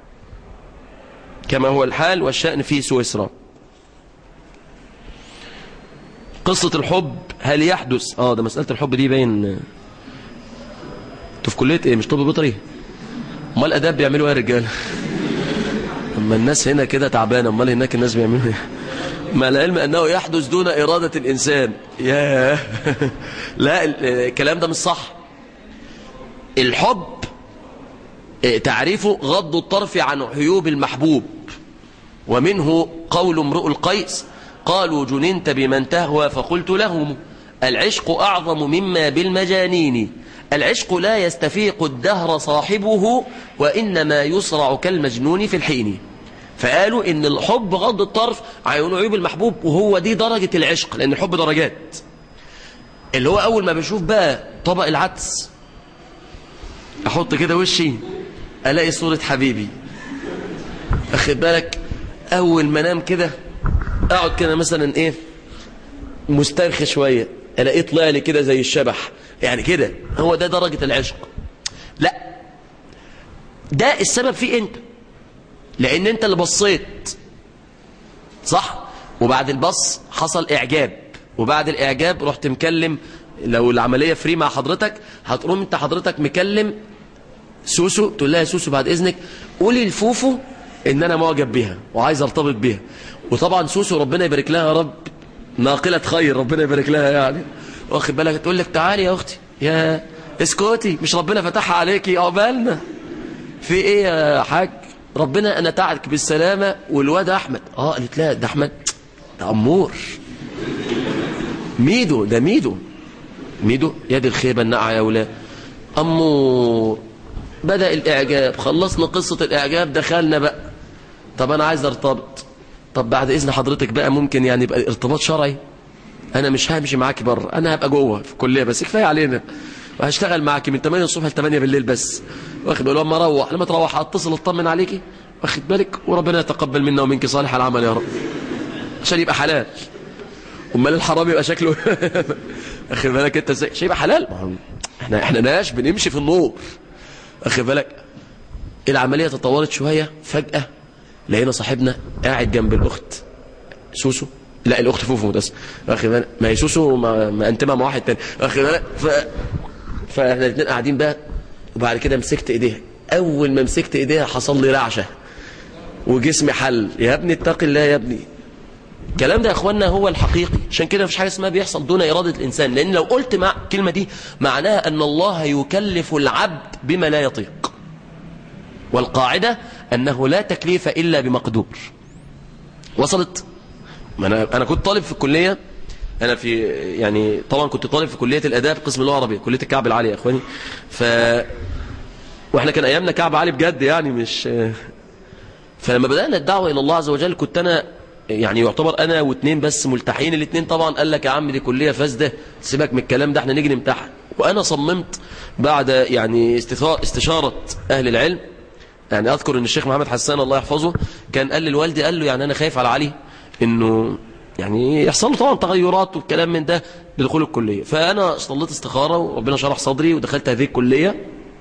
C: كما هو الحال والشأن في سويسرا. قصة الحب هل يحدث؟ ده مسألة الحب دي باين. انتوا في كلية ايه؟ مش طب بيطري؟ امال الاداب بيعملوا ايه يا رجاله؟ اما الناس هنا كده تعبانه، امال هناك الناس بيعملوا ايه؟ مع العلم انه يحدث دون ارادة الانسان. ياه لا، الكلام ده مش صح. الحب تعريفه غض الطرف عن عيوب المحبوب، ومنه قول امرؤ القيس: قالوا جننت بمن تهوى فقلت لهم العشق أعظم مما بالمجانين، العشق لا يستفيق الدهر صاحبه وإنما يصرع كالمجنون في الحين. فقالوا إن الحب غض الطرف عن عيوب المحبوب، وهو دي درجة العشق، لأن الحب درجات. اللي هو أول ما بشوف بقى طبق العدس أحط كده وشي ألاقي صورة حبيبي، أخد بالك؟ أول ما نام كده اقعد كده مثلا ايه مسترخي شويه الاقيه طلع لي كده زي الشبح، يعني كده هو ده درجه العشق. لا، ده السبب فيه انت، لان انت اللي بصيت صح، وبعد البص حصل اعجاب، وبعد الاعجاب رحت مكلم. لو العمليه فري مع حضرتك هتقوم انت حضرتك مكلم سوسو، تقول لها يا سوسو بعد اذنك قولي لفوفو ان انا معجب بيها وعايز ارتبط بيها. وطبعا سوسو ربنا يبارك لها يا رب، ناقلة خير ربنا يبارك لها يعني، واخد بالك، تقول لك تعالي يا اختي، يا اسكتي مش ربنا فتحها عليكي عقبالنا في ايه يا حاج؟ ربنا انا تعبك بالسلامه. والواد احمد قالت لا ده احمد ده امور ميدو، ده ميدو يد الخيبة النقعة يا ولاد. أمور بدأ الإعجاب، خلصنا قصة الإعجاب، دخلنا بقى. طب أنا عايز أرتبط. طب بعد إذن حضرتك بقى ممكن يعني يبقى ارتباط شرعي؟ أنا مش همشي معاكي بره، أنا هبقى جوه في الكلية بس، كفاية علينا، وهشتغل معاكي من 8 الصبح ل 8 بالليل بس، واخد بالك؟ لما تروح هتصل اطمن عليكي، واخد بالك؟ وربنا يتقبل منا ومنك صالح العمل يا رب، عشان يبقى حلال. امال الحرام يبقى شكله واخد بالك انت ازاي؟ عشان يبقى حلال. احنا ناس بنمشي في النور، واخد بالك؟ العمليه تطورت شويه، فجاه لقينا صاحبنا قاعد جنب الاخت سوسو، لا الاخت فوفو مدرسه، واخد بالك؟ ما هي سوسو ما انتمها مع واحد تاني، واخد بالك؟ فاحنا الاثنين قاعدين بقى، وبعد كده مسكت ايديها. اول ما مسكت ايديها حصل لي رعشه وجسمي حل. يا ابني اتق الله يا ابني. الكلام ده يا اخوانا هو الحقيقي. عشان كده مفيش حاجه اسمها بيحصل دون اراده الانسان، لان لو قلت مع الكلمه دي معناها ان الله يكلف العبد بما لا يطيق، والقاعده انه لا تكليف الا بمقدور. وصلت؟ انا كنت طالب في الكليه، انا في يعني طبعا كنت طالب في كليه الاداب قسم اللغه العربيه، كليه الكعب العالي يا اخواني. واحنا كان ايامنا كعب عالي بجد يعني، مش فلما بدانا الدعوه الى الله عز وجل كنت انا يعني يعتبر انا واثنين بس ملتحين. الاثنين طبعا قال لك يا عم دي كليه فاسده، سيبك من الكلام ده، احنا نيجي نمتحن. وانا صممت بعد يعني استشاره اهل العلم. يعني اذكر ان الشيخ محمد حسان الله يحفظه كان قال للوالدي، قال له يعني انا خايف على علي انه يعني يحصل له طبعا تغيرات والكلام من ده لدخول الكليه. فانا صليت استخاره وربنا شرح صدري ودخلت هذه الكليه.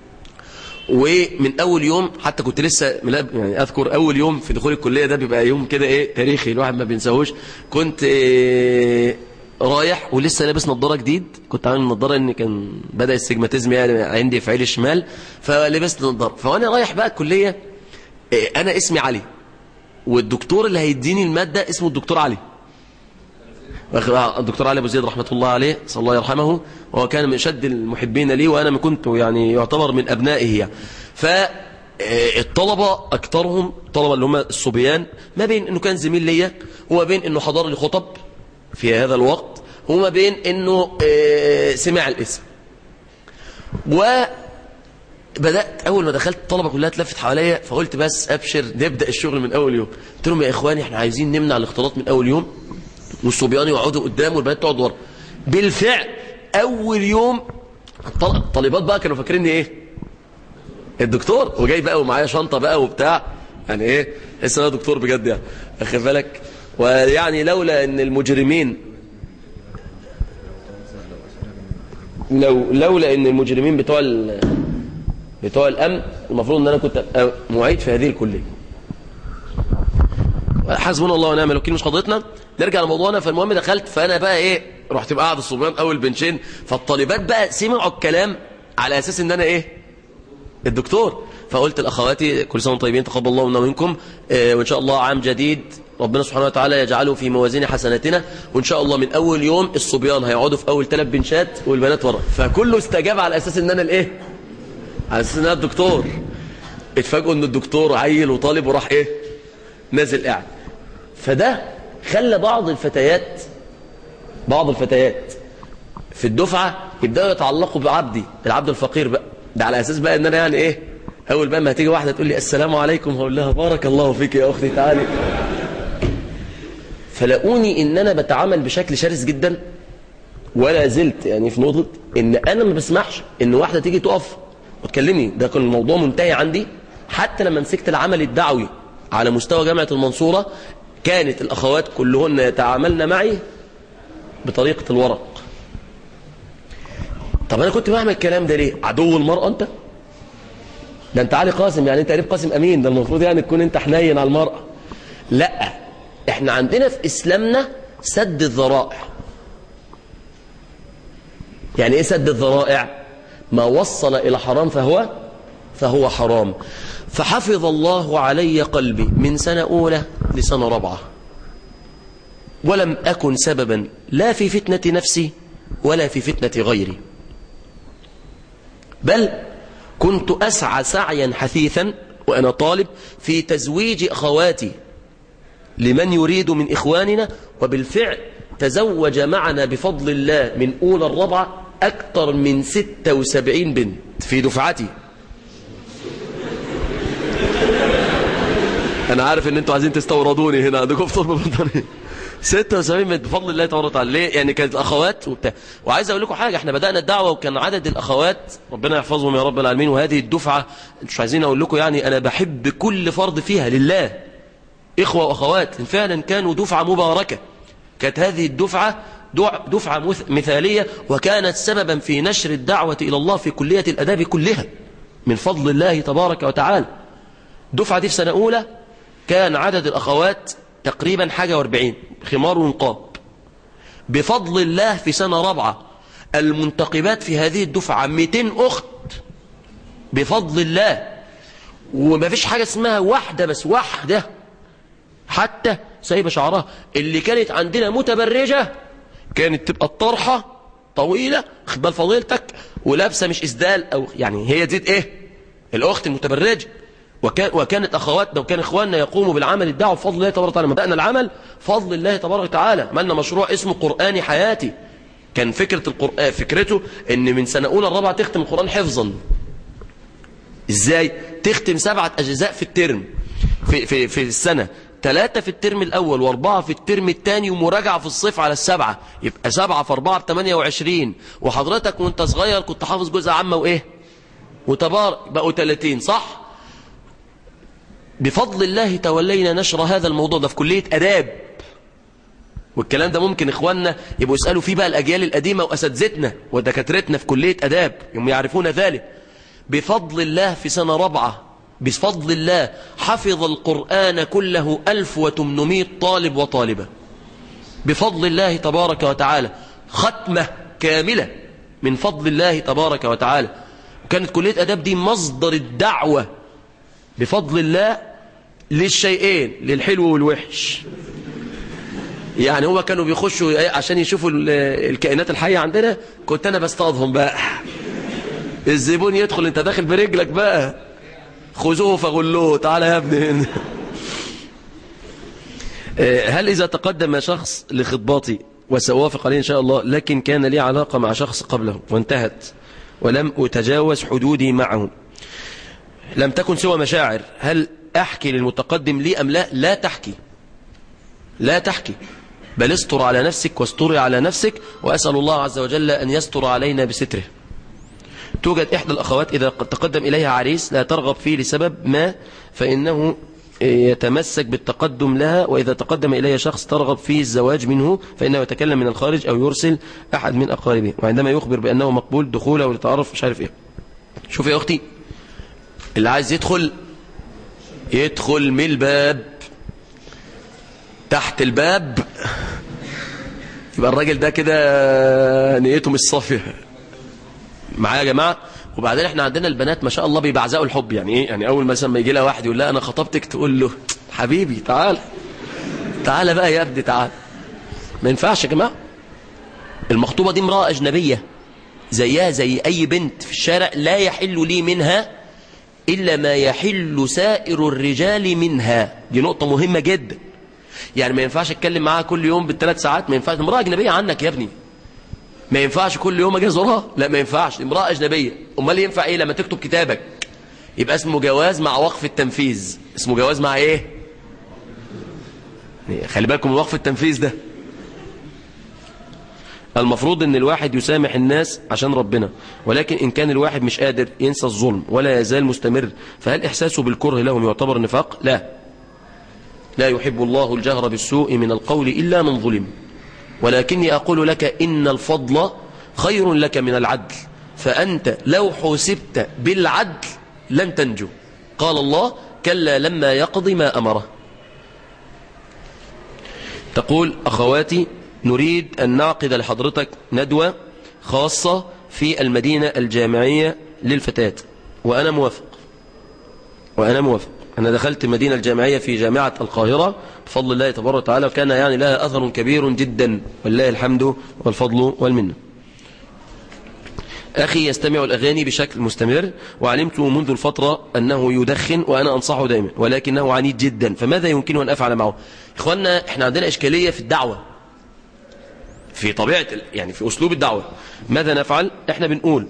C: ومن اول يوم حتى كنت لسه يعني اذكر اول يوم في دخول الكليه ده بيبقى يوم كده ايه تاريخي الواحد ما بينساهوش. كنت رايح ولسه لابس نظاره جديد، كنت عامل النظاره ان كان بدا السجماتيزم يعني عندي في عين الشمال، فلبست نظاره. فوانا رايح بقى الكليه انا اسمي علي، والدكتور اللي هيديني الماده اسمه الدكتور علي، الدكتور علي ابو زيد رحمه الله عليه، صلى الله يرحمه، وهو كان من شد المحبين لي، وانا ما كنت يعني يعتبر من ابنائه يعني. فالطلبه اكثرهم الطلبه اللي هم الصبيان، ما بين انه كان زميل ليا، وما بين انه حضر لي خطب في هذا الوقت، وما بين انه سمع الاسم. وبدات اول ما دخلت الطلبه كلها اتلفت حواليا، فقلت بس ابشر نبدا الشغل من اول يوم. قلت لهم يا اخواني احنا عايزين نمنع الاختلاط من اول يوم، والصبيان يقعدوا قدام والبنات تقعد ورا. بالفعل اول يوم الطالبات بقى كانوا فاكريني ايه الدكتور، وجاي بقى ومعايا شنطه بقى وبتاع، يعني ايه لسه انا دكتور بجد يعني، واخد بالك؟ ويعني لولا ان المجرمين لولا ان المجرمين بتوع الامن المفروض ان انا كنت ابقى معيد في هذه الكليه. حسبنا الله ونعم الوكيل، مش قضيتنا. نرجع لموضوعنا. فالمهم دخلت، فانا بقى ايه رحت بقى قاعد الصبيان اول بنشين، فالطالبات بقى سمعوا الكلام على اساس ان انا ايه الدكتور. فقلت لاخواتي كل سنه وانتم طيبين، تقبل الله منا ومنكم، وان شاء الله عام جديد ربنا سبحانه وتعالى يجعله في موازين حسناتنا، وان شاء الله من اول يوم الصبيان هيقعدوا في اول 3 بنشات والبنات ورا. فكله استجاب على اساس ان انا الايه، على اساس ان انا الدكتور. اتفاجئوا ان الدكتور عيل وطالب وراح ايه نازل قاعد. فده خلى بعض الفتيات في الدفعه يبداوا يتعلقوا بعبدي، العبد الفقير بقى ده، على اساس بقى ان انا يعني ايه، اول بقى ما هتيجي واحده تقول لي السلام عليكم هقول لها بارك الله فيك يا اختي تعالي. فلاقوني ان انا بتعامل بشكل شرس جدا، ولا زلت يعني في نقطه ان انا ما بسمحش ان واحده تيجي تقف وتكلمني. ده كان الموضوع منتهي عندي. حتى لما مسكت العمل الدعوي على مستوى جامعه المنصوره، كانت الاخوات كلهن يتعاملن معي بطريقه الورق. طب انا كنت بعمل الكلام ده ليه؟ عدو المراه انت؟ ده انت علي قاسم، يعني انت قريب قاسم امين، ده المفروض يعني تكون انت حنين على المراه. لا، احنا عندنا في اسلامنا سد الذرائع. يعني ايه سد الذرائع؟ ما وصل الى حرام فهو حرام. فحفظ الله علي قلبي من سنة أولى لسنة رابعة، ولم أكن سببا لا في فتنة نفسي ولا في فتنة غيري، بل كنت أسعى سعيا حثيثا وأنا طالب في تزويج أخواتي لمن يريد من إخواننا. وبالفعل تزوج معنا بفضل الله من أولى الرابعة أكثر من 76 بنت في دفعتي. أنا عارف إن أنتوا عايزين تستوردوني هنا عندكم في طب البطني. 76 بنت بفضل الله تبارك وتعالى. ليه؟ يعني كانت الأخوات وبتاع. وعايز أقول لكم حاجة، إحنا بدأنا الدعوة وكان عدد الأخوات ربنا يحفظهم يا رب العالمين، وهذه الدفعة مش عايزين أقول لكم يعني أنا بحب كل فرد فيها لله، إخوة وأخوات فعلا كانوا دفعة مباركة. كانت هذه الدفعة دفعة مثالية، وكانت سببا في نشر الدعوة إلى الله في كلية الأداب كلها من فضل الله تبارك وتعالى. دفعة دي في سنة أولى كان عدد الأخوات تقريبا حاجة 40 خمار ونقاب. بفضل الله في سنة رابعة المنتقبات في هذه الدفعة 200 أخت بفضل الله، وما فيش حاجة اسمها واحدة بس، واحدة حتى سايبة شعرها. اللي كانت عندنا متبرجة كانت تبقى الطرحة طويلة خبال فضيلتك ولابسة مش إسدال، أو يعني هي دي إيه الأخت المتبرجة. وكانت أخواتنا وكان إخواننا يقوموا بالعمل الدعوة بفضل الله تبارك وتعالى. بدأنا العمل فضل الله تبارك وتعالى، عملنا مشروع اسمه قرآن حياتي. كان فكرة القرآن فكرته إن من سنة أولى الرابعة تختم القرآن حفظا. إزاي؟ تختم 7 أجزاء في الترم في السنة، 3 في الترم الأول و4 في الترم الثاني، ومراجعة في الصيف على 7، يبقى 7 في 4 ب28. وحضرتك وانت صغير كنت حافظ جزء عامة وإيه وتبارك بقوا 30 صح؟ بفضل الله تولينا نشر هذا الموضوع ده في كلية أداب. والكلام ده ممكن إخواننا يبقوا يسألوا فيه بقى الأجيال القديمة وأساتذتنا ودكاترتنا في كلية أداب هم يعرفون ذلك. بفضل الله في سنة رابعة بفضل الله حفظ القرآن كله 1800 طالب وطالبة بفضل الله تبارك وتعالى، ختمة كاملة من فضل الله تبارك وتعالى. وكانت كلية أداب دي مصدر الدعوة بفضل الله للشيئين، للحلو والوحش. يعني هو كانوا بيخشوا عشان يشوفوا الكائنات الحية عندنا، كنت أنا بستضهم بقى. الزبون يدخل انت داخل برجلك بقى، خذوه فغلوه تعالى يا ابني. هل إذا تقدم شخص لخطباتي وسأوافق عليه إن شاء الله، لكن كان لي علاقة مع شخص قبله وانتهت ولم أتجاوز حدودي معه، لم تكن سوى مشاعر، هل أحكي للمتقدم لي أم لا؟ لا تحكي، لا تحكي، بل استر على نفسك واستري على نفسك، وأسأل الله عز وجل أن يستر علينا بستره. توجد إحدى الأخوات إذا تقدم إليها عريس لا ترغب فيه لسبب ما فإنه يتمسك بالتقدم لها، وإذا تقدم إليها شخص ترغب فيه الزواج منه فإنه يتكلم من الخارج أو يرسل أحد من أقاربه، وعندما يخبر بأنه مقبول دخوله ولتعرف مش عارف إيه. شوف يا أختي، اللي عايز يدخل من الباب، تحت الباب يبقى الراجل ده كده نيته مش صافية معايا يا جماعة. وبعدين احنا عندنا البنات ما شاء الله بيبعزقوا الحب. يعني ايه؟ يعني اول مثلا ما يجي لها واحد يقول لها انا خطبتك، تقول له حبيبي تعال بقى يا ابني تعال. ما ينفعش يا جماعة. المخطوبة دي امرأة أجنبية زيها زي أي بنت في الشارع، لا يحل لي منها إلا ما يحل سائر الرجال منها. دي نقطة مهمة جدا. يعني ما ينفعش اتكلم معاها كل يوم بال3 ساعات، ما ينفعش. امرأة أجنبية عنك يا ابني، ما ينفعش كل يوم اجي ازورها، لا ما ينفعش، امرأة أجنبية. امال ينفع ايه؟ لما تكتب كتابك يبقى اسمه جواز مع وقف التنفيذ. اسمه جواز مع ايه؟ خلي بالكم من وقف التنفيذ ده. المفروض ان الواحد يسامح الناس عشان ربنا، ولكن ان كان الواحد مش قادر ينسى الظلم ولا يزال مستمر، فهل احساسه بالكره لهم يعتبر نفاق؟ لا يحب الله الجهر بالسوء من القول الا من ظلم، ولكني أقول لك إن الفضل خير لك من العدل، فأنت لو حسبت بالعدل لن تنجو. قال الله كلا لما يقضي ما أمره. تقول أخواتي نريد أن نعقد لحضرتك ندوة خاصة في المدينة الجامعية للفتاة، وأنا موافق. أنا دخلت المدينة الجامعية في جامعة القاهرة بفضل الله تبارك وتعالى، وكان يعني لها أثر كبير جدا والله الحمد والفضل والمنة. أخي يستمع الأغاني بشكل مستمر، وعلمت منذ الفترة أنه يدخن وأنا أنصحه دائما، ولكنه عنيد جدا، فماذا يمكن أن أفعل معه؟ إخواننا إحنا عندنا إشكالية في الدعوة. في طبيعة يعني في أسلوب الدعوة. ماذا نفعل؟ احنا بنقول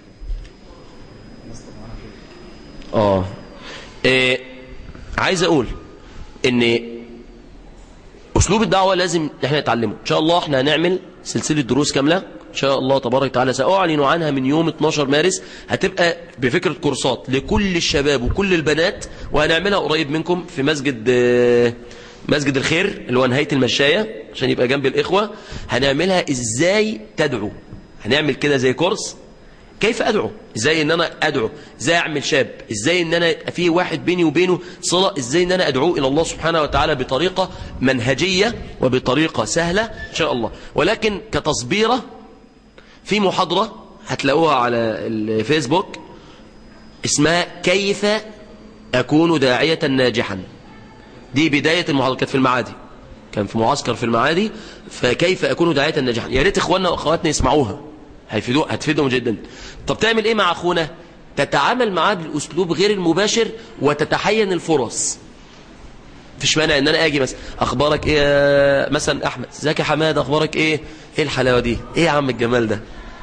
C: عايز أقول إن أسلوب الدعوة لازم احنا نتعلمه. إن شاء الله احنا هنعمل سلسلة دروس كاملة إن شاء الله تبارك وتعالى، سأعلن عنها من يوم 12 مارس. هتبقى بفكرة كورسات لكل الشباب وكل البنات، وهنعملها قريب منكم في مسجد الخير اللي هو نهاية المشاية عشان يبقى جنب الإخوة. هنعملها إزاي تدعو، هنعمل كده زي كورس كيف أدعو، إزاي إن أنا أدعو، إزاي أعمل شاب، إزاي إن أنا في واحد بيني وبينه صلة، إزاي إن أنا أدعو إلى الله سبحانه وتعالى بطريقة منهجية وبطريقة سهلة إن شاء الله. ولكن كتصبيرة في محاضرة هتلاقوها على الفيسبوك اسمها كيف أكون داعية ناجحا. دي بداية المحاضرة، كانت في المعادي، كان في معسكر في المعادي، فكيف أكون داعية ناجحا. يا ريت إخواننا وأخواتنا يسمعوها، هتفيدهم جدا. طب تعمل إيه مع أخونا؟ تتعامل معاه بالأسلوب غير المباشر وتتحين الفرص. مفيش مانع إن أنا أجي مثلا أخبارك إيه مثلا أحمد، ازيك يا حماد، أخبارك إيه الحلاوة دي، إيه يا عم الجمال ده.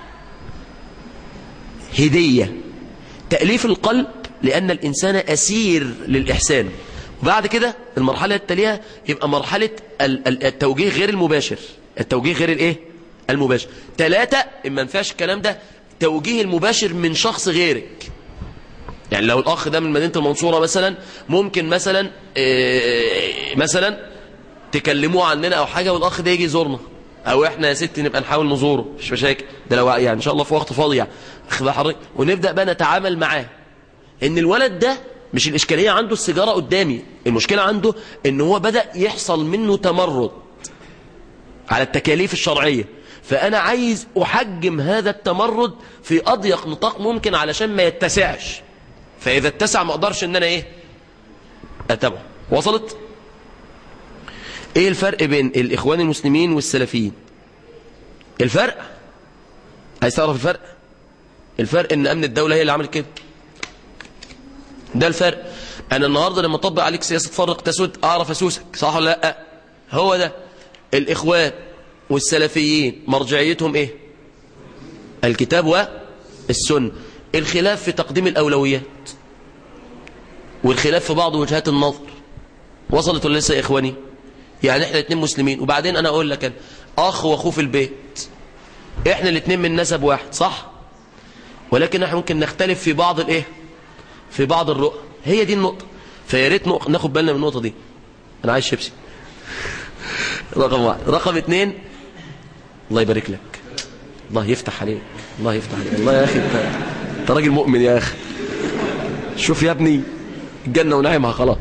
C: هدية، تأليف القلب، لأن الإنسان أسير للإحسان. وبعد كده المرحلة التالية يبقى مرحلة التوجيه غير المباشر. التوجيه غير الايه المباشر. 3 إما نفعش الكلام ده، توجيه المباشر من شخص غيرك. يعني لو الأخ ده من مدينة المنصورة مثلا، ممكن مثلا تكلموه عننا أو حاجة، والأخ ده يجي يزورنا، أو إحنا يا ستي نبقى نحاول نزوره، مش مشاكل، ده لو يعني إن شاء الله في وقت فاضي يعني أخذ حضرتك، ونبدأ بقى نتعامل معاه. إن الولد ده مش الإشكالية عنده السيجارة قدامي، المشكلة عنده إن هو بدأ يحصل منه تمرد على التكاليف الشرعية، فأنا عايز أحجم هذا التمرد في أضيق نطاق ممكن علشان ما يتسعش. فإذا اتسع ما أقدرش إن أنا أتابعه. وصلت؟ إيه الفرق بين الإخوان المسلمين والسلفيين؟ الفرق عايز تعرف الفرق إن أمن الدولة هي اللي عملت كده. ده الفرق. أنا النهاردة لما أطبق عليك سياسة فرق تسود أعرف أسوسك، صح ولا لا؟ هو ده. الإخوان والسلفيين مرجعيتهم إيه؟ الكتاب والسنة. الخلاف في تقديم الأولويات، والخلاف في بعض وجهات النظر. وصلت ولا لسه يا إخواني؟ يعني إحنا الاثنين مسلمين، وبعدين أنا أقول لك أخ وأخوه في البيت، إحنا الاثنين من نسب واحد، صح؟ ولكن إحنا ممكن نختلف في بعض في بعض الرؤى. هي دي النقطة. فيا ريت ناخد بالنا من النقطة دي. أنا عايز شيبسي. رقم 1. رقم 2، الله يبارك لك، الله يفتح عليك، الله يفتح عليك، الله يا أخي أنت راجل مؤمن يا أخي. شوف يا ابني الجنة ونعيمها خلاص.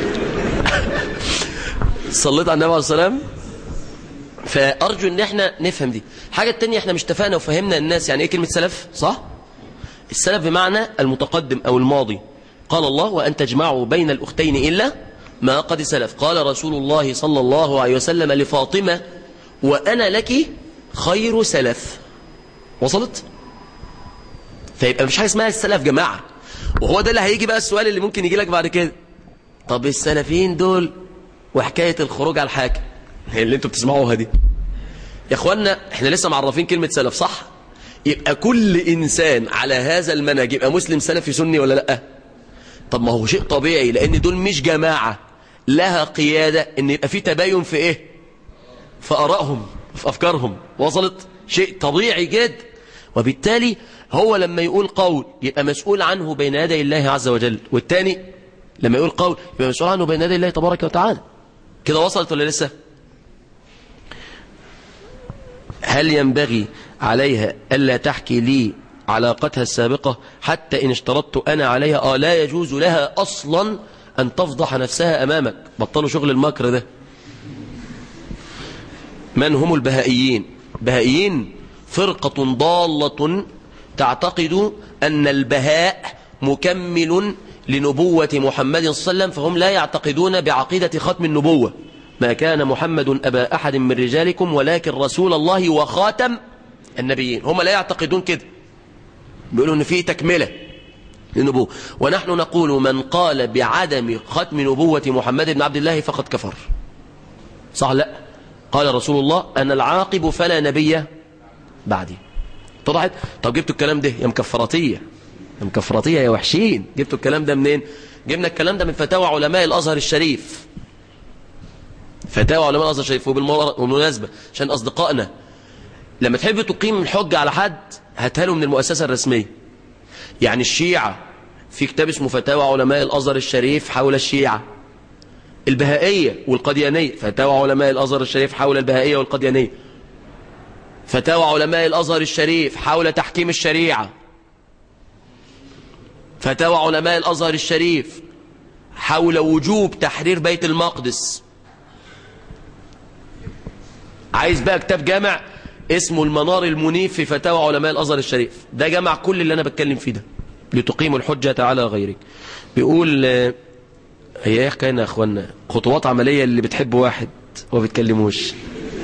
C: صليت على النبي عليه الصلاة والسلام. فأرجو إن احنا نفهم دي. حاجة التانية، احنا مش اتفقنا وفهمنا الناس يعني إيه كلمة سلف، صح؟ السلف بمعنى المتقدم أو الماضي. قال الله: وأن تجمعوا بين الأختين إلا ما قد سلف. قال رسول الله صلى الله عليه وسلم لفاطمة: وأنا لك خير سلف. وصلت؟ فيبقى مش حاجة اسمها السلف جماعة. وهو ده اللي هيجي بقى السؤال اللي ممكن يجي لك بعد كده. طب السلفيين دول وحكاية الخروج على الحاكم اللي انتوا بتسمعوها دي، يا اخوانا احنا لسه معرفين كلمة سلف، صح؟ يبقى كل إنسان على هذا المنهج يبقى مسلم سلفي سني ولا لأ؟ طب ما هو شيء طبيعي، لأن دول مش جماعة لها قيادة إن يبقى في تباين في إيه؟ في آرائهم، في أفكارهم. وصلت؟ شيء طبيعي جدا. وبالتالي هو لما يقول قول يبقى مسؤول عنه بين يدي الله عز وجل، والتاني لما يقول قول يبقى مسؤول عنه بين يدي الله تبارك وتعالى. كده وصلت ولا لسه؟ هل ينبغي عليها ألا تحكي لي علاقتها السابقة حتى إن اشترطت أنا عليها؟ لا يجوز لها أصلا أن تفضح نفسها أمامك. بطلوا شغل المكر ده. من هم البهائيين؟ بهائيين فرقة ضالة تعتقد أن البهاء مكمل لنبوة محمد صلى الله عليه وسلم، فهم لا يعتقدون بعقيدة ختم النبوة. ما كان محمد أبا أحد من رجالكم ولكن رسول الله وخاتم النبيين. هم لا يعتقدون كده، بيقولوا أن فيه تكملة للنبوة. ونحن نقول من قال بعدم ختم نبوة محمد بن عبد الله فقد كفر. صح لا؟ قال رسول الله أنا العاقب فلا نبي بعدي. طلعت. طب جبتوا الكلام ده يا مكفراتية، يا مكفراتية يا وحشين، جبتوا الكلام ده منين؟ جبنا الكلام ده من فتاوى علماء الأزهر الشريف، فتاوى علماء الأزهر الشريف. وبالمناسبة عشان أصدقائنا لما تحب تقيم الحجة على حد هاتها له من المؤسسة الرسمية. يعني الشيعة في كتاب اسمه فتاوى علماء الأزهر الشريف حول الشيعة، البهائية والقديانية فتاوى علماء الأزهر الشريف حول البهائية والقديانية، فتاوى علماء الأزهر الشريف حول تحكيم الشريعة، فتاوى علماء الأزهر الشريف حول وجوب تحرير بيت المقدس. عايز بقى كتاب جامع اسمه المنار المنيف في فتاوى علماء الأزهر الشريف، ده جمع كل اللي أنا بتكلم فيه ده لتقيم الحجة على غيرك. بيقول هي ايه حكاية يا اخوانا؟ خطوات عملية اللي بتحب واحد وما بتكلموش.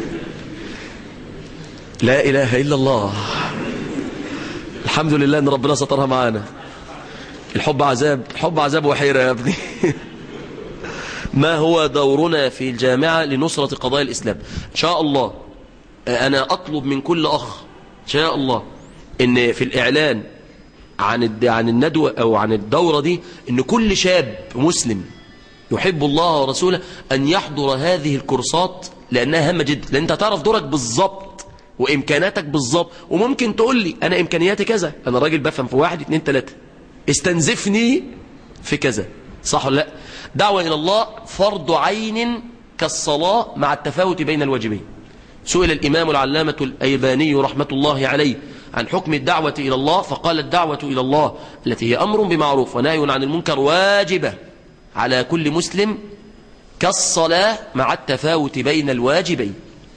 C: لا إله إلا الله، الحمد لله ان ربنا سترها معانا. الحب عذاب، الحب عذاب وحيرة يا ابني. ما هو دورنا في الجامعة لنصرة قضايا الإسلام؟ إن شاء الله أنا أطلب من كل أخ إن شاء الله إن في الإعلان عن الندوة أو عن الدورة دي إن كل شاب مسلم يحب الله ورسوله أن يحضر هذه الكورسات، لأنها هامة جدا، لأن أنت تعرف دورك بالظبط وإمكاناتك بالظبط. وممكن تقول لي أنا إمكانياتي كذا، أنا راجل بفهم في 1 2 3، استنزفني في كذا، صح ولا لا؟ دعوة إلى الله فرض عين كالصلاة مع التفاوت بين الواجبين. سئل الإمام العلامة الأيباني رحمة الله عليه عن حكم الدعوة إلى الله، فقال الدعوة إلى الله التي هي أمر بمعروف ونهي عن المنكر واجبة على كل مسلم كالصلاة مع التفاوت بين الواجبين.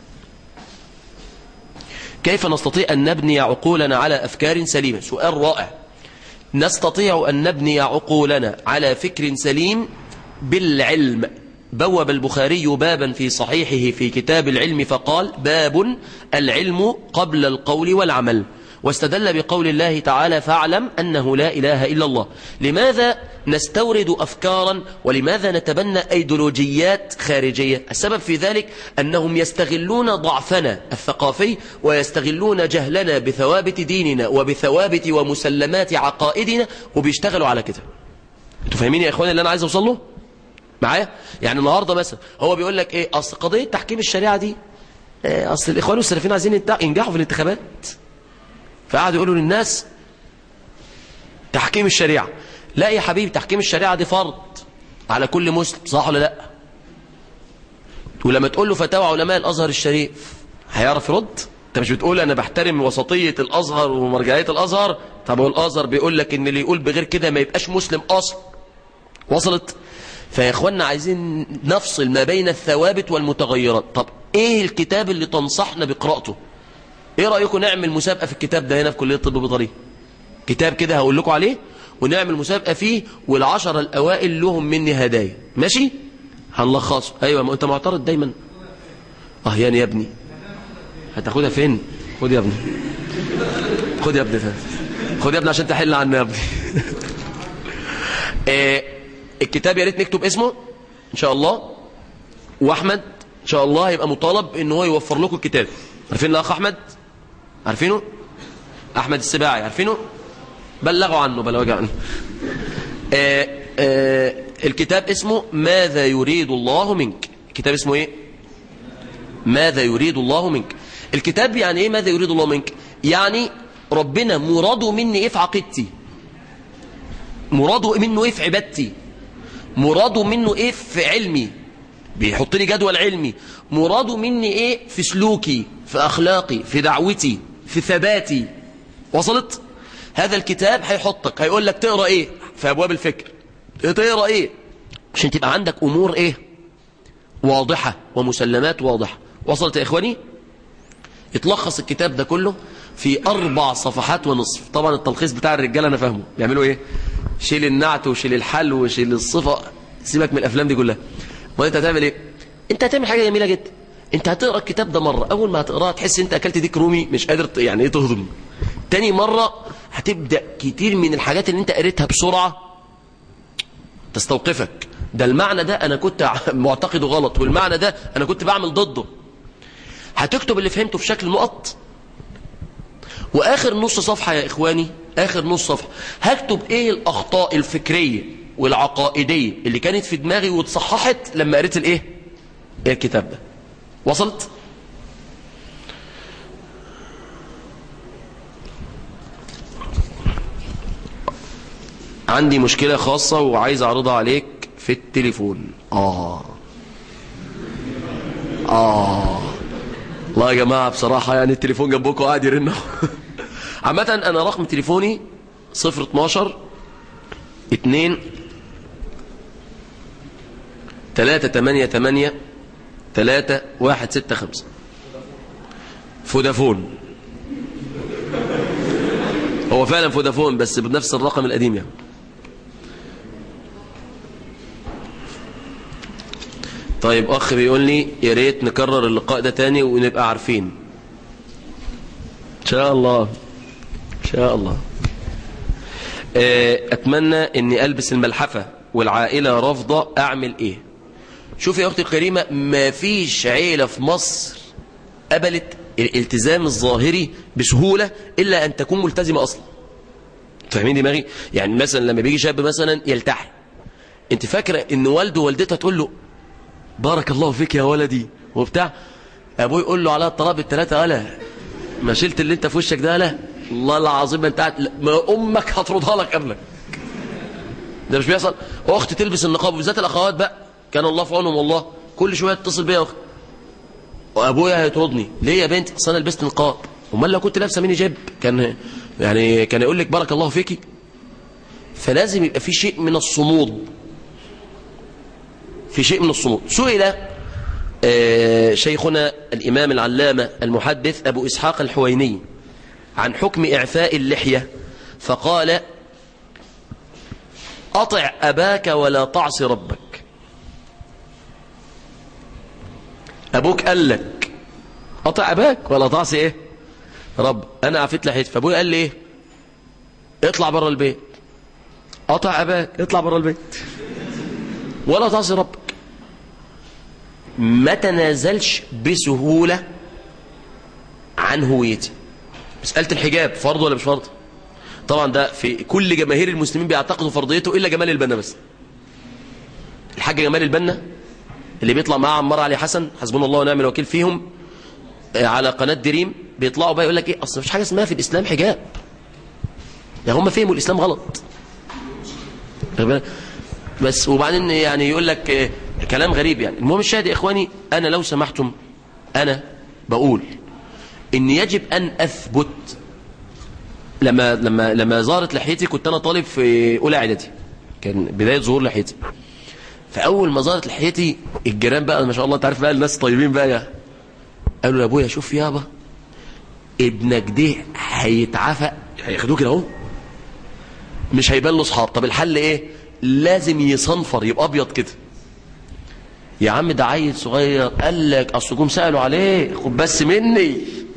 C: كيف نستطيع أن نبني عقولنا على أفكار سليمة؟ سؤال رائع. نستطيع أن نبني عقولنا على فكر سليم بالعلم. بوب البخاري بابا في صحيحه في كتاب العلم فقال: باب العلم قبل القول والعمل، واستدل بقول الله تعالى: فاعلم أنه لا إله إلا الله. لماذا نستورد أفكارا ولماذا نتبنى أيديولوجيات خارجية؟ السبب في ذلك أنهم يستغلون ضعفنا الثقافي ويستغلون جهلنا بثوابت ديننا وبثوابت ومسلمات عقائدنا، وبيشتغلوا على كده. انتوا فاهمين يا إخواني اللي أنا عايز أوصل له معايا؟ يعني النهاردة مثلا هو بيقول لك إيه؟ أصل قضية تحكيم الشريعة دي أصل الإخوان والسلفيين عايزين ينجحوا في الانتخابات، فقعدوا يقولوا للناس تحكيم الشريعة. لا يا حبيبي، تحكيم الشريعة دي فرض على كل مسلم، صح ولا لا؟ ولما تقول له فتاوى علماء الأزهر الشريف هيعرف يرد؟ انت مش بتقول انا بحترم وسطية الأزهر ومرجعية الأزهر؟ طب هو الأزهر بيقول لك ان اللي يقول بغير كده ما يبقاش مسلم أصلا. وصلت؟ فيا اخوانا عايزين نفصل ما بين الثوابت والمتغيرات. طب ايه الكتاب اللي تنصحنا بقراءته؟ ايه رأيكم نعمل مسابقة في الكتاب ده هنا في كلية الطب البيطري؟ كتاب كده هقول لكم عليه ونعمل مسابقة فيه، وال10 الأوائل لهم مني هدايا، ماشي؟ هنلخصه. ايوه، ما انت معترض دايما. يعني يا ابني هتاخدها فين؟ خد يا ابني، خد يا ابني، خد يا ابني عشان تحل عنا يا ابني. الكتاب يا ريت نكتب اسمه ان شاء الله، واحمد ان شاء الله هيبقى مطالب ان هو يوفر لكم الكتاب. عارفين الاخ احمد؟ عارفينه؟ احمد السباعي، عارفينه؟ بلغوا عنه، بلغوا عنه. الكتاب اسمه ماذا يريد الله منك. الكتاب اسمه ايه؟ ماذا يريد الله منك. الكتاب يعني ايه ماذا يريد الله منك؟ يعني ربنا مراده مني ايه في عقيدتي، مراده منه ايه في عبادتي، مراده منه ايه في علمي، بيحط لي جدول علمي، مراده مني ايه في سلوكي، في اخلاقي، في دعوتي، في ثباتي. وصلت؟ هذا الكتاب هيحطك، هيقول لك تقرا ايه في ابواب الفكر، تقرا ايه عشان تبقى عندك امور ايه واضحه ومسلمات واضحه. وصلت يا اخواني؟ يتلخص الكتاب ده كله في 4 صفحات ونصف. طبعا التلخيص بتاع الرجاله انا فاهمه، بيعملوا ايه؟ شيل النعت وشيل الحل وشيل الصفه، سيبك من الافلام دي كلها. وانت هتعمل ايه؟ انت هتعمل حاجه جميله جدا. انت هتقرا الكتاب ده مره، اول ما هتقراه تحس انت اكلت ديك رومي مش قادر يعني ايه تهضم. تاني مره هتبدا كتير من الحاجات اللي انت قريتها بسرعه تستوقفك. ده المعنى ده انا كنت معتقده غلط، والمعنى ده انا كنت بعمل ضده. هتكتب اللي فهمته في شكل نقط، واخر نص صفحة يا اخواني، اخر نص صفحة هكتب ايه الاخطاء الفكرية والعقائدية اللي كانت في دماغي واتصححت لما قريت الايه الكتاب ده. وصلت؟ عندي مشكلة خاصة وعايز اعرضها عليك في التليفون. الله يا جماعة بصراحة يعني التليفون جنبكم قاعد يرن. عامة انا رقم تليفوني 012 2 388 3165. فودافون. هو فعلا فودافون بس بنفس الرقم القديم يعني. طيب اخ بيقول لي يا ريت نكرر اللقاء ده تاني ونبقى عارفين ان شاء الله ان شاء الله. اتمنى اني البس الملحفة والعائلة رافضة، اعمل ايه؟ شوف يا اختي الكريمة، ما فيش عيلة في مصر قبلت الالتزام الظاهري بسهولة الا ان تكون ملتزمة اصلا. فاهمين دماغي؟ يعني مثلا لما بيجي شاب مثلا يلتحي، انت فاكرة ان والده ووالدته تقول له بارك الله فيك يا ولدي وبتاع، ابوه يقول له على الطلب الثلاثة ألا ما شلت اللي انت في وشك ده؟ لا والله العظيم انت ما امك هتردها لك قبلك. ده مش بيحصل. اختي تلبس النقاب وبالذات الاخوات بقى كان الله في عونهم والله، كل شويه تتصل بيا اختي وابويا هيطردني ليه يا بنتي؟ اصل انا لبست نقاب. امال لو كنت لابسه ميني جيب كان يقول لك بارك الله فيكي. فلازم يبقى في شيء من الصمود، في شيء من الصمود. سئل شيخنا الإمام العلامة المحدث أبو إسحاق الحويني عن حكم إعفاء اللحية، فقال أطع أباك ولا تعص ربك. أبوك قال لك أطع أباك ولا تعصي إيه رب. أنا عفيت لحيتي فأبوي قال لي إيه؟ اطلع برا البيت. أطع أباك اطلع برا البيت ولا تعصي ربك. ما تنازلش بسهولة عن هويتي. مسألة الحجاب فرض ولا مش فرض؟ طبعا ده في كل جماهير المسلمين بيعتقدوا فرضيته إلا جمال البنا بس. الحاج جمال البنا اللي بيطلع معاه عمار علي حسن حسبنا الله ونعم الوكيل فيهم على قناة دريم، بيطلعوا بقى يقول لك ايه؟ اصل مفيش حاجة اسمها في الإسلام حجاب. يعني هم فهموا الإسلام غلط بس. وبعدين يعني يقول لك كلام غريب يعني. المهم الشاهد يا إخواني، أنا لو سمحتم أنا بقول إن يجب أن أثبت. لما ظهرت لحيتي كنت أنا طالب في أولى إعدادي، كان بداية ظهور لحيتي. فأول ما ظهرت لحيتي الجيران بقى ما شاء الله تعرف بقى الناس طيبين بقى، قالوا لأبويا شوف يابا ابنك ده هيتعفى هياخدوه كده اهو مش هيبان له اصحاب. طب الحل ايه؟ لازم يصنفر يبقى ابيض كده. يا عم ده عيل صغير. قال لك اصل جم سالوا عليه خد بس مني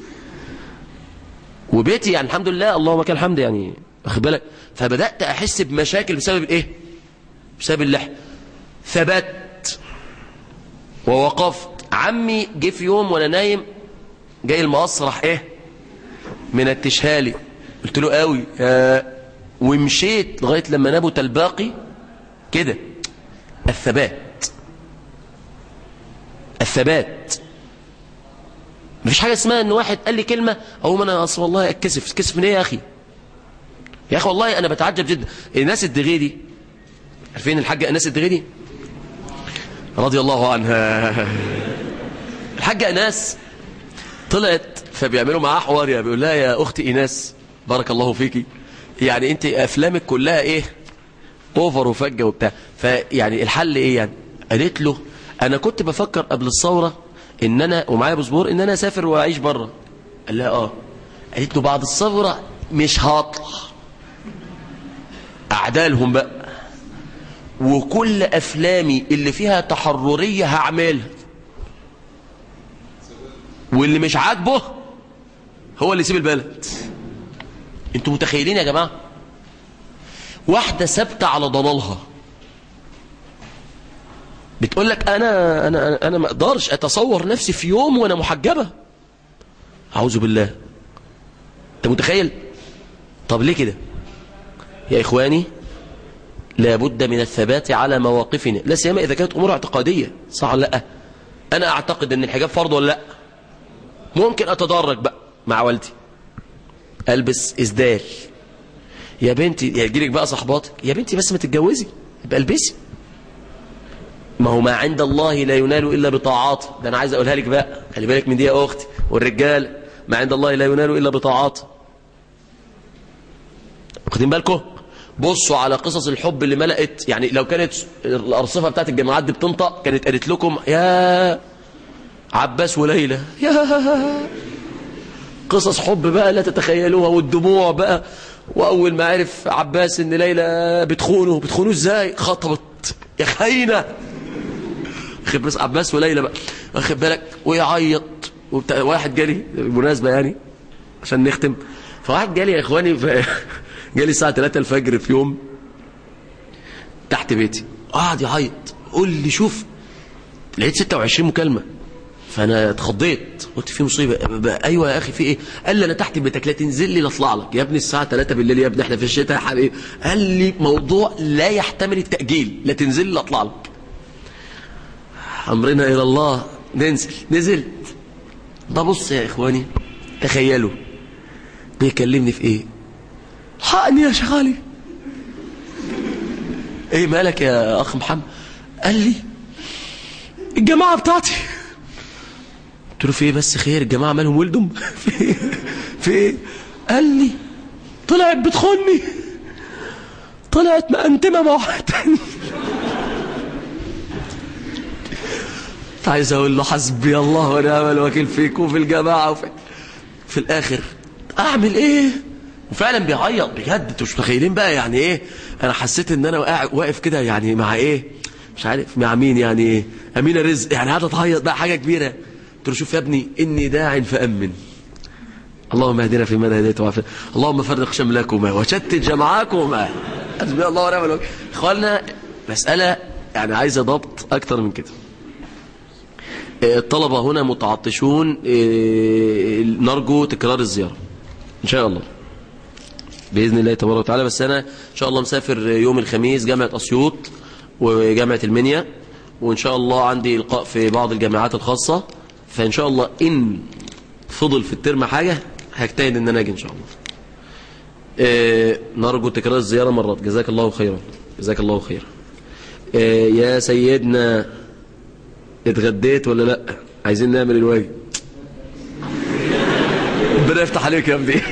C: وبيتي يعني الحمد لله اللهم لك الحمد يعني واخد بالك. فبدات احس بمشاكل بسبب الايه؟ بسبب اللحيه. ثبت ووقفت. عمي جه في يوم وانا نايم جاي المقص راح ايه من التشهالي. قلت له قوي ومشيت لغايه لما نبت الباقي كده. الثبات. مفيش حاجه اسمها ان واحد قال لي كلمه او انا اصل والله اتكسف من ايه يا اخي؟ يا اخي والله انا بتعجب جدا. الناس الدغيدي عارفين الحاجه اناس الدغيدي رضي الله عنها. الحاجه اناس طلعت فبيعملوا معاها حوار يا بيقول لها يا اختي ايناس بارك الله فيكي يعني انت افلامك كلها ايه اوفر وفجه وبتاع. فيعني الحل ايه يعني؟ قالت له انا كنت بفكر قبل الثوره ان انا ومعايا باسبور ان انا اسافر واعيش بره. قال لها قالت له بعد الثوره مش هطلع. اعدالهم بقى وكل افلامي اللي فيها تحرريه هعملها واللي مش عاجبه هو اللي يسيب البلد. انتوا متخيلين يا جماعه؟ واحده ثابته على ضلالها بتقول لك انا ما اقدرش اتصور نفسي في يوم وانا محجبه. أعوذ بالله. أنت متخيل؟ طب ليه كده يا إخواني؟ لابد من الثبات على مواقفنا، لا سيما إذا كانت أمور اعتقادية. صح ولا لا؟ أنا أعتقد أن الحجاب فرض ولا لا؟ ممكن أتدرج بقى مع والدي، ألبس إسدال. يا بنتي يجيلك بقى صحباتك، يا بنتي بس ما تتجوزي يبقى البسي. ما هو ما عند الله لا ينال إلا بطاعاته. ده أنا عايز أقولها لك بقى، خلي بالك من دي يا أختي. والرجال ما عند الله لا ينال إلا بطاعاته. واخدين بالكم؟ بصوا على قصص الحب اللي ملأت، يعني لو كانت الأرصفة بتاعت الجامعات دي بتنطق كانت قالت لكم يا عباس وليلى، يا قصص حب بقى لا تتخيلوها، والدموع بقى. وأول ما عرف عباس إن ليلى بتخونه إزاي؟ خطبت يا خاينة. واخد بس عباس وليلى بقى، واخد بالك، ويعيط واحد جالي بالمناسبة يعني عشان نختم. فواحد جالي يا إخواني جالي الساعة 3 الفجر في يوم تحت بيتي، قاعد يعيط. قول لي شوف، لقيت 26 مكالمة. فأنا اتخضيت، قلت في مصيبة. أيوة يا أخي في إيه؟ قال لي أنا تحت بيتك، لا تنزل لي لا أطلع لك. يا ابني الساعة 3 بالليل يا ابني، إحنا في الشتاء يا حبيبي. قال لي موضوع لا يحتمل التأجيل، لا تنزل لي لا أطلع لك. أمرنا إلى الله. نزلت. ببص يا إخواني، تخيلوا بيكلمني في إيه؟ حقني يا شيخ علي. إيه مالك يا أخ محمد؟ قال لي الجماعة بتاعتي. قلت له في ايه بس خير؟ الجماعة مالهم ولدهم؟ في ايه؟ قال لي طلعت بتخوني، طلعت مقنتمة مع واحد تاني. عايز اقول له حسبي الله ونعم الوكيل فيك وفي الجماعة في الاخر اعمل ايه؟ وفعلا بيعيط بجد. انتوا مش متخيلين بقى يعني ايه. انا حسيت ان انا واقف كده يعني مع ايه مش عارف مع مين، يعني امينة رزق، يعني قاعده تعيط بقى حاجة كبيرة. قلت له شوف يا ابني، إني داع فأمن. اللهم اهدنا فيمن هديت وعافنا، اللهم فرق شملكما وشتت جمعاكما. حسبي الله ونعم الوكيل. اخواننا مسألة يعني عايزة ضبط أكتر من كده. الطلبة هنا متعطشون، نرجو تكرار الزيارة إن شاء الله بإذن الله تبارك وتعالى. بس أنا إن شاء الله مسافر يوم الخميس جامعة أسيوط وجامعة المنيا، وإن شاء الله عندي إلقاء في بعض الجامعات الخاصة. فإن شاء الله إن فضل في الترم حاجة هجتهد إن أنا أجي إن شاء الله. نرجو تكرار الزيارة مرات. جزاك الله خيرا، جزاك الله خيرا. يا سيدنا اتغديت ولا لا؟ عايزين نعمل الواجب. ربنا يفتح عليك يا ابني.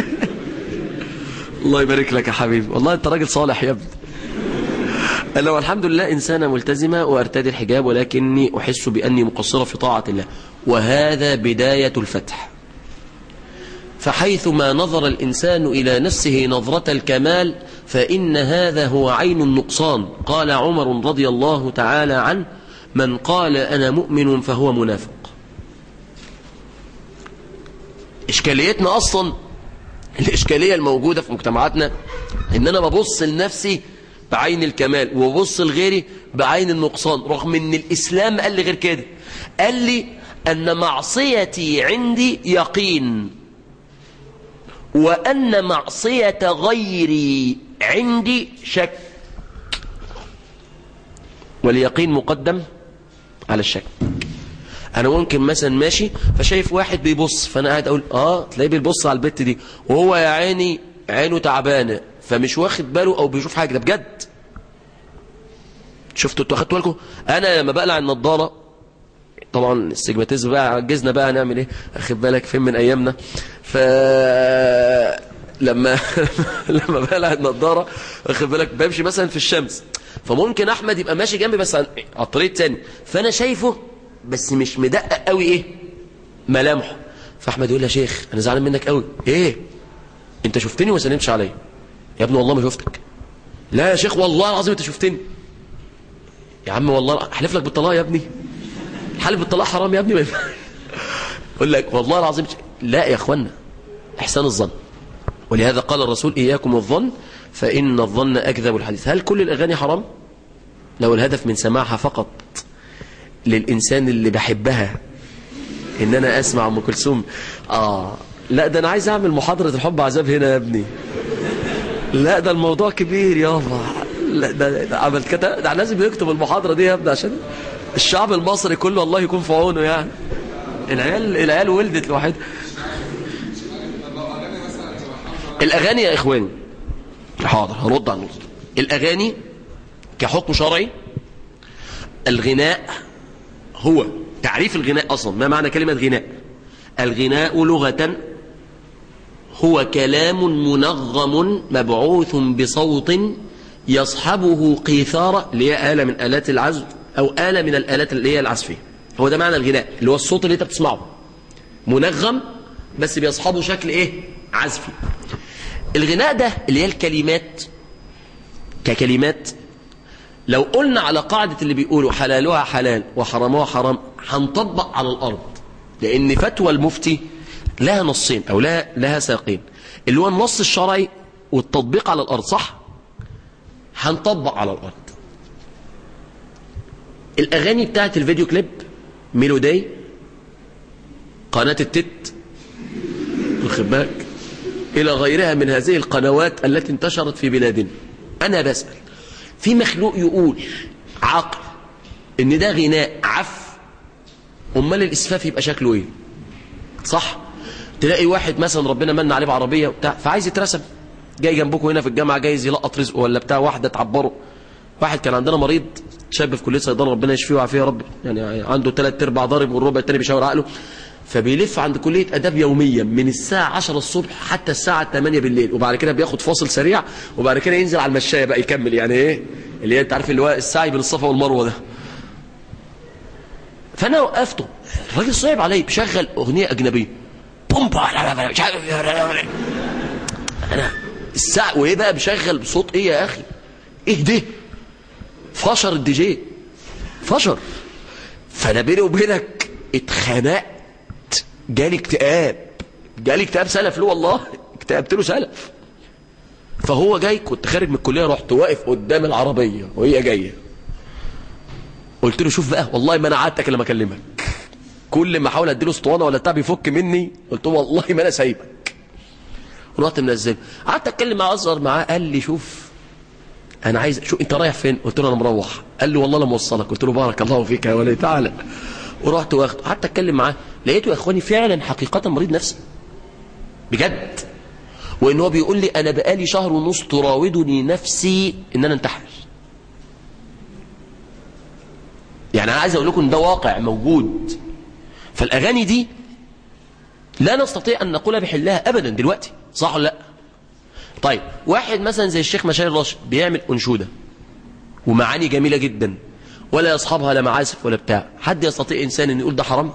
C: الله يبارك لك يا حبيبي، والله أنت راجل صالح يا ابني. أنا والحمد لله إنسانة ملتزمة وأرتدي الحجاب، ولكني أحس بأني مقصرة في طاعة الله، وهذا بداية الفتح. فحيثما نظر الإنسان إلى نفسه نظرة الكمال فإن هذا هو عين النقصان. قال عمر رضي الله تعالى عنه: من قال أنا مؤمن فهو منافق. إشكاليتنا أصلا، الإشكالية الموجودة في مجتمعاتنا، إن أنا ببص لنفسي بعين الكمال وببص لغيري بعين النقصان، رغم ان الإسلام قال لي غير كده. قال لي أن معصيتي عندي يقين، وأن معصية غيري عندي شك، واليقين مقدم على الشك. أنا ممكن مثلا ماشي فشايف واحد بيبص، فأنا قاعد أقول تلاقيه بيبص على البت دي وهو يا عيني عينه تعبانة، فمش واخد باله أو بيشوف حاجة. ده بجد. شفتوا انتوا اخدتوا بالكم؟ انا لما بقلع النضاره، طبعا السجماتيزم بقى عجزنا بقى، هنعمل ايه؟ اخد بالك فين من ايامنا. لما بقلع النضاره اخد بالك بمشي مثلا في الشمس، فممكن احمد يبقى ماشي جنبي بس على الطريق الثاني، فانا شايفه بس مش مدقق قوي ايه ملامحه. فاحمد يقول لي يا شيخ انا زعلان منك قوي. ايه انت شفتني وما سلمتش عليا؟ يا ابني والله ما شفتك. لا يا شيخ والله العظيم انت شفتني. يا عم والله احلف لك بالطلاق يا ابني، الحلف بالطلاق حرام يا ابني. ما اقول لك والله العظيم. لا يا اخوانا، احسان الظن. ولهذا قال الرسول: اياكم الظن فان الظن اكذب الحديث. هل كل الاغاني حرام؟ لو الهدف من سماعها فقط للانسان اللي بحبها ان انا اسمع ام كلثوم. لا ده انا عايز اعمل محاضرة الحب عذاب هنا يا ابني. لا ده الموضوع كبير يابا. لا ده عمل كده، ده لازم يكتب المحاضرة دي يا ابني عشان الشعب المصري كله الله يكون في عونه يعني. العيال ولدت لوحدها. الاغاني يا اخواني، حاضر هرد على النقطة. الاغاني كحكم شرعي، الغناء هو تعريف الغناء اصلا، ما معنى كلمة غناء؟ الغناء لغة هو كلام منغم مبعوث بصوت يصحبه قيثارة، اللي هي آلة من آلات العزف أو آلة من الآلات اللي هي العزفية. هو ده معنى الغناء، اللي هو الصوت اللي انت بتسمعه منغم بس بيصحبه شكل ايه؟ عزفي. الغناء ده اللي هي الكلمات ككلمات، لو قلنا على قاعدة اللي بيقولوا حلالها حلال وحرامها حرام، هنطبق على الأرض، لأن فتوى المفتي لها نصين أو لها ساقين، اللي هو النص الشرعي والتطبيق على الأرض، صح؟ هنطبق على الأرض. الأغاني بتاعت الفيديو كليب، ميلودي، قناة التت، واخد بالك، إلى غيرها من هذه القنوات التي انتشرت في بلادنا، أنا بسأل في مخلوق يقول عقل إن ده غناء عف؟ أمال الإسفاف يبقى شكله إيه؟ صح؟ تلاقي واحد مثلا ربنا من عليه بعربية وبتاع فعايز يترسم، جاي جنبكم هنا في الجامعة جايز يلقط رزقه ولا بتاع، واحدة تعبره. واحد كان عندنا مريض شاب في كلية صيدلة ربنا يشفيه ويعافيه يا رب، يعني عنده 3/4 ضارب والربع التاني بيشاور عقله، فبيلف عند كلية أداب يوميا من الساعة 10 الصبح حتى الساعة 8 بالليل، وبعد كده بياخد فاصل سريع، وبعد كده ينزل على المشاية بقى يكمل، يعني ايه اللي هي انت عارف اللي هو السعي بين الصفا والمروة ده. فأنا وقفته، الراجل صعب علي، بشغل أغنية أجنبية بومبا مش عارف انا الساعة، وايه بقى بشغل بصوت ايه يا اخي؟ ايه ده؟ فشر الدي جي، فشر. فانا بيني وبينك اتخنقت، جالي اكتئاب سلف له والله، اكتئبت له سلف. فهو جاي، كنت خارج من الكليه، رحت واقف قدام العربيه وهي جايه، قلت له شوف بقى والله ما انا قعدتك لما اكلمك، كل ما احاول اديله اسطوانه ولا بتاع بيفك مني، قلت له والله ما انا سايبك. رحت منزله، قعدت اتكلم معاه اصغر معاه، قال لي شوف انا عايز، شو انت رايح فين؟ قلت له انا مروح. قال لي والله انا موصلك. قلت له بارك الله فيك يا ولي، تعالى. ورحت واخده، قعدت اتكلم معاه، لقيته يا اخواني فعلا حقيقه مريض نفسي بجد، وان هو بيقول لي انا بقالي شهر ونص تراودني نفسي ان انا انتحر. يعني انا عايز اقول لكم ان ده واقع موجود. فالاغاني دي لا نستطيع ان نقول بحلها ابدا دلوقتي، صح ولا لا؟ طيب واحد مثلا زي الشيخ مشاري راشد بيعمل انشوده ومعاني جميله جدا، ولا يصحبها لا معازف ولا بتاع، حد يستطيع انسان ان يقول ده حرام؟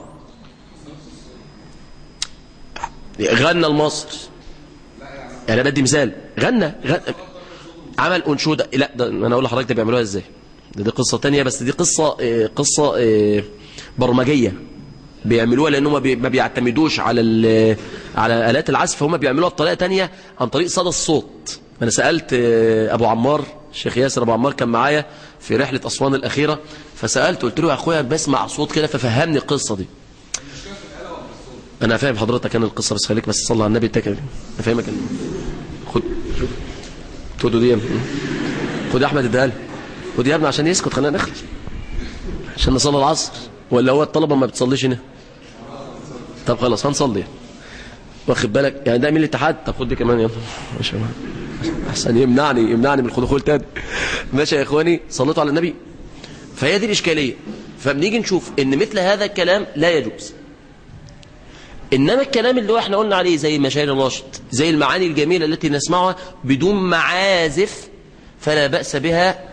C: غنى لمصر، يعني بدي مثال، غنى عمل انشوده، لا ده انا اقول لحضرتك ده بيعملوها ازاي، دي قصه ثانيه، بس دي قصه برمجيه بيعملوها، لانهم ما بيعتمدوش على آلات العزف، هم بيعملوها بطريقه ثانيه عن طريق صدى الصوت. انا سالت ابو عمار، الشيخ ياسر ابو عمار كان معايا في رحله اسوان الاخيره، فسالته قلت له يا اخويا بسمع صوت كده ففهمني القصه دي. انا فاهم حضرتك انا القصه، بس خليك بس صلي على النبي تكلم افهمك. خد شوف خدوا دي، خد يا احمد اديها له، خد يا ابني عشان يسكت، خلينا نخلص عشان نصلي العصر، ولا هو الطلبه ما بتصليش هنا؟ طب خلاص هنصلي، واخد بالك يعني ده من الاتحاد. طب خد دي كمان يلا ماشي، احسن يمنعني من الدخول تاني. ماشي يا اخواني، صليتوا على النبي. فهي دي الاشكاليه. فبنيجي نشوف ان مثل هذا الكلام لا يجوز، انما الكلام اللي هو احنا قلنا عليه زي مشاعر الراشد، زي المعاني الجميله التي نسمعها بدون معازف، فلا باس بها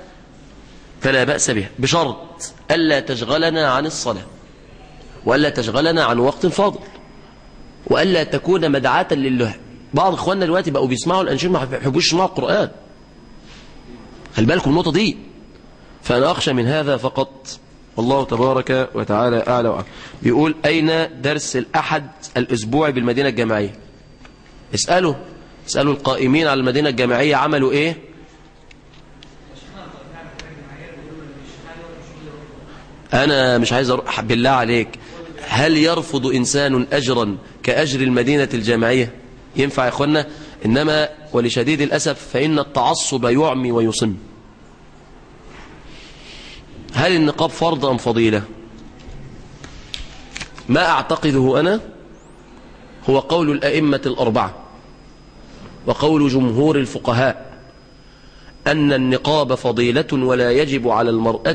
C: بشرط الا تشغلنا عن الصلاه، والا تشغلنا عن وقت فاضل، والا تكون مدعاة لله. بعض اخواننا دلوقتي بقوا بيسمعوا الانشاد ما بيحبوش يسمعوا القران، خلي بالكم النقطه دي. فانا اخشى من هذا فقط، والله تبارك وتعالى اعلى واعلم. بيقول اين درس الاحد الاسبوعي بالمدينه الجامعيه؟ اسالوا القائمين على المدينه الجامعيه عملوا ايه. انا مش عايز اروح بالله عليك، هل يرفض إنسان أجرا كأجر المدينة الجامعية؟ ينفع يا أخوانا؟ إنما ولشديد الأسف فإن التعصب يعمي ويصم. هل النقاب فرض أم فضيلة؟ ما أعتقده أنا هو قول الأئمة الأربعة وقول جمهور الفقهاء أن النقاب فضيلة ولا يجب على المرأة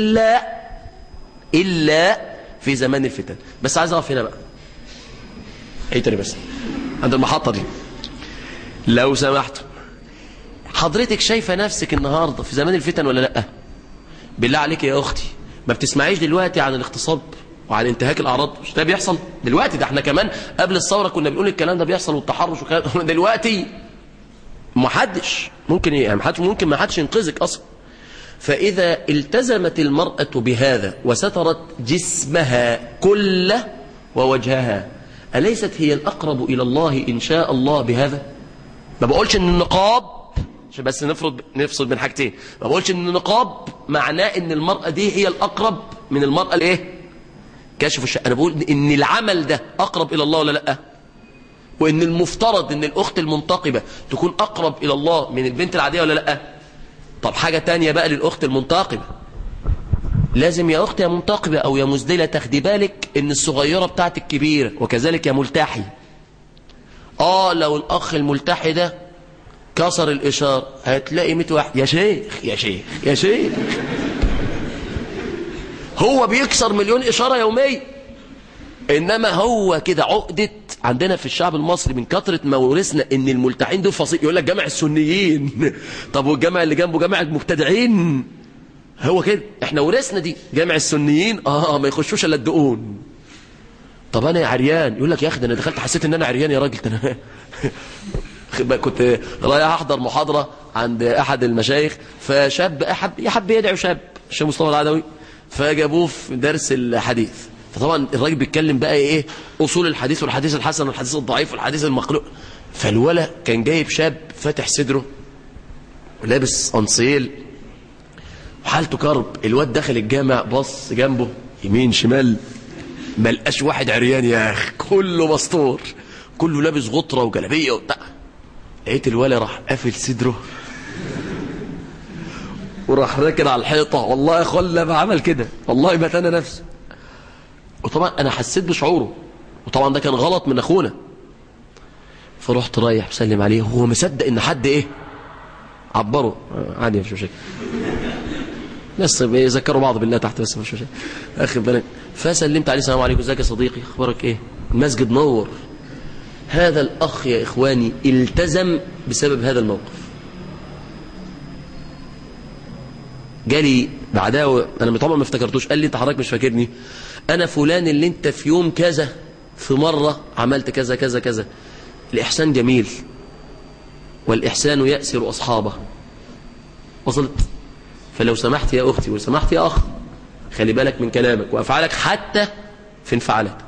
C: إلا في زمان الفتن. بس عايز أقف هنا بقى تاني بس عند المحطة دي لو سمحت. حضرتك شايفة نفسك النهاردة في زمان الفتن ولا لأ؟ بالله عليك يا أختي ما بتسمعيش دلوقتي عن الاغتصاب وعن انتهاك الأعراض؟ مش ده بيحصل دلوقتي؟ ده احنا كمان قبل الثورة كنا بنقول الكلام ده بيحصل والتحرش وكلام. دلوقتي محدش ممكن يعني ممكن ما حدش ينقذك أصلا. فإذا التزمت المرأة بهذا وسترت جسمها كله ووجهها أليست هي الأقرب إلى الله إن شاء الله بهذا؟ ما بقولش إن النقاب، عشان بس نفصل بين حاجتين، ما بقولش إن النقاب معناه إن المرأة دي هي الأقرب من المرأة الإيه؟ كاشف الشقة. أنا بقول إن العمل ده أقرب إلى الله ولا لأ؟ وإن المفترض إن الأخت المنتقبة تكون أقرب إلى الله من البنت العادية ولا لأ؟ طب حاجة تانية بقى للأخت المنتقبة، لازم يا أختي يا منتقبة أو يا مزدلة تاخدي بالك إن الصغيرة بتاعت الكبيرة، وكذلك يا ملتحي. لو الأخ الملتحي ده كسر الإشارة هتلاقي 100 واحد يا شيخ يا شيخ يا شيخ. هو بيكسر 1,000,000 إشارة يوميا، إنما هو كده عقدة عندنا في الشعب المصري من كثرة ما ورثنا إن الملتحين دول فصيل. يقول لك جامع السنيين، طب والجامع اللي جنبه جامع المبتدعين. هو كده احنا ورثنا دي، جامع السنيين ما يخشوش الا الدقون. طب انا عريان، يقول لك يا اخي ده انا دخلت حسيت ان انا عريان يا راجل. انا كنت رايح احضر محاضره عند احد المشايخ، فشاب يحب يدعو شاب الشيخ مصطفى العدوي، فجابوه في درس الحديث. فطبعا الراجل بيتكلم بقى ايه اصول الحديث والحديث الحسن والحديث الضعيف والحديث المخلوق. فالولا كان جايب شاب فاتح صدره ولابس انصيل وحالته كرب. الواد دخل الجامع بص جنبه يمين شمال ما لقاش واحد عريان يا اخي، كله مستور، كله لابس غطره وجلابيه وبتاع. لقيت الولا راح قافل صدره وراح راكن على الحيطه. والله يا اخوان ما عمل كده، والله ما تنى نفسه. وطبعا انا حسيت بشعوره، وطبعا ده كان غلط من اخونا. فرحت رايح بسلم عليه، هو مصدق ان حد ايه عبره. عادي مش مشاكل، بس بيذكروا بعض بالله تحت، بس مش مشاكل اخي بالك. فسلمت عليه السلام عليكم، ازيك يا صديقي، اخبارك ايه؟ المسجد نور. هذا الاخ يا اخواني التزم بسبب هذا الموقف. جالي بعدها انا طبعا ما افتكرتوش، قال لي انت حضرتك مش فاكرني؟ انا فلان اللي انت في يوم كذا في مره عملت كذا كذا كذا. الاحسان جميل والاحسان يأسر اصحابه. وصلت؟ فلو سمحت يا اختي وسمحت يا اخ خلي بالك من كلامك وافعالك حتى في انفعالاتك.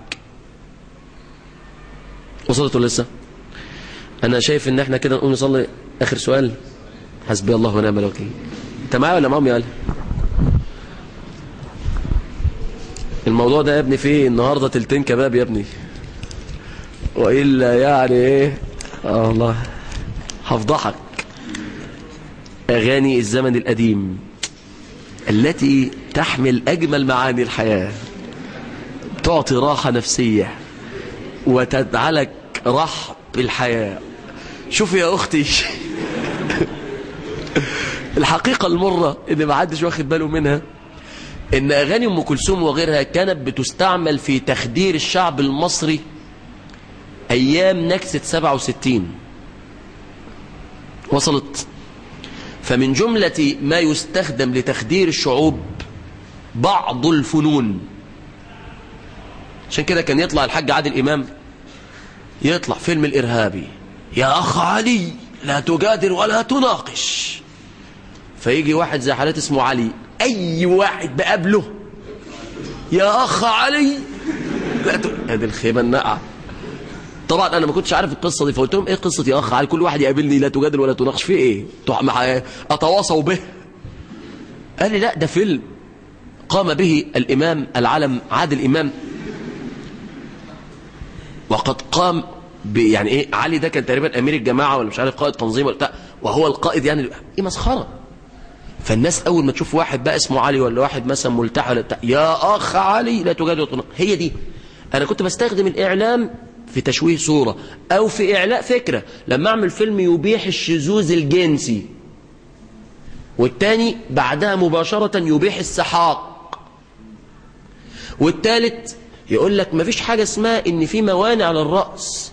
C: وصلت ولا لسه؟ انا شايف ان احنا كده نقوم نصلي. اخر سؤال، حسبي الله ونعم الوكيل. انت معايا ولا معاهم يا علي؟ الموضوع ده يا ابني فيه النهارده تلتين كباب يا ابني، والا يعني ايه والله هفضحك. اغاني الزمن القديم التي تحمل اجمل معاني الحياه، تعطي راحه نفسيه وتجعلك رحب الحياه. شوف يا اختي الحقيقه المره اللي ما حدش واخد باله منها ان اغاني ام كلثوم وغيرها كانت بتستعمل في تخدير الشعب المصري ايام نكسة 67. وصلت؟ فمن جملة ما يستخدم لتخدير الشعوب بعض الفنون. عشان كده كان يطلع الحاج عادل إمام يطلع فيلم الإرهابي، يا أخ علي لا تجادل ولا تناقش. فيجي واحد زي حالات اسمه علي، أي واحد بقابله يا أخ علي لا هذه الخيبة النقعة. طبعا انا ما كنتش عارف القصه دي، فقلت لهم ايه قصه يا اخ علي كل واحد يقابلني لا تجادل ولا تناقش في ايه اتواصوا به؟ قال لي لا ده فيلم قام به الامام العلم عادل امام وقد قام يعني ايه، علي ده كان تقريبا امير الجماعه ولا مش عارف قائد تنظيم ولا بتاع، وهو القائد، يعني ايه مسخره. فالناس اول ما تشوف واحد بقى اسمه علي ولا واحد مثلا ملتحي ولا بتاع، يا اخ علي لا تجادل وتناقض. هي دي. انا كنت بستخدم الاعلام في تشويه صوره او في اعلاء فكره. لما اعمل فيلم يبيح الشذوذ الجنسي، والتاني بعدها مباشره يبيح السحاق، والتالت يقول لك مفيش حاجه اسمها ان في موانع للرأس،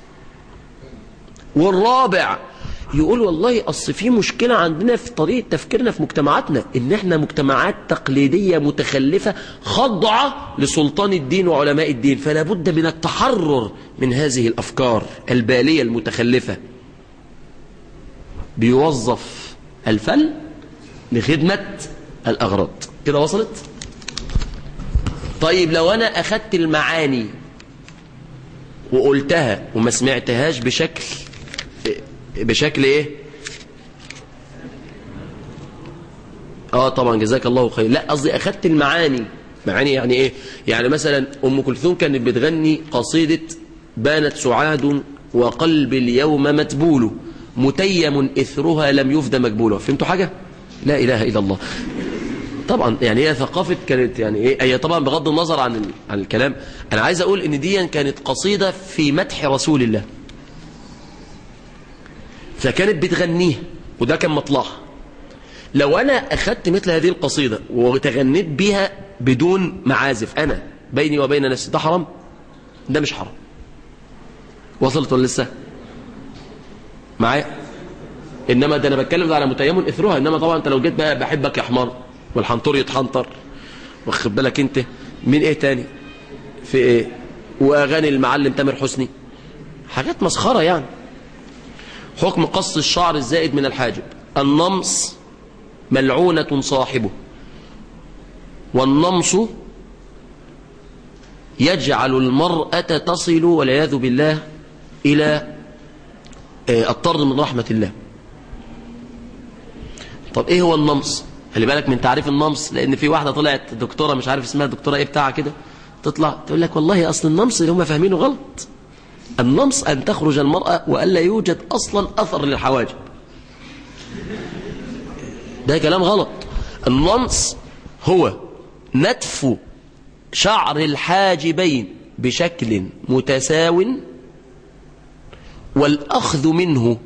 C: والرابع يقول والله أصل في مشكلة عندنا في طريقة تفكيرنا في مجتمعاتنا، إن إحنا مجتمعات تقليدية متخلفة خاضعة لسلطان الدين وعلماء الدين، فلا بد من التحرر من هذه الأفكار البالية المتخلفة. بيوظف الفن لخدمة الأغراض. كده وصلت؟ طيب لو أنا أخدت المعاني وقلتها وما سمعتهاش بشكل ايه؟ طبعا جزاك الله خير. لا قصدي اخدت المعاني. معاني يعني ايه؟ يعني مثلا ام كلثوم كانت بتغني قصيدة بانت سعاد وقلب اليوم متبول متيم اثرها لم يفد مقبوله. فهمتوا حاجة؟ لا اله الا الله. طبعا يعني هي ثقافة كانت يعني ايه، هي طبعا بغض النظر عن الكلام، انا عايز اقول ان دي كانت قصيدة في مدح رسول الله، فكانت بتغنيها وده كان مطلعها. لو انا اخدت مثل هذه القصيدة وتغنيت بها بدون معازف انا بيني وبين نفسي، ده حرام؟ ده مش حرام. وصلت ولا لسه معايا؟ انما ده انا بتكلم على متيم اثرها. انما طبعا انت لو جيت بقى بحبك يا حمار والحنطور يتحنطر، واخد بالك انت من ايه تاني في ايه، واغاني المعلم تامر حسني، حاجات مسخرة يعني. حكم قص الشعر الزائد من الحاجب. النمص ملعونة صاحبه، والنمص يجعل المرأة تصل والعياذ بالله إلى الطرد من رحمة الله. طب ايه هو النمص؟ خلي بالك من تعريف النمص، لان في واحدة طلعت دكتورة مش عارف اسمها دكتورة ايه بتاعها كده، تطلع تقول لك والله اصل النمص اللي هم فاهمينه غلط. النمص أن تخرج المرأة وألا يوجد أصلا أثر للحواجب. ده كلام غلط. النمص هو نتف شعر الحاجبين بشكل متساو والأخذ منه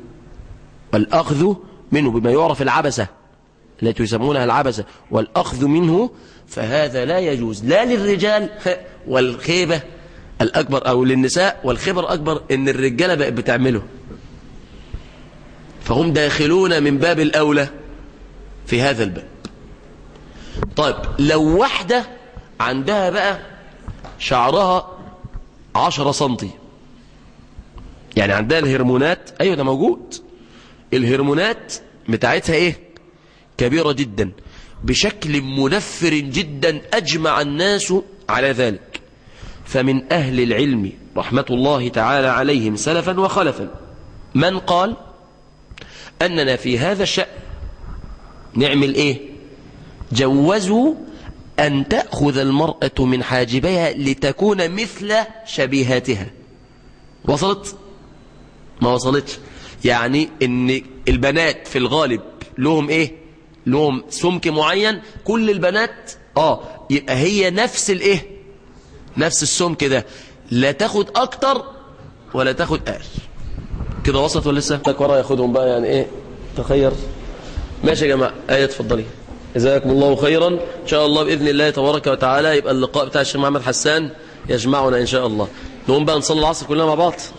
C: بما يعرف العبسة التي يسمونها العبسة، والأخذ منه، فهذا لا يجوز لا للرجال والخيبة الأكبر أو للنساء، والخبر الأكبر إن الرجالة بقت بتعمله، فهم داخلون من باب الأولى في هذا الباب. طيب لو واحدة عندها بقى شعرها 10 سنتي، يعني عندها الهرمونات، أيوة ده موجود، الهرمونات بتاعتها إيه كبيرة جدا بشكل منفر جدا، أجمع الناس على ذلك. فمن أهل العلم رحمة الله تعالى عليهم سلفا وخلفا من قال أننا في هذا الشأن نعمل إيه؟ جوزوا أن تأخذ المرأة من حاجبها لتكون مثل شبيهاتها. وصلت؟ ما وصلتش. يعني إن البنات في الغالب لهم إيه؟ لهم سمك معين، كل البنات يبقى هي نفس الإيه؟ نفس السمك ده، لا تاخد اكتر ولا تاخد اقل. كده وصلت ولا لسه؟ ورا ياخدهم بقى يعني ايه، تخير. ماشي يا جماعه، اتفضلي. جزاكم الله خيرا. ان شاء الله باذن الله تبارك وتعالى يبقى اللقاء بتاع الشيخ محمد حسان يجمعنا ان شاء الله. نقوم بقى نصلي العصر كلنا مع بعض.